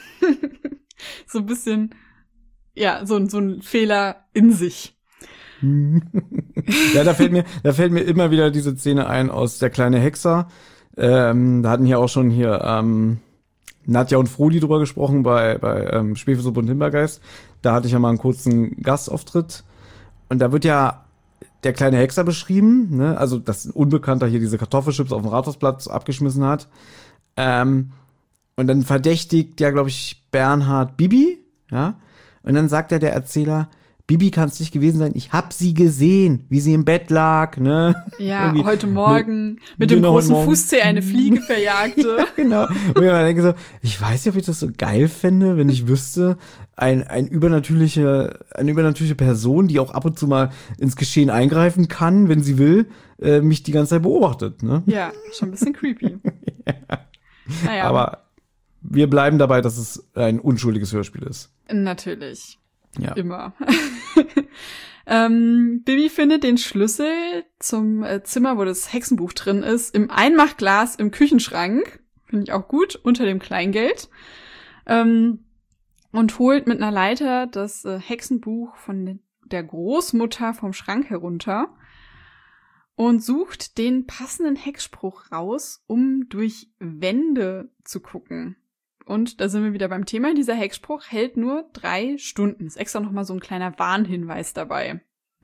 So ein bisschen, ja, so, so ein Fehler in sich. Ja, da fällt mir, da fällt mir immer wieder diese Szene ein aus Der kleine Hexer. Ähm, da hatten hier auch schon hier, ähm, Nadja und Frodi drüber gesprochen bei, bei ähm, Schwefelsuppe und Himbeergeist. Da hatte ich ja mal einen kurzen Gastauftritt. Und da wird ja der kleine Hexer beschrieben, ne? Also, dass ein Unbekannter hier diese Kartoffelchips auf dem Rathausplatz abgeschmissen hat. Ähm, und dann verdächtigt ja, glaube ich, Bernhard Bibi, ja? Und dann sagt ja der Erzähler, Bibi kann es nicht gewesen sein, ich hab sie gesehen, wie sie im Bett lag, ne? Ja, Irgendwie heute Morgen mit, mit dem genau, großen morgen. Fußzeh eine Fliege verjagte. Ja, genau. Und ich denke so, ich weiß nicht, ob ich das so geil fände, wenn ich wüsste, ein, ein übernatürliche, eine übernatürliche Person, die auch ab und zu mal ins Geschehen eingreifen kann, wenn sie will, äh, mich die ganze Zeit beobachtet, ne? Ja, schon ein bisschen creepy. Ja. Naja. Aber wir bleiben dabei, dass es ein unschuldiges Hörspiel ist. Natürlich. Ja. Immer. ähm, Bibi findet den Schlüssel zum äh, Zimmer, wo das Hexenbuch drin ist, im Einmachglas im Küchenschrank. Finde ich auch gut, unter dem Kleingeld. Ähm, und holt mit einer Leiter das äh, Hexenbuch von der Großmutter vom Schrank herunter und sucht den passenden Hexspruch raus, um durch Wände zu gucken. Und da sind wir wieder beim Thema. Dieser Hexspruch hält nur drei Stunden. Ist extra nochmal so ein kleiner Warnhinweis dabei.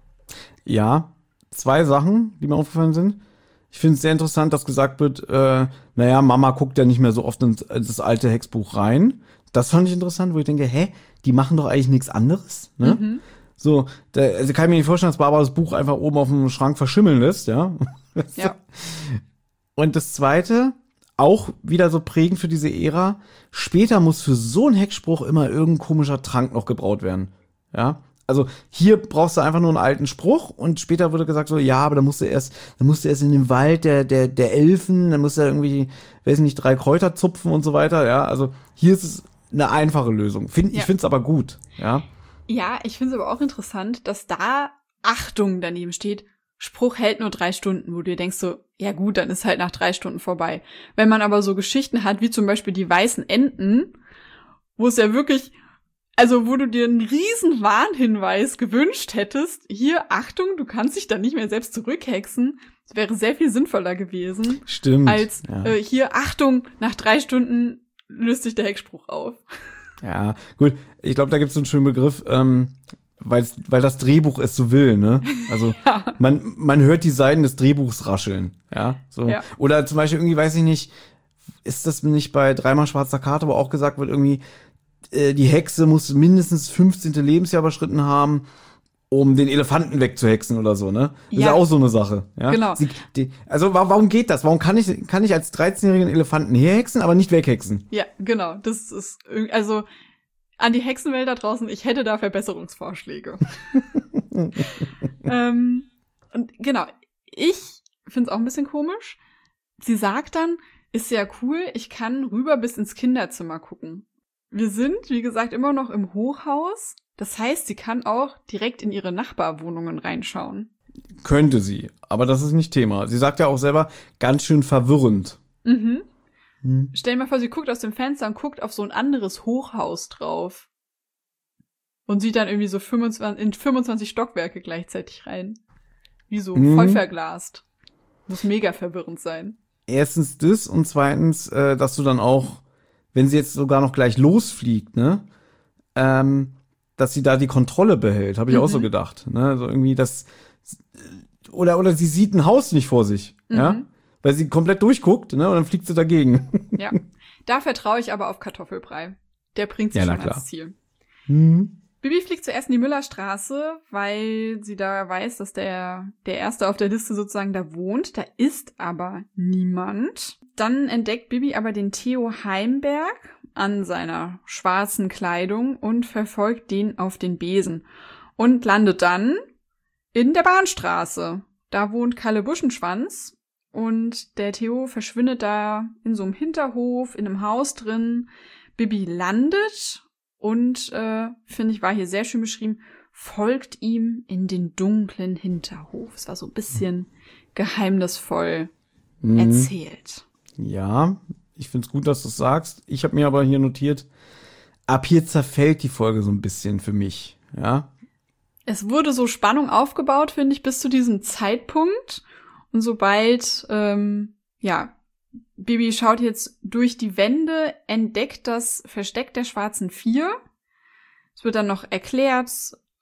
Ja, zwei Sachen, die mir aufgefallen sind. Ich finde es sehr interessant, dass gesagt wird, äh, naja, Mama guckt ja nicht mehr so oft ins, ins das alte Hexbuch rein. Das fand ich interessant, wo ich denke, hä, die machen doch eigentlich nichts anderes, ne? Mhm. So, da, also kann ich mir nicht vorstellen, dass Barbara das Buch einfach oben auf dem Schrank verschimmeln lässt, ja? Ja. Und das Zweite, auch wieder so prägend für diese Ära, später muss für so einen Hexspruch immer irgendein komischer Trank noch gebraut werden, ja? Also hier brauchst du einfach nur einen alten Spruch und später wurde gesagt so, ja, aber da musst du erst, da musst du erst in den Wald der der der Elfen, dann musst du irgendwie, weiß nicht, drei Kräuter zupfen und so weiter, ja? Also hier ist es eine einfache Lösung. Find, ja. Ich finde es aber gut, ja? Ja, ich finde es aber auch interessant, dass da Achtung daneben steht, Spruch hält nur drei Stunden, wo du dir denkst so, ja gut, dann ist halt nach drei Stunden vorbei. Wenn man aber so Geschichten hat, wie zum Beispiel die weißen Enten, wo es ja wirklich, also wo du dir einen riesen Warnhinweis gewünscht hättest, hier, Achtung, du kannst dich dann nicht mehr selbst zurückhexen, das wäre sehr viel sinnvoller gewesen. Stimmt. Als ja. äh, hier, Achtung, nach drei Stunden löst sich der Hexspruch auf. Ja, gut. Ich glaube, da gibt es so einen schönen Begriff, ähm, weil weil das Drehbuch es so will, ne? Also ja. man man hört die Seiten des Drehbuchs rascheln, ja. So ja. Oder zum Beispiel irgendwie, weiß ich nicht, ist das nicht bei dreimal schwarzer Karte, wo auch gesagt wird, irgendwie äh, die Hexe muss mindestens fünfzehnte Lebensjahr überschritten haben, um den Elefanten wegzuhexen oder so, ne? Das ja. ist ja auch so eine Sache, ja. Genau. Sie, die, also warum geht das? Warum kann ich kann ich als dreizehnjährigen Elefanten herhexen, aber nicht weghexen? Ja, genau. Das ist also an die Hexenwelt da draußen, ich hätte da Verbesserungsvorschläge. ähm, und genau, ich finde es auch ein bisschen komisch. Sie sagt dann, ist ja cool, ich kann rüber bis ins Kinderzimmer gucken. Wir sind, wie gesagt, immer noch im Hochhaus. Das heißt, sie kann auch direkt in ihre Nachbarwohnungen reinschauen. Könnte sie, aber das ist nicht Thema. Sie sagt ja auch selber, ganz schön verwirrend. Mhm. Hm. Stell dir mal vor, sie guckt aus dem Fenster und guckt auf so ein anderes Hochhaus drauf. Und sieht dann irgendwie so fünfundzwanzig, in fünfundzwanzig Stockwerke gleichzeitig rein. Wie so hm. voll verglast. Muss mega verwirrend sein. Erstens das und zweitens, äh, dass du dann auch, wenn sie jetzt sogar noch gleich losfliegt, ne, ähm, dass sie da die Kontrolle behält, habe ich mhm. auch so gedacht, ne, also irgendwie das, oder oder sie sieht ein Haus nicht vor sich, mhm. ja, weil sie komplett durchguckt, ne, und dann fliegt sie dagegen. Ja, da vertraue ich aber auf Kartoffelbrei. Der bringt sie ja, schon ans Ziel. Mhm. Bibi fliegt zuerst in die Müllerstraße, weil sie da weiß, dass der der Erste auf der Liste sozusagen da wohnt. Da ist aber niemand. Dann entdeckt Bibi aber den Theo Heimberg an seiner schwarzen Kleidung und verfolgt den auf den Besen und landet dann in der Bahnstraße. Da wohnt Kalle Buschenschwanz und der Theo verschwindet da in so einem Hinterhof, in einem Haus drin. Bibi landet und, äh, finde ich, war hier sehr schön beschrieben, folgt ihm in den dunklen Hinterhof. Es war so ein bisschen geheimnisvoll mhm. erzählt. Ja, ich find's gut, dass du es sagst. Ich habe mir aber hier notiert, ab hier zerfällt die Folge so ein bisschen für mich, ja. Es wurde so Spannung aufgebaut, finde ich, bis zu diesem Zeitpunkt. Und sobald, ähm, ja, Bibi schaut jetzt durch die Wände, entdeckt das Versteck der schwarzen Vier. Es wird dann noch erklärt,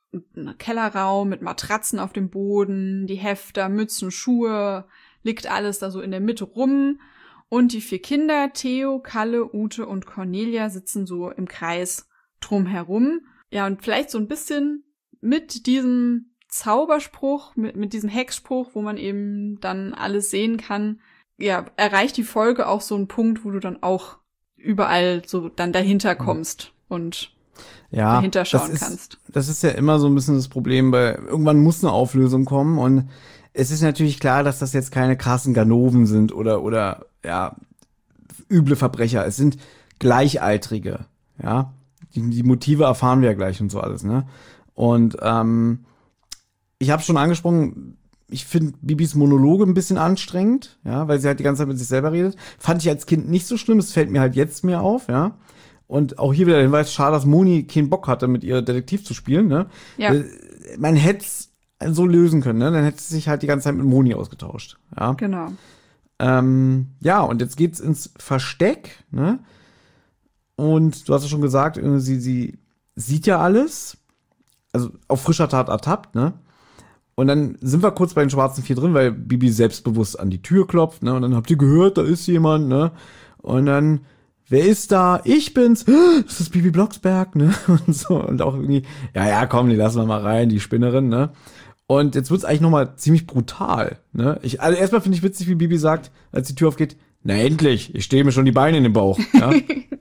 ein Kellerraum mit Matratzen auf dem Boden, die Hefter, Mützen, Schuhe, liegt alles da so in der Mitte rum. Und die vier Kinder, Theo, Kalle, Ute und Cornelia, sitzen so im Kreis drumherum. Ja, und vielleicht so ein bisschen mit diesem Zauberspruch, mit, mit diesem Hexspruch, wo man eben dann alles sehen kann, ja, erreicht die Folge auch so einen Punkt, wo du dann auch überall so dann dahinter kommst und ja, dahinter schauen das ist, kannst. Das ist ja immer so ein bisschen das Problem, weil irgendwann muss eine Auflösung kommen und es ist natürlich klar, dass das jetzt keine krassen Ganoven sind oder, oder, ja, üble Verbrecher. Es sind Gleichaltrige, ja. Die, die Motive erfahren wir ja gleich und so alles, ne? Und, ähm, ich habe schon angesprochen, ich finde Bibis Monologe ein bisschen anstrengend, ja, weil sie halt die ganze Zeit mit sich selber redet. Fand ich als Kind nicht so schlimm, es fällt mir halt jetzt mehr auf, ja. Und auch hier wieder der Hinweis, schade, dass Moni keinen Bock hatte, mit ihr Detektiv zu spielen, ne? Ja. Man hätte es so lösen können, ne? Dann hätte sie sich halt die ganze Zeit mit Moni ausgetauscht, ja. Genau. Ähm, ja, und jetzt geht's ins Versteck, ne? Und du hast ja schon gesagt, sie, sie sieht ja alles, also auf frischer Tat ertappt, ne? Und dann sind wir kurz bei den schwarzen Vier drin, weil Bibi selbstbewusst an die Tür klopft, ne? Und dann habt ihr gehört, da ist jemand, ne? Und dann, wer ist da? Ich bin's. Das ist Bibi Blocksberg, ne? Und so. Und auch irgendwie, ja, ja, komm, die lassen wir mal rein, die Spinnerin, ne? Und jetzt wird's eigentlich nochmal ziemlich brutal, ne? Ich, also erstmal finde ich witzig, wie Bibi sagt, als die Tür aufgeht, na endlich, ich stehe mir schon die Beine in den Bauch, ja?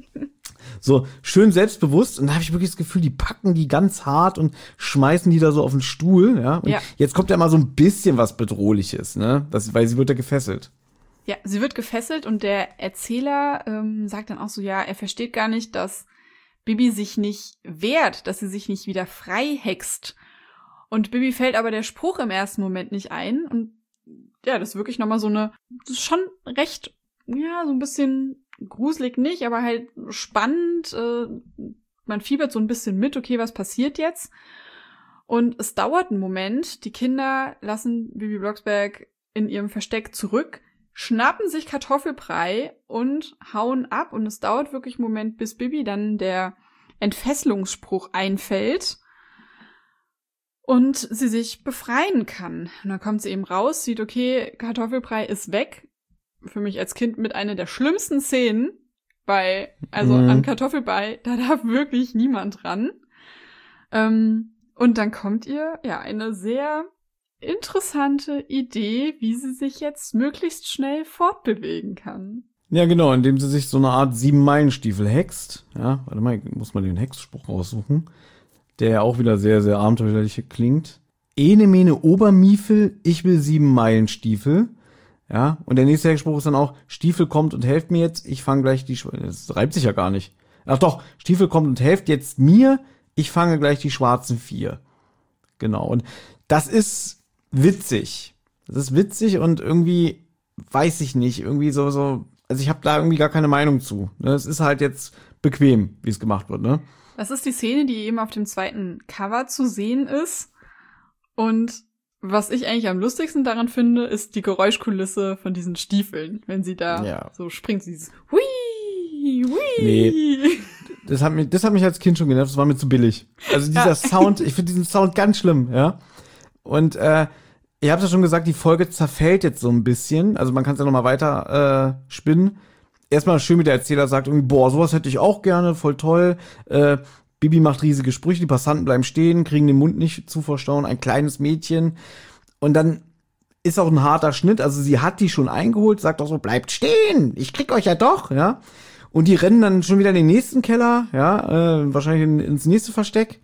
So, schön selbstbewusst. Und da habe ich wirklich das Gefühl, die packen die ganz hart und schmeißen die da so auf den Stuhl, ja. Und ja. Jetzt kommt ja mal so ein bisschen was Bedrohliches, ne? Das, weil sie wird ja gefesselt. Ja, sie wird gefesselt und der Erzähler ähm, sagt dann auch so, ja, er versteht gar nicht, dass Bibi sich nicht wehrt, dass sie sich nicht wieder frei hext. Und Bibi fällt aber der Spruch im ersten Moment nicht ein. Und ja, das ist wirklich nochmal so eine, das ist schon recht, ja, so ein bisschen gruselig nicht, aber halt spannend. Äh, man fiebert so ein bisschen mit, okay, was passiert jetzt? Und es dauert einen Moment. Die Kinder lassen Bibi Blocksberg in ihrem Versteck zurück, schnappen sich Kartoffelbrei und hauen ab. Und es dauert wirklich einen Moment, bis Bibi dann der Entfesselungsspruch einfällt und sie sich befreien kann. Und dann kommt sie eben raus, sieht, okay, Kartoffelbrei ist weg. Für mich als Kind mit einer der schlimmsten Szenen, weil, also mhm. an Kartoffelbrei, da darf wirklich niemand ran. Ähm, und dann kommt ihr, ja, eine sehr interessante Idee, wie sie sich jetzt möglichst schnell fortbewegen kann. Ja, genau, indem sie sich so eine Art Sieben-Meilen-Stiefel hext. Ja, warte mal, muss man den Hexspruch raussuchen, der ja auch wieder sehr, sehr abenteuerlich klingt. Ene mene Obermiefel, ich will Sieben-Meilen-Stiefel. Ja, und der nächste Hexspruch ist dann auch, Stiefel kommt und helft mir jetzt, ich fange gleich die, Sch- das reibt sich ja gar nicht. Ach doch, Stiefel kommt und helft jetzt mir, ich fange gleich die schwarzen Vier. Genau, und das ist witzig. Das ist witzig und irgendwie, weiß ich nicht, irgendwie so, so, also ich habe da irgendwie gar keine Meinung zu. Ne? Es ist halt jetzt bequem, wie es gemacht wird, ne? Das ist die Szene, die eben auf dem zweiten Cover zu sehen ist. Und was ich eigentlich am lustigsten daran finde, ist die Geräuschkulisse von diesen Stiefeln, wenn sie da ja. so springt, dieses Hui, Hui. Nee. Das hat mich, das hat mich als Kind schon genervt, das war mir zu billig. Also dieser ja. Sound, ich finde diesen Sound ganz schlimm, ja. Und äh, ihr habt ja schon gesagt, die Folge zerfällt jetzt so ein bisschen. Also man kann es ja noch mal weiter äh, spinnen. Erstmal schön, wie der Erzähler sagt, irgendwie, boah, sowas hätte ich auch gerne, voll toll. Äh, Bibi macht riesige Sprüche, die Passanten bleiben stehen, kriegen den Mund nicht zu verstauen, ein kleines Mädchen. Und dann ist auch ein harter Schnitt, also sie hat die schon eingeholt, sagt auch so, bleibt stehen, ich krieg euch ja doch, ja. Und die rennen dann schon wieder in den nächsten Keller, ja, äh, wahrscheinlich in, ins nächste Versteck.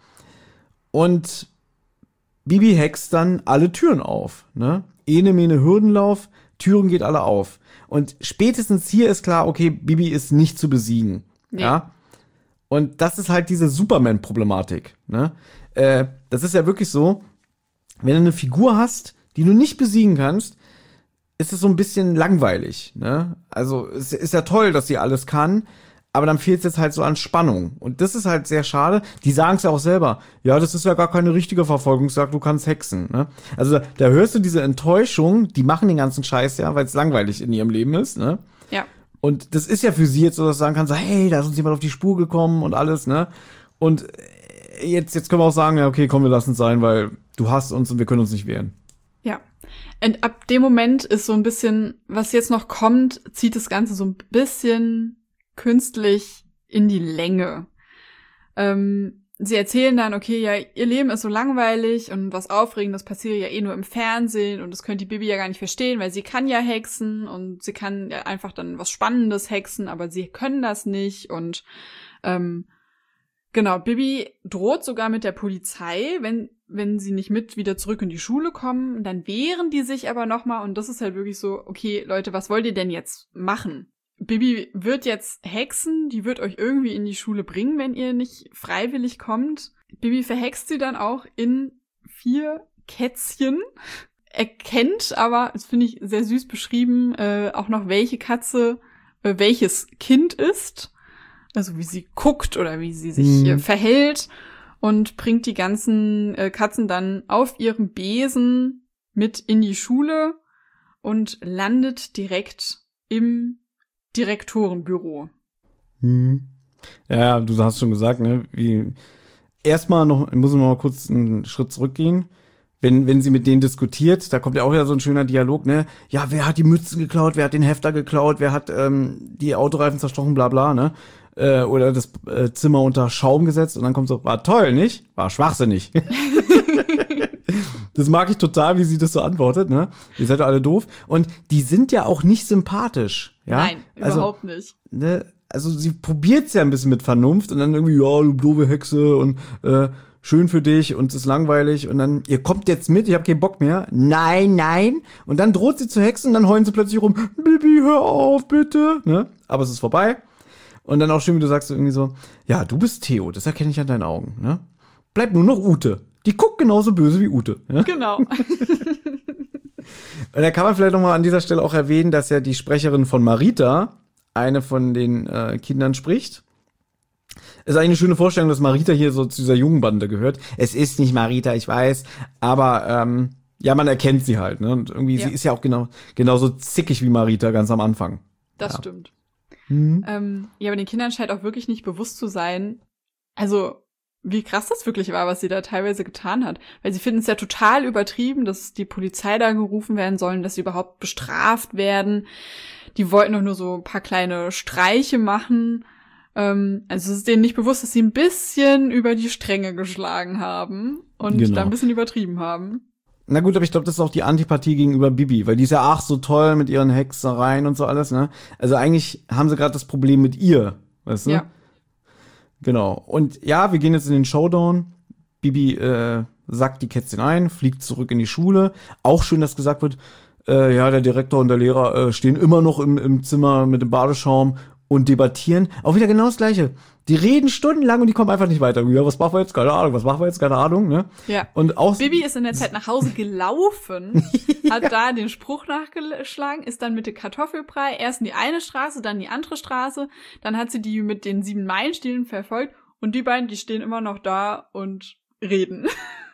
Und Bibi hext dann alle Türen auf, ne? Ene mene Hürdenlauf, Türen geht alle auf. Und spätestens hier ist klar, okay, Bibi ist nicht zu besiegen, nee. Ja. Und das ist halt diese Superman-Problematik, ne? Äh, das ist ja wirklich so, wenn du eine Figur hast, die du nicht besiegen kannst, ist es so ein bisschen langweilig, ne? Also, es ist ja toll, dass sie alles kann, aber dann fehlt es jetzt halt so an Spannung. Und das ist halt sehr schade. Die sagen es ja auch selber. Ja, das ist ja gar keine richtige Verfolgungsjagd, du kannst hexen, ne? Also, da, da hörst du diese Enttäuschung, die machen den ganzen Scheiß ja, weil es langweilig in ihrem Leben ist, ne? Ja. Und das ist ja für sie jetzt so, dass du sagen kannst, so, hey, da ist uns jemand auf die Spur gekommen und alles, ne? Und jetzt, jetzt können wir auch sagen, ja, okay, komm, wir lassen es sein, weil du hast uns und wir können uns nicht wehren. Ja. Und ab dem Moment ist so ein bisschen, was jetzt noch kommt, zieht das Ganze so ein bisschen künstlich in die Länge. Ähm, Sie erzählen dann, okay, ja, ihr Leben ist so langweilig und was Aufregendes passiert ja eh nur im Fernsehen und das könnte die Bibi ja gar nicht verstehen, weil sie kann ja hexen und sie kann ja einfach dann was Spannendes hexen, aber sie können das nicht und ähm, genau, Bibi droht sogar mit der Polizei, wenn wenn sie nicht mit wieder zurück in die Schule kommen, dann wehren die sich aber nochmal und das ist halt wirklich so, okay, Leute, was wollt ihr denn jetzt machen? Bibi wird jetzt hexen, die wird euch irgendwie in die Schule bringen, wenn ihr nicht freiwillig kommt. Bibi verhext sie dann auch in vier Kätzchen. Erkennt aber, das finde ich sehr süß beschrieben, äh, auch noch welche Katze äh, welches Kind ist. Also wie sie guckt oder wie sie sich Mhm. äh, verhält und bringt die ganzen äh, Katzen dann auf ihrem Besen mit in die Schule und landet direkt im Direktorenbüro. Hm. Ja, du hast schon gesagt, ne, wie, erstmal noch, muss man mal kurz einen Schritt zurückgehen. Wenn, wenn sie mit denen diskutiert, da kommt ja auch wieder so ein schöner Dialog, ne, ja, wer hat die Mützen geklaut, wer hat den Hefter geklaut, wer hat, ähm, die Autoreifen zerstochen, bla, bla, ne, äh, oder das äh, Zimmer unter Schaum gesetzt und dann kommt so, war toll, nicht? War schwachsinnig. Das mag ich total, wie sie das so antwortet, ne? Ihr seid doch alle doof. Und die sind ja auch nicht sympathisch, ja? Nein, also, überhaupt nicht. Ne? Also sie probiert's ja ein bisschen mit Vernunft und dann irgendwie, ja, du doofe Hexe und äh, schön für dich und es ist langweilig und dann, ihr kommt jetzt mit, ich hab keinen Bock mehr. Nein, nein. Und dann droht sie zu hexen und dann heulen sie plötzlich rum, Bibi, hör auf, bitte. Ne? Aber es ist vorbei. Und dann auch schön, wie du sagst, irgendwie so, ja, du bist Theo, das erkenne ich an deinen Augen. Ne? Bleibt nur noch Ute. Die guckt genauso böse wie Ute. Ja? Genau. Und da kann man vielleicht noch mal an dieser Stelle auch erwähnen, dass ja die Sprecherin von Marita eine von den äh, Kindern spricht. Ist eigentlich eine schöne Vorstellung, dass Marita hier so zu dieser jungen Bande gehört. Es ist nicht Marita, ich weiß, aber ähm, ja, man erkennt sie halt. Ne? Und irgendwie, Ja. sie ist ja auch genau genauso zickig wie Marita ganz am Anfang. Das Ja. stimmt. Mhm. Ähm, ja, aber den Kindern scheint auch wirklich nicht bewusst zu sein, also wie krass das wirklich war, was sie da teilweise getan hat. Weil sie finden es ja total übertrieben, dass die Polizei da gerufen werden sollen, dass sie überhaupt bestraft werden. Die wollten doch nur so ein paar kleine Streiche machen. Ähm, also es ist denen nicht bewusst, dass sie ein bisschen über die Stränge geschlagen haben und Genau. da ein bisschen übertrieben haben. Na gut, aber ich glaube, das ist auch die Antipathie gegenüber Bibi, weil die ist ja ach so toll mit ihren Hexereien und so alles, ne? Also eigentlich haben sie gerade das Problem mit ihr, weißt du? Ja. Genau. Und ja, wir gehen jetzt in den Showdown. Bibi äh, sackt die Kätzchen ein, fliegt zurück in die Schule. Auch schön, dass gesagt wird, äh, ja, der Direktor und der Lehrer äh, stehen immer noch im, im Zimmer mit dem Badeschaum und debattieren. Auch wieder genau das Gleiche. Die reden stundenlang und die kommen einfach nicht weiter. Ja, was machen wir jetzt? Keine Ahnung. Was machen wir jetzt? Keine Ahnung, ne? Ja. Und auch Bibi ist in der Zeit nach Hause gelaufen, hat da den Spruch nachgeschlagen, ist dann mit dem Kartoffelbrei erst in die eine Straße, dann in die andere Straße, dann hat sie die mit den sieben Meilenstielen verfolgt und die beiden, die stehen immer noch da und reden.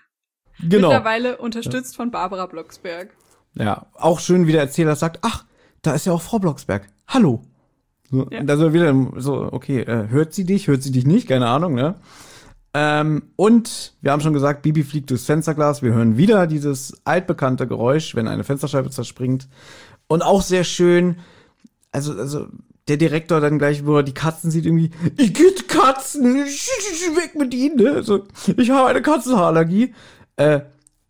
genau. Mittlerweile unterstützt von Barbara Blocksberg. Ja, auch schön, wie der Erzähler sagt, ach, da ist ja auch Frau Blocksberg. Hallo. So, Ja. und da sind wir wieder so, okay, äh, hört sie dich, hört sie dich nicht, keine Ahnung, ne? Ähm, und wir haben schon gesagt, Bibi fliegt durchs Fensterglas. Wir hören wieder dieses altbekannte Geräusch, wenn eine Fensterscheibe zerspringt. Und auch sehr schön, also, also der Direktor dann gleich, wo er die Katzen sieht, irgendwie, ich geht Katzen, weg mit ihnen, ne? Also, ich habe eine Katzenhaarallergie. Äh,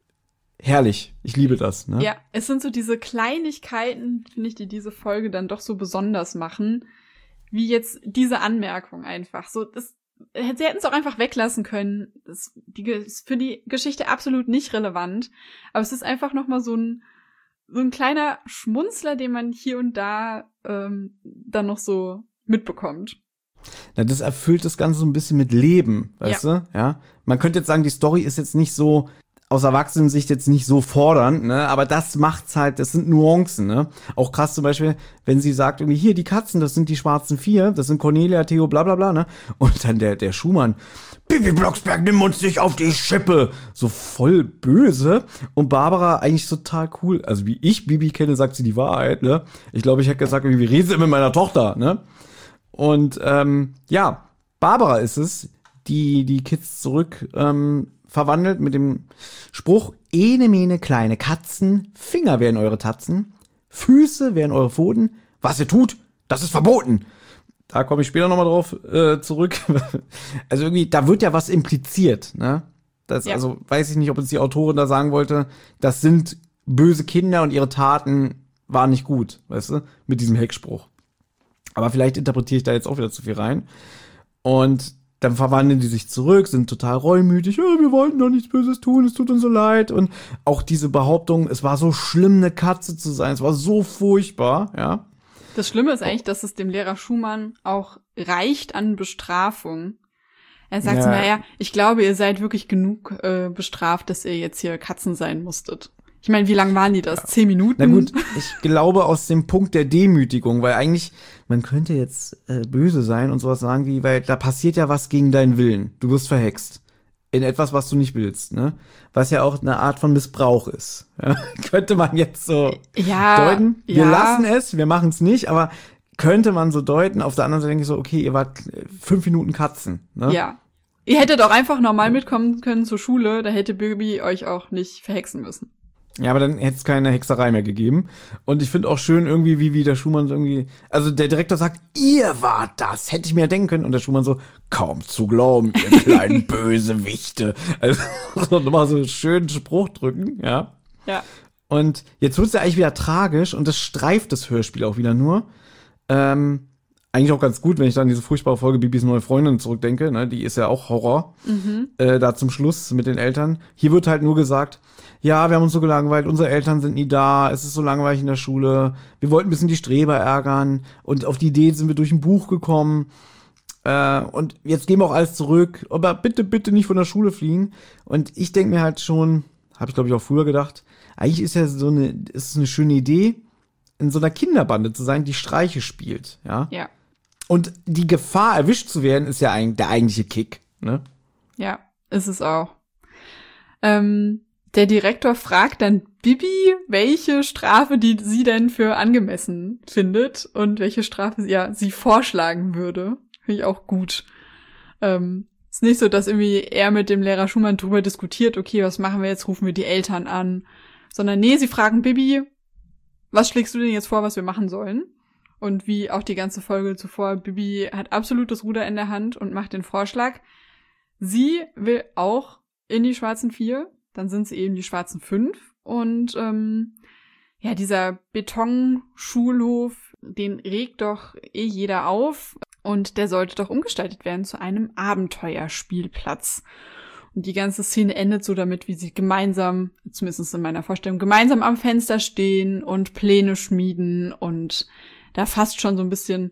herrlich, ich liebe das, ne? Ja, es sind so diese Kleinigkeiten, finde ich, die diese Folge dann doch so besonders machen, wie jetzt diese Anmerkung einfach. So, das, sie hätten es auch einfach weglassen können. Das die, ist für die Geschichte absolut nicht relevant. Aber es ist einfach nochmal so ein, so ein kleiner Schmunzler, den man hier und da ähm, dann noch so mitbekommt. Na, das erfüllt das Ganze so ein bisschen mit Leben, weißt du? Ja. Man könnte jetzt sagen, die Story ist jetzt nicht so aus Erwachsenensicht jetzt nicht so fordernd, ne, aber das macht's halt, das sind Nuancen, ne. Auch krass zum Beispiel, wenn sie sagt irgendwie, hier, die Katzen, das sind die schwarzen vier, das sind Cornelia, Theo, bla, bla, bla, ne. Und dann der, der Schumann, Bibi Blocksberg, nimm uns nicht auf die Schippe. So voll böse. Und Barbara eigentlich total cool. Also wie ich Bibi kenne, sagt sie die Wahrheit, ne. Ich glaube, ich hätte gesagt, wie reden sie mit meiner Tochter, ne. Und, ähm, ja, Barbara ist es, die, die Kids zurück ähm, verwandelt mit dem Spruch, ene mene kleine Katzen, Finger wären eure Tatzen, Füße wären eure Pfoten, was ihr tut, das ist verboten. Da komme ich später nochmal drauf äh, zurück. Also irgendwie, da wird ja was impliziert, ne? Das, ja. Also weiß ich nicht, ob uns die Autorin da sagen wollte, das sind böse Kinder und ihre Taten waren nicht gut, weißt du, mit diesem Heckspruch. Aber vielleicht interpretiere ich da jetzt auch wieder zu viel rein. Und dann verwandeln die sich zurück, sind total reumütig. Ja, wir wollten doch nichts Böses tun, es tut uns so leid. Und auch diese Behauptung, es war so schlimm, eine Katze zu sein, es war so furchtbar, ja. Das Schlimme ist eigentlich, dass es dem Lehrer Schumann auch reicht an Bestrafung. Er sagt, ja. naja, ich glaube, ihr seid wirklich genug äh, bestraft, dass ihr jetzt hier Katzen sein musstet. Ich meine, wie lang waren die das? Ja. Zehn Minuten? Na gut, ich glaube aus dem Punkt der Demütigung, weil eigentlich, man könnte jetzt äh, böse sein und sowas sagen wie, weil da passiert ja was gegen deinen Willen. Du wirst verhext. In etwas, was du nicht willst, ne? Was ja auch eine Art von Missbrauch ist. Ja? Könnte man jetzt so ja, deuten. Wir ja. lassen es, wir machen es nicht, aber könnte man so deuten. Auf der anderen Seite denke ich so, okay, ihr wart fünf Minuten Katzen, ne? Ja. Ihr hättet auch einfach normal mitkommen können zur Schule, da hätte Bibi euch auch nicht verhexen müssen. Ja, aber dann hätte es keine Hexerei mehr gegeben. Und ich finde auch schön irgendwie, wie, wie der Schumann irgendwie, also der Direktor sagt, ihr wart das, hätte ich mir ja denken können. Und der Schumann so, kaum zu glauben, ihr kleinen Bösewichte. Also so nochmal so einen schönen Spruch drücken, ja. Ja. Und jetzt wird's ja eigentlich wieder tragisch und das streift das Hörspiel auch wieder nur. Ähm, eigentlich auch ganz gut, wenn ich dann diese furchtbare Folge Bibis neue Freundin zurückdenke, ne, die ist ja auch Horror, mhm. äh, da zum Schluss mit den Eltern. Hier wird halt nur gesagt, ja, wir haben uns so gelangweilt, unsere Eltern sind nie da, es ist so langweilig in der Schule, wir wollten ein bisschen die Streber ärgern und auf die Idee sind wir durch ein Buch gekommen äh, und jetzt gehen wir auch alles zurück, aber bitte, bitte nicht von der Schule fliegen. Und ich denke mir halt schon, habe ich glaube ich auch früher gedacht, eigentlich ist ja so eine, ist es eine schöne Idee, in so einer Kinderbande zu sein, die Streiche spielt, ja. Ja. Und die Gefahr, erwischt zu werden, ist ja eigentlich der eigentliche Kick, ne? Ja, ist es auch. Ähm, der Direktor fragt dann Bibi, welche Strafe die sie denn für angemessen findet und welche Strafe ja, sie vorschlagen würde. Finde ich auch gut. Ähm, ist nicht so, dass irgendwie er mit dem Lehrer Schumann drüber diskutiert, okay, was machen wir jetzt, rufen wir die Eltern an. Sondern nee, sie fragen Bibi, was schlägst du denn jetzt vor, was wir machen sollen? Und wie auch die ganze Folge zuvor, Bibi hat absolut das Ruder in der Hand und macht den Vorschlag. Sie will auch in die schwarzen vier, dann sind sie eben die schwarzen fünf. Und ähm, ja, dieser Betonschulhof, den regt doch eh jeder auf. Und der sollte doch umgestaltet werden zu einem Abenteuerspielplatz. Und die ganze Szene endet so damit, wie sie gemeinsam, zumindest in meiner Vorstellung, gemeinsam am Fenster stehen und Pläne schmieden und da fast schon so ein bisschen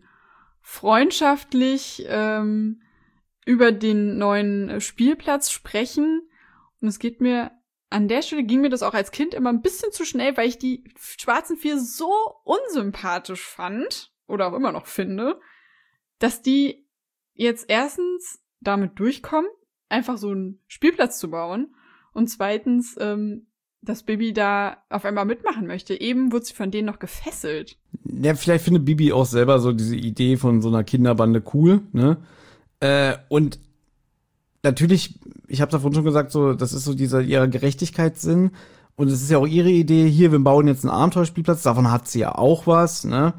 freundschaftlich ähm, über den neuen Spielplatz sprechen. Und es geht mir, an der Stelle ging mir das auch als Kind immer ein bisschen zu schnell, weil ich die schwarzen vier so unsympathisch fand, oder auch immer noch finde, dass die jetzt erstens damit durchkommen, einfach so einen Spielplatz zu bauen und zweitens, ähm, dass Bibi da auf einmal mitmachen möchte. Eben wird sie von denen noch gefesselt. Ja, vielleicht findet Bibi auch selber so diese Idee von so einer Kinderbande cool, ne? Äh, und natürlich, ich habe davon schon gesagt, so das ist so dieser ihrer Gerechtigkeitssinn und es ist ja auch ihre Idee, hier, wir bauen jetzt einen Abenteuerspielplatz, davon hat sie ja auch was, ne?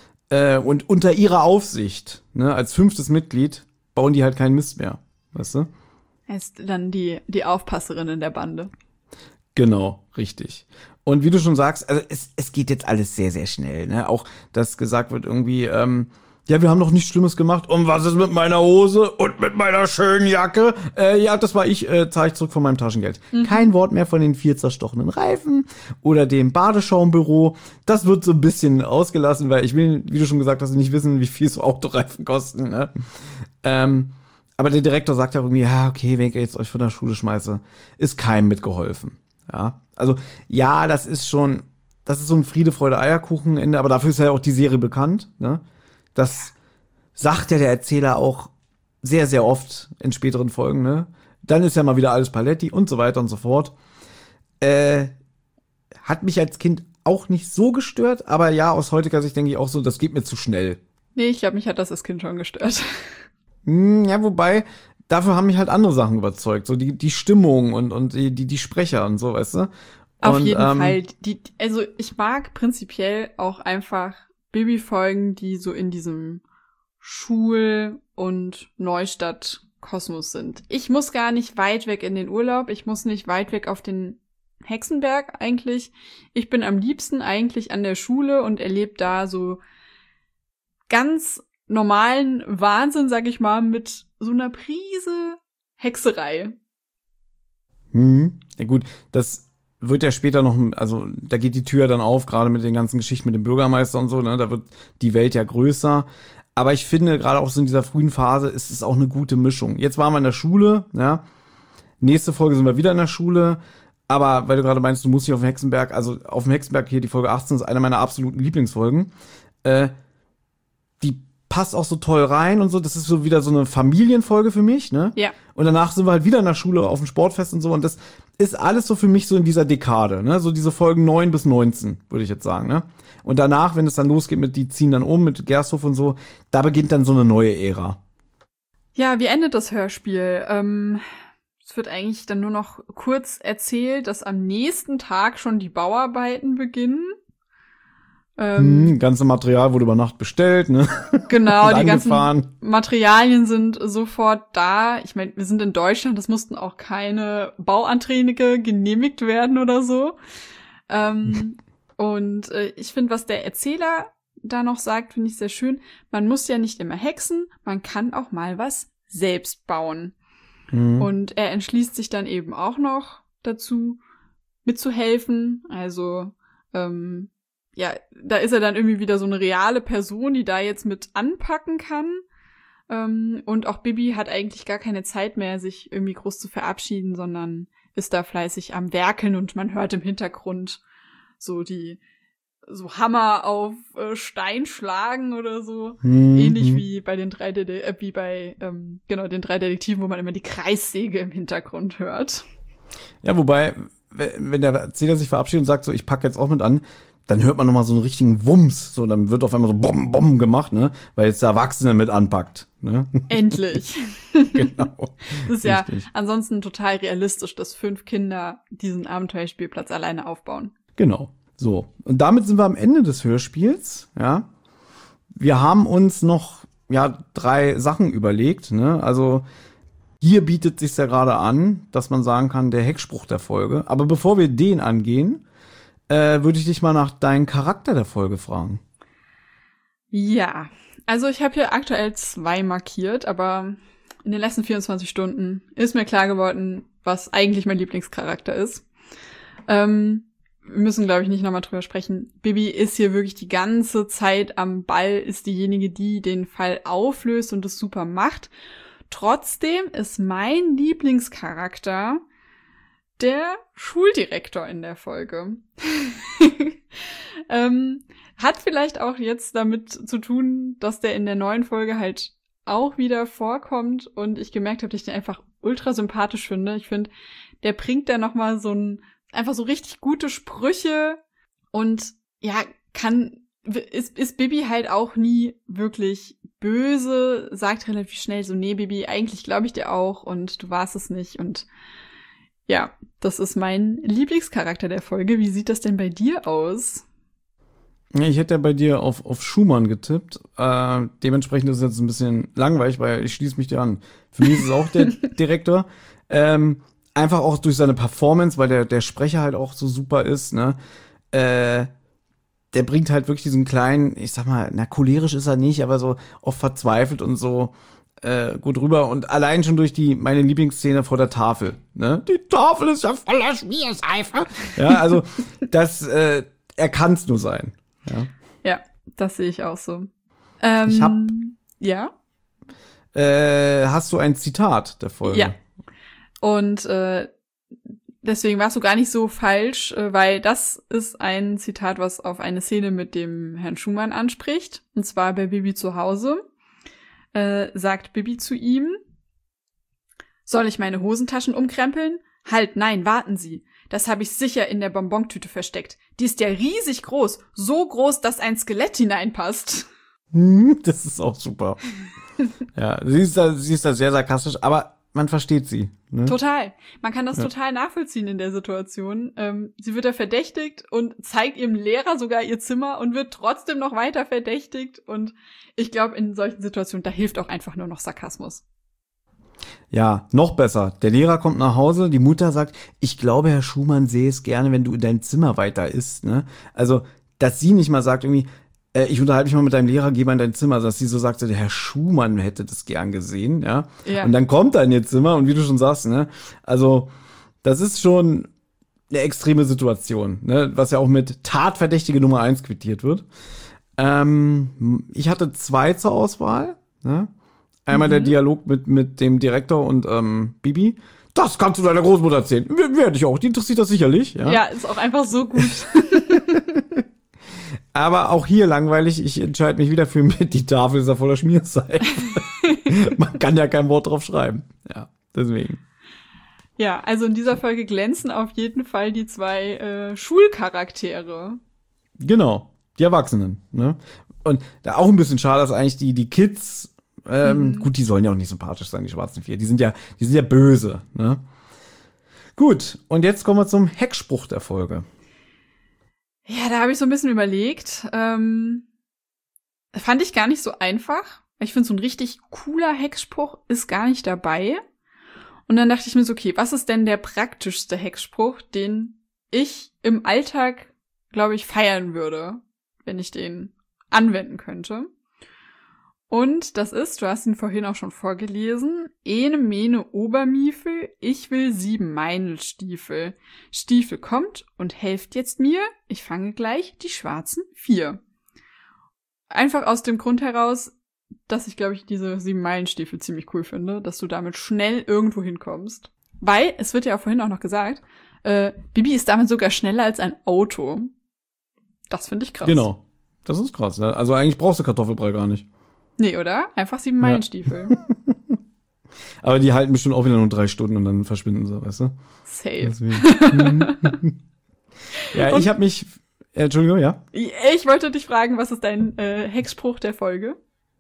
Äh, und unter ihrer Aufsicht, ne, als fünftes Mitglied, bauen die halt keinen Mist mehr, weißt du? Er ist dann die, die Aufpasserin in der Bande. Genau, richtig. Und wie du schon sagst, also es, es geht jetzt alles sehr, sehr schnell, ne? Auch, dass gesagt wird irgendwie, ähm, ja, wir haben doch nichts Schlimmes gemacht. Und was ist mit meiner Hose und mit meiner schönen Jacke? Äh, ja, das war ich, äh, zahle ich zurück von meinem Taschengeld. Mhm. Kein Wort mehr von den vier zerstochenen Reifen oder dem Badeschaumbüro. Das wird so ein bisschen ausgelassen, weil ich will, wie du schon gesagt hast, nicht wissen, wie viel so Autoreifen kosten, ne? Ähm, aber der Direktor sagt ja irgendwie, ja, okay, wenn ich jetzt euch von der Schule schmeiße, ist keinem mitgeholfen. Ja, also, ja, das ist schon, das ist so ein Friede, Freude, Eierkuchenende, aber dafür ist ja auch die Serie bekannt, ne? Das sagt ja der Erzähler auch sehr, sehr oft in späteren Folgen, ne? Dann ist ja mal wieder alles Paletti und so weiter und so fort. Äh, hat mich als Kind auch nicht so gestört, aber ja, aus heutiger Sicht denke ich auch so, das geht mir zu schnell. Nee, ich glaube, mich hat das als Kind schon gestört. Hm, ja, wobei, dafür haben mich halt andere Sachen überzeugt. So die, die Stimmung und, und die, die, die Sprecher und so, weißt du? Auf und, jeden ähm, Fall. Die, also ich mag prinzipiell auch einfach Bibi-Folgen, die so in diesem Schul- und Neustadt-Kosmos sind. Ich muss gar nicht weit weg in den Urlaub. Ich muss nicht weit weg auf den Hexenberg eigentlich. Ich bin am liebsten eigentlich an der Schule und erlebe da so ganz normalen Wahnsinn, sag ich mal, mit so einer Prise Hexerei. Hm, ja gut, das wird ja später noch, also da geht die Tür dann auf, gerade mit den ganzen Geschichten mit dem Bürgermeister und so, ne, da wird die Welt ja größer. Aber ich finde, gerade auch so in dieser frühen Phase ist es auch eine gute Mischung. Jetzt waren wir in der Schule, ja. Nächste Folge sind wir wieder in der Schule. Aber weil du gerade meinst, du musst nicht auf den Hexenberg, also auf dem Hexenberg hier, die Folge achtzehn ist eine meiner absoluten Lieblingsfolgen. Äh, die passt auch so toll rein und so. Das ist so wieder so eine Familienfolge für mich, ne? Ja. Und danach sind wir halt wieder in der Schule auf dem Sportfest und so. Und das ist alles so für mich so in dieser Dekade, ne? So diese Folgen neun bis neunzehn, würde ich jetzt sagen, ne? Und danach, wenn es dann losgeht mit, die ziehen dann um mit Gersthof und so, da beginnt dann so eine neue Ära. Ja, wie endet das Hörspiel? Ähm, es wird eigentlich dann nur noch kurz erzählt, dass am nächsten Tag schon die Bauarbeiten beginnen. Ähm, Hm, ganze Material wurde über Nacht bestellt, ne? Genau, Und die ganzen angefahren. Materialien sind sofort da. Ich meine, wir sind in Deutschland, es mussten auch keine Bauanträge genehmigt werden oder so. Ähm, und äh, ich finde, was der Erzähler da noch sagt, finde ich sehr schön. Man muss ja nicht immer hexen, man kann auch mal was selbst bauen. Mhm. Und er entschließt sich dann eben auch noch dazu, mitzuhelfen. Also, ähm, ja, da ist er dann irgendwie wieder so eine reale Person, die da jetzt mit anpacken kann. Ähm, und auch Bibi hat eigentlich gar keine Zeit mehr, sich irgendwie groß zu verabschieden, sondern ist da fleißig am Werkeln und man hört im Hintergrund so die so Hammer auf äh, Stein schlagen oder so. Mhm. Ähnlich wie bei den drei Dede- äh, wie bei ähm, genau den drei Detektiven, wo man immer die Kreissäge im Hintergrund hört. Ja, wobei, wenn der Erzähler sich verabschiedet und sagt so, ich packe jetzt auch mit an, dann hört man nochmal so einen richtigen Wumms. So, dann wird auf einmal so Bom, Bom gemacht, ne? Weil jetzt der Erwachsene mit anpackt, ne? Endlich. Genau. Das ist ja Richtig. ansonsten total realistisch, dass fünf Kinder diesen Abenteuerspielplatz alleine aufbauen. Genau. So. Und damit sind wir am Ende des Hörspiels, ja. Wir haben uns noch, ja, drei Sachen überlegt, ne? Also, hier bietet sich's ja gerade an, dass man sagen kann, der Heckspruch der Folge. Aber bevor wir den angehen, äh, würde ich dich mal nach deinem Charakter der Folge fragen. Ja, also ich habe hier aktuell zwei markiert, aber in den letzten vierundzwanzig Stunden ist mir klar geworden, was eigentlich mein Lieblingscharakter ist. Ähm, wir müssen, glaube ich, nicht nochmal drüber sprechen. Bibi ist hier wirklich die ganze Zeit am Ball, ist diejenige, die den Fall auflöst und es super macht. Trotzdem ist mein Lieblingscharakter der Schuldirektor in der Folge. ähm, hat vielleicht auch jetzt damit zu tun, dass der in der neuen Folge halt auch wieder vorkommt und ich gemerkt habe, dass ich den einfach ultra sympathisch finde. Ich finde, der bringt da nochmal so ein, einfach so richtig gute Sprüche und ja, kann, ist, ist Bibi halt auch nie wirklich böse, sagt relativ schnell so, nee, Bibi, eigentlich glaube ich dir auch und du warst es nicht und ja, das ist mein Lieblingscharakter der Folge. Wie sieht das denn bei dir aus? Ich hätte ja bei dir auf, auf Schumann getippt. Äh, dementsprechend ist es jetzt ein bisschen langweilig, weil ich schließe mich dir an. Für mich ist es auch der Direktor. Ähm, einfach auch durch seine Performance, weil der, der Sprecher halt auch so super ist, ne? Äh, der bringt halt wirklich diesen kleinen, ich sag mal, na, cholerisch ist er nicht, aber so oft verzweifelt und so äh, gut rüber. Und allein schon durch die, meine Lieblingsszene vor der Tafel, ne? Die Tafel ist ja voller Schmierseife. Ja, also, das, äh, er kann's nur sein. Ja, ja, das sehe ich auch so. Ähm, ich hab, ja? Äh, hast du ein Zitat der Folge? Ja. Und äh, deswegen warst du gar nicht so falsch, äh, weil das ist ein Zitat, was auf eine Szene mit dem Herrn Schumann anspricht. Und zwar bei Bibi zu Hause. Äh, sagt Bibi zu ihm: Soll ich meine Hosentaschen umkrempeln? Halt, nein, warten Sie. Das habe ich sicher in der Bonbontüte versteckt. Die ist ja riesig groß. So groß, dass ein Skelett hineinpasst. Das ist auch super. Ja, sie ist da, sie ist da sehr sarkastisch. Aber man versteht sie. Ne? Total. Man kann das Ja. total nachvollziehen in der Situation. Ähm, sie wird da verdächtigt und zeigt ihrem Lehrer sogar ihr Zimmer und wird trotzdem noch weiter verdächtigt. Und ich glaube, in solchen Situationen, da hilft auch einfach nur noch Sarkasmus. Ja, noch besser. Der Lehrer kommt nach Hause, die Mutter sagt, ich glaube, Herr Schumann sähe es gerne, wenn du in deinem Zimmer weiter isst. Ne? Also, dass sie nicht mal sagt irgendwie, äh, ich unterhalte mich mal mit deinem Lehrer, geh mal in dein Zimmer, also, dass sie so sagt, der Herr Schumann hätte das gern gesehen. Ja? Ja. Und dann kommt er in ihr Zimmer und wie du schon sagst, ne, also das ist schon eine extreme Situation, ne, was ja auch mit Tatverdächtige Nummer eins quittiert wird. Ähm, ich hatte zwei zur Auswahl, ne? Einmal Mhm. der Dialog mit, mit dem Direktor und ähm, Bibi. Das kannst du deiner Großmutter erzählen. W- Werde ich auch, die interessiert das sicherlich. Ja. Ja, ist auch einfach so gut. Aber auch hier langweilig, ich entscheide mich wieder für mit, die Tafel ist ja voller Schmierseife. Man kann ja kein Wort drauf schreiben. Ja, deswegen. Ja, also in dieser Folge glänzen auf jeden Fall die zwei äh, Schulcharaktere. Genau, die Erwachsenen. Ne? Und da auch ein bisschen schade, dass eigentlich die, die Kids, ähm, Mhm. gut, die sollen ja auch nicht sympathisch sein, die schwarzen vier. Die sind ja, die sind ja böse. Ne? Gut, und jetzt kommen wir zum Heckspruch der Folge. Ja, da habe ich so ein bisschen überlegt. Ähm, fand ich gar nicht so einfach. Ich finde, so ein richtig cooler Hexspruch ist gar nicht dabei. Und dann dachte ich mir so, okay, was ist denn der praktischste Hexspruch, den ich im Alltag, glaube ich, feiern würde, wenn ich den anwenden könnte? Und das ist, du hast ihn vorhin auch schon vorgelesen, Ene mene Obermiefel, ich will sieben Meinelstiefel. Stiefel kommt und helft jetzt mir, ich fange gleich die schwarzen vier. Einfach aus dem Grund heraus, dass ich, glaube ich, diese sieben Meilenstiefel ziemlich cool finde, dass du damit schnell irgendwo hinkommst. Weil, es wird ja auch vorhin auch noch gesagt, äh, Bibi ist damit sogar schneller als ein Auto. Das finde ich krass. Genau, das ist krass. Ne? Also eigentlich brauchst du Kartoffelbrei gar nicht. Nee, oder? Einfach sieben Meilenstiefel. Aber die halten bestimmt auch wieder nur drei Stunden und dann verschwinden sie, weißt du? Safe. Deswegen. Ja, Und- ich habe mich, äh, Entschuldigung, ja. Ich wollte dich fragen, was ist dein äh, Hexspruch der Folge?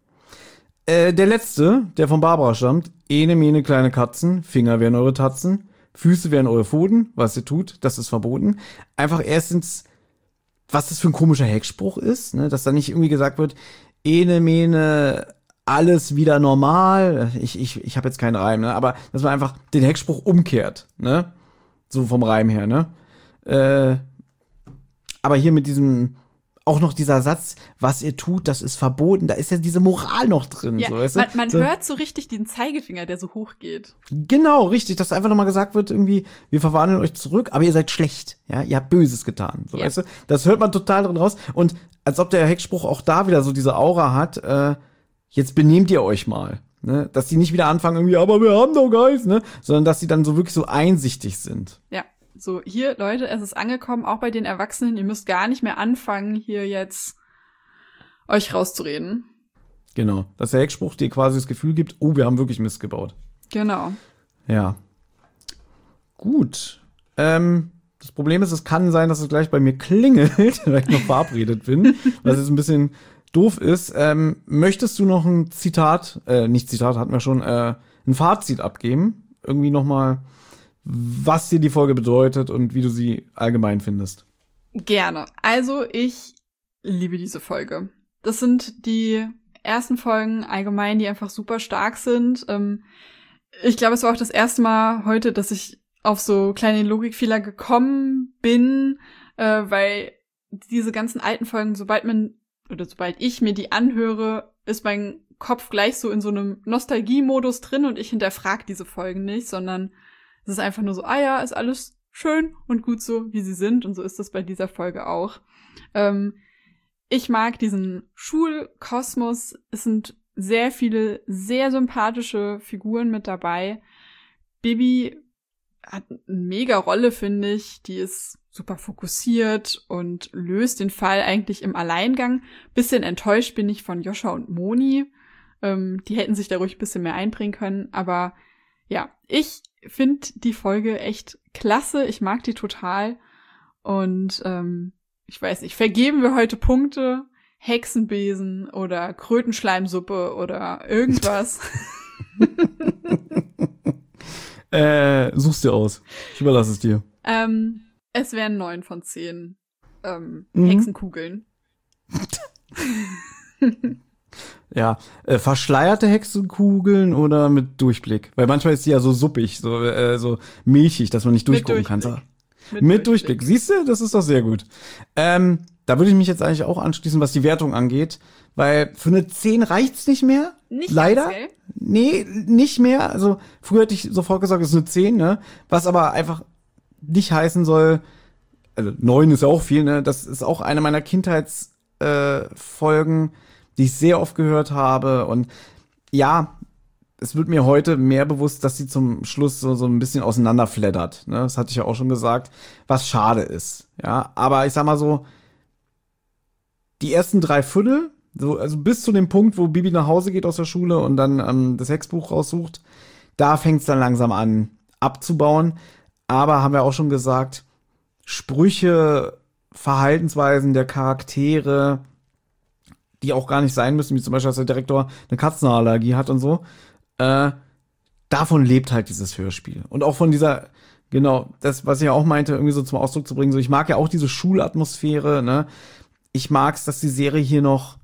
Äh, der letzte, der von Barbara stammt. Ene, mene, kleine Katzen, Finger wären eure Tatzen, Füße wären eure Pfoten, was ihr tut, das ist verboten. Einfach erstens, was das für ein komischer Hexspruch ist, ne? Dass da nicht irgendwie gesagt wird, ene, mene, alles wieder normal. Ich, ich, ich habe jetzt keinen Reim, ne? Aber dass man einfach den Hexspruch umkehrt, ne? So vom Reim her, ne? Äh, aber hier mit diesem, auch noch dieser Satz, was ihr tut, das ist verboten, da ist ja diese Moral noch drin. Ja, so, weißt du? man, man so, hört so richtig den Zeigefinger, der so hoch geht. Genau, richtig, dass einfach nochmal gesagt wird, irgendwie, wir verwandeln euch zurück, aber ihr seid schlecht, ja, ihr habt Böses getan, so, Ja. weißt du, das hört man total drin raus und als ob der Hexspruch auch da wieder so diese Aura hat, äh, jetzt benehmt ihr euch mal, ne, dass die nicht wieder anfangen irgendwie, aber wir haben doch Geist, ne, sondern dass die dann so wirklich so einsichtig sind. Ja, so hier, Leute, es ist angekommen, auch bei den Erwachsenen, ihr müsst gar nicht mehr anfangen, hier jetzt euch rauszureden. Genau, dass der Hexspruch dir quasi das Gefühl gibt, oh, wir haben wirklich Mist gebaut. Genau. Ja. Gut. Ähm, das Problem ist, es kann sein, dass es gleich bei mir klingelt, weil ich noch verabredet bin, was jetzt ein bisschen doof ist. Ähm, möchtest du noch ein Zitat, äh, nicht Zitat, hatten wir schon, äh, ein Fazit abgeben? Irgendwie noch mal, was dir die Folge bedeutet und wie du sie allgemein findest. Gerne. Also, ich liebe diese Folge. Das sind die ersten Folgen allgemein, die einfach super stark sind. Ähm, ich glaube, es war auch das erste Mal heute, dass ich auf so kleine Logikfehler gekommen bin, äh, weil diese ganzen alten Folgen, sobald man, oder sobald ich mir die anhöre, ist mein Kopf gleich so in so einem Nostalgie-Modus drin und ich hinterfrage diese Folgen nicht, sondern es ist einfach nur so, ah ja, ist alles schön und gut so, wie sie sind. Und so ist das bei dieser Folge auch. Ähm, ich mag diesen Schulkosmos. Es sind sehr viele, sehr sympathische Figuren mit dabei. Bibi hat eine mega Rolle, finde ich. Die ist super fokussiert und löst den Fall eigentlich im Alleingang. Bisschen enttäuscht bin ich von Joscha und Moni. Ähm, die hätten sich da ruhig ein bisschen mehr einbringen können. Aber ja, ich finde die Folge echt klasse. Ich mag die total. Und ähm, ich weiß nicht, vergeben wir heute Punkte? Hexenbesen oder Krötenschleimsuppe oder irgendwas? Äh, such's dir aus. Ich überlasse es dir. Ähm, es wären neun von zehn ähm, Mhm. Hexenkugeln. Ja, äh, verschleierte Hexenkugeln oder mit Durchblick? Weil manchmal ist die ja so suppig, so, äh, so milchig, dass man nicht Mit durchgucken kann. Durchblick. Mit, mit Durchblick. Siehst du, das ist doch sehr gut. Ähm, da würde ich mich jetzt eigentlich auch anschließen, was die Wertung angeht, weil für eine zehn reicht's nicht mehr. Nicht Leider. ganz, gell? Nee, nicht mehr. Also früher hätte ich sofort gesagt, es ist eine zehn, ne? Was aber einfach nicht heißen soll, also neun ist ja auch viel, ne? Das ist auch eine meiner Kindheitsfolgen, äh, Folgen, die ich sehr oft gehört habe. Und ja, es wird mir heute mehr bewusst, dass sie zum Schluss so, so ein bisschen auseinanderfleddert. Ne? Das hatte ich ja auch schon gesagt, was schade ist. Ja, aber ich sag mal so, die ersten drei Viertel, so, also bis zu dem Punkt, wo Bibi nach Hause geht aus der Schule und dann ähm, das Hexbuch raussucht, da fängt es dann langsam an abzubauen. Aber haben wir auch schon gesagt, Sprüche, Verhaltensweisen der Charaktere, die auch gar nicht sein müssen, wie zum Beispiel, dass der Direktor eine Katzenallergie hat und so, äh, davon lebt halt dieses Hörspiel. Und auch von dieser, genau, das, was ich ja auch meinte, irgendwie so zum Ausdruck zu bringen, so, ich mag ja auch diese Schulatmosphäre, ne, ich mag's, dass die Serie hier noch,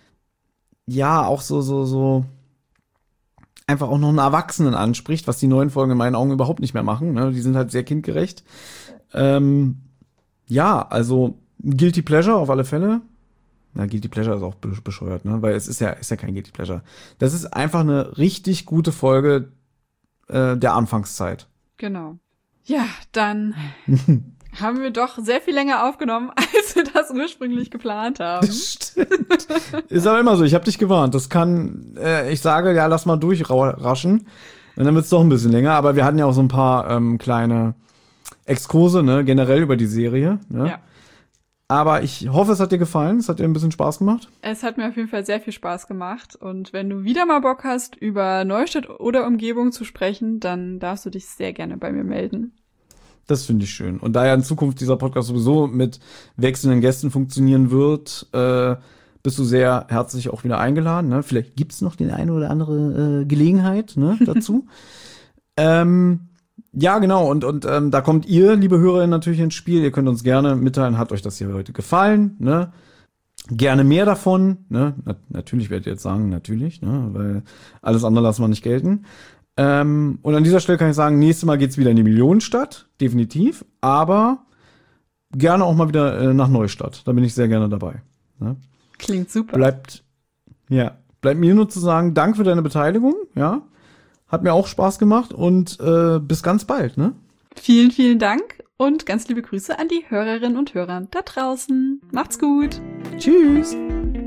ja, auch so, so, so, einfach auch noch einen Erwachsenen anspricht, was die neuen Folgen in meinen Augen überhaupt nicht mehr machen, ne, die sind halt sehr kindgerecht. Ähm, ja, also, Guilty Pleasure auf alle Fälle. Na, Guilty Pleasure ist auch bescheuert, ne? Weil es ist ja, ist ja kein Guilty Pleasure. Das ist einfach eine richtig gute Folge äh, der Anfangszeit. Genau. Ja, dann haben wir doch sehr viel länger aufgenommen, als wir das ursprünglich geplant haben. Stimmt. Ist aber immer so, ich habe dich gewarnt. Das kann, äh, ich sage, ja, lass mal durchraschen. Und dann wird's doch ein bisschen länger. Aber wir hatten ja auch so ein paar ähm, kleine Exkurse, ne? Generell über die Serie. Ne? Ja. Aber ich hoffe, es hat dir gefallen. Es hat dir ein bisschen Spaß gemacht. Es hat mir auf jeden Fall sehr viel Spaß gemacht. Und wenn du wieder mal Bock hast, über Neustadt oder Umgebung zu sprechen, dann darfst du dich sehr gerne bei mir melden. Das finde ich schön. Und da ja in Zukunft dieser Podcast sowieso mit wechselnden Gästen funktionieren wird, äh, bist du sehr herzlich auch wieder eingeladen. Ne? Vielleicht gibt's noch die eine oder andere äh, Gelegenheit, ne, dazu. ähm, Ja, genau, und und ähm, da kommt ihr, liebe Hörerinnen, natürlich ins Spiel. Ihr könnt uns gerne mitteilen, hat euch das hier heute gefallen, ne? Gerne mehr davon, ne? Na, natürlich werdet ihr jetzt sagen, natürlich, ne? Weil alles andere lassen wir nicht gelten. Ähm, und an dieser Stelle kann ich sagen, nächstes Mal geht's wieder in die Millionenstadt, definitiv, aber gerne auch mal wieder äh, nach Neustadt. Da bin ich sehr gerne dabei. Ne? Klingt super. Bleibt, ja, bleibt mir nur zu sagen, danke für deine Beteiligung, ja. Hat mir auch Spaß gemacht und äh, bis ganz bald, ne? Vielen, vielen Dank und ganz liebe Grüße an die Hörerinnen und Hörer da draußen. Macht's gut. Tschüss.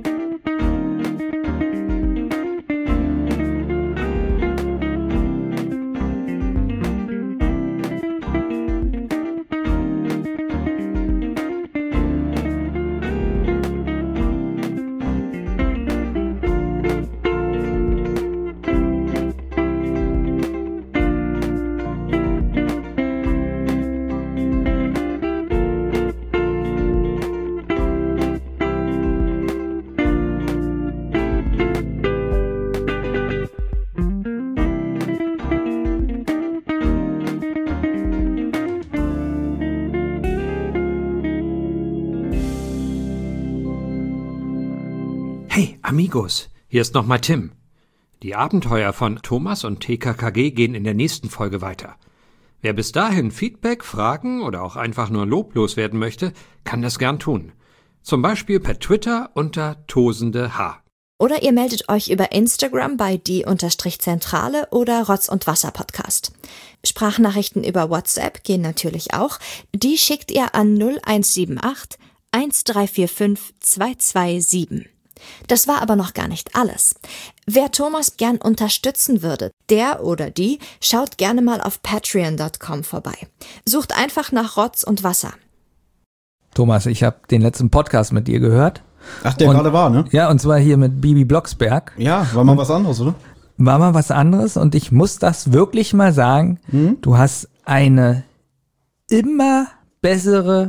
Hey, Amigos, hier ist nochmal Tim. Die Abenteuer von Thomas und T K K G gehen in der nächsten Folge weiter. Wer bis dahin Feedback, Fragen oder auch einfach nur Lob loswerden möchte, kann das gern tun. Zum Beispiel per Twitter unter tosende H. Oder ihr meldet euch über Instagram bei die-zentrale oder Rotz und Wasser Podcast. Sprachnachrichten über WhatsApp gehen natürlich auch. Die schickt ihr an null eins sieben acht eins drei vier fünf zwei zwei sieben. Das war aber noch gar nicht alles. Wer Thomas gern unterstützen würde, der oder die schaut gerne mal auf patreon Punkt com vorbei. Sucht einfach nach Rotz und Wasser. Thomas, ich habe den letzten Podcast mit dir gehört. Ach, der und, gerade war, ne? Ja, und zwar hier mit Bibi Blocksberg. Ja, war mal was anderes, oder? War mal was anderes und ich muss das wirklich mal sagen, Hm? du hast eine immer bessere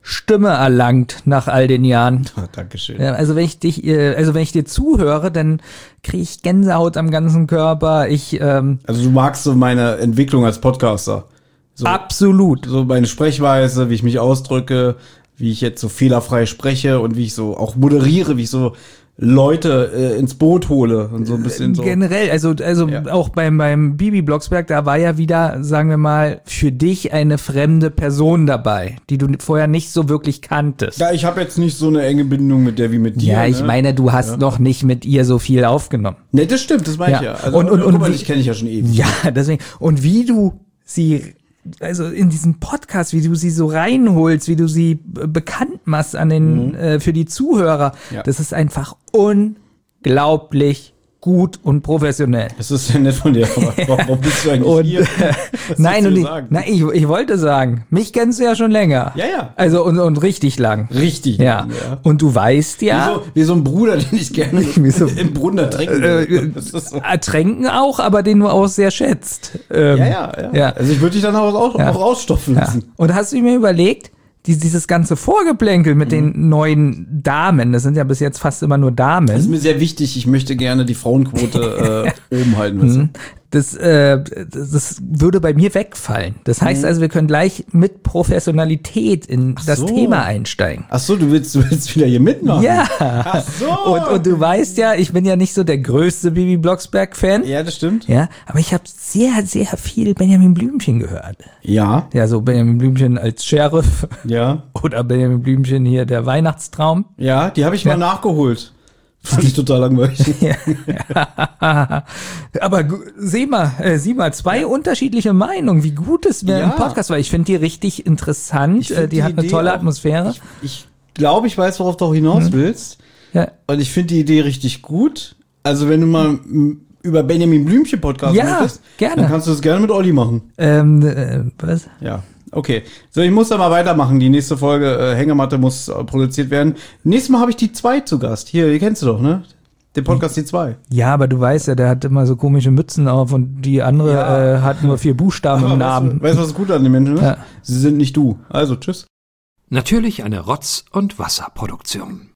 Stimme erlangt nach all den Jahren. Ah, Dankeschön. Ja, also wenn ich dich, äh, also wenn ich dir zuhöre, dann kriege ich Gänsehaut am ganzen Körper. Ich ähm, Also du magst so meine Entwicklung als Podcaster. So, absolut. so meine Sprechweise, wie ich mich ausdrücke, wie ich jetzt so fehlerfrei spreche und wie ich so auch moderiere, wie ich so Leute äh, ins Boot hole und so ein bisschen so. Generell, also also Ja. auch beim beim Bibi Blocksberg, da war ja wieder, sagen wir mal, für dich eine fremde Person dabei, die du vorher nicht so wirklich kanntest. Ja, ich habe jetzt nicht so eine enge Bindung mit der wie mit dir. Ja, ich ne? meine, du hast Ja. noch nicht mit ihr so viel aufgenommen. Ne, das stimmt, das meine Ja. ich ja. Also, Und- und- und guck mal, wie- ich kenne ich ja schon ewig. Ja, deswegen. Und wie du sie, also in diesem Podcast, wie du sie so reinholst, wie du sie b- bekannt machst an den, äh, für die Zuhörer, Ja. das ist einfach unglaublich gut und professionell. Das ist ja nett von dir, aber warum bist du eigentlich Und, hier? Was Nein, willst und du ich, sagen? nein, ich, ich wollte sagen, mich kennst du ja schon länger. Ja, ja. Also und, und richtig lang. Richtig. Ja. ja. Und du weißt Wie, ja, so, wie so ein Bruder, den ich gerne Wie so- im Brunnen ertränken äh, will. Das ist so. ertränken auch, aber den du auch sehr schätzt. Ähm, Ja, ja, ja, ja. Also ich würde dich dann auch, auch, Ja. auch ausstopfen Ja. lassen. Und hast du mir überlegt, die, dieses ganze Vorgeplänkel mit den neuen Damen, das sind ja bis jetzt fast immer nur Damen. Das ist mir sehr wichtig. Ich möchte gerne die Frauenquote äh, oben halten. Weißt du? Das, äh, das, das würde bei mir wegfallen. Das heißt also, wir können gleich mit Professionalität in das so. Thema einsteigen. Ach so, du willst, du willst wieder hier mitmachen? Ja. Ach so. Und, und du weißt ja, ich bin ja nicht so der größte Bibi Blocksberg-Fan. Ja, das stimmt. Ja, aber ich habe sehr, sehr viel Benjamin Blümchen gehört. Ja, Ja, so Benjamin Blümchen als Sheriff ja, oder Benjamin Blümchen hier der Weihnachtstraum. ja, die habe ich Ja. mal nachgeholt. Fand ich total langweilig. Aber gu- seh mal, äh, sieh mal, zwei unterschiedliche Meinungen, wie gut es wäre Ja. im Podcast, weil ich finde die richtig interessant. Ich find Äh, die, die hat eine Idee tolle auch- Atmosphäre. Ich glaube, ich weiß, worauf du auch hinaus Mhm. willst. Ja, Und ich finde die Idee richtig gut. Also wenn du mal m, über Benjamin Blümchen Podcast Ja, möchtest, gerne. dann kannst du das gerne mit Olli machen. ähm, äh, was? Ja, okay. So, ich muss da mal weitermachen. Die nächste Folge äh, Hängematte muss äh, produziert werden. Nächstes Mal habe ich die zwei zu Gast. Hier, die kennst du doch, ne? Den Podcast die zwei. Ja, aber du weißt ja, der hat immer so komische Mützen auf und die andere Ja. äh, hat nur vier Buchstaben im Namen. Weißt du, weißt, was gut an den Menschen ist? Ja. Sie sind nicht du. Also, tschüss. Natürlich eine Rotz- und Wasserproduktion.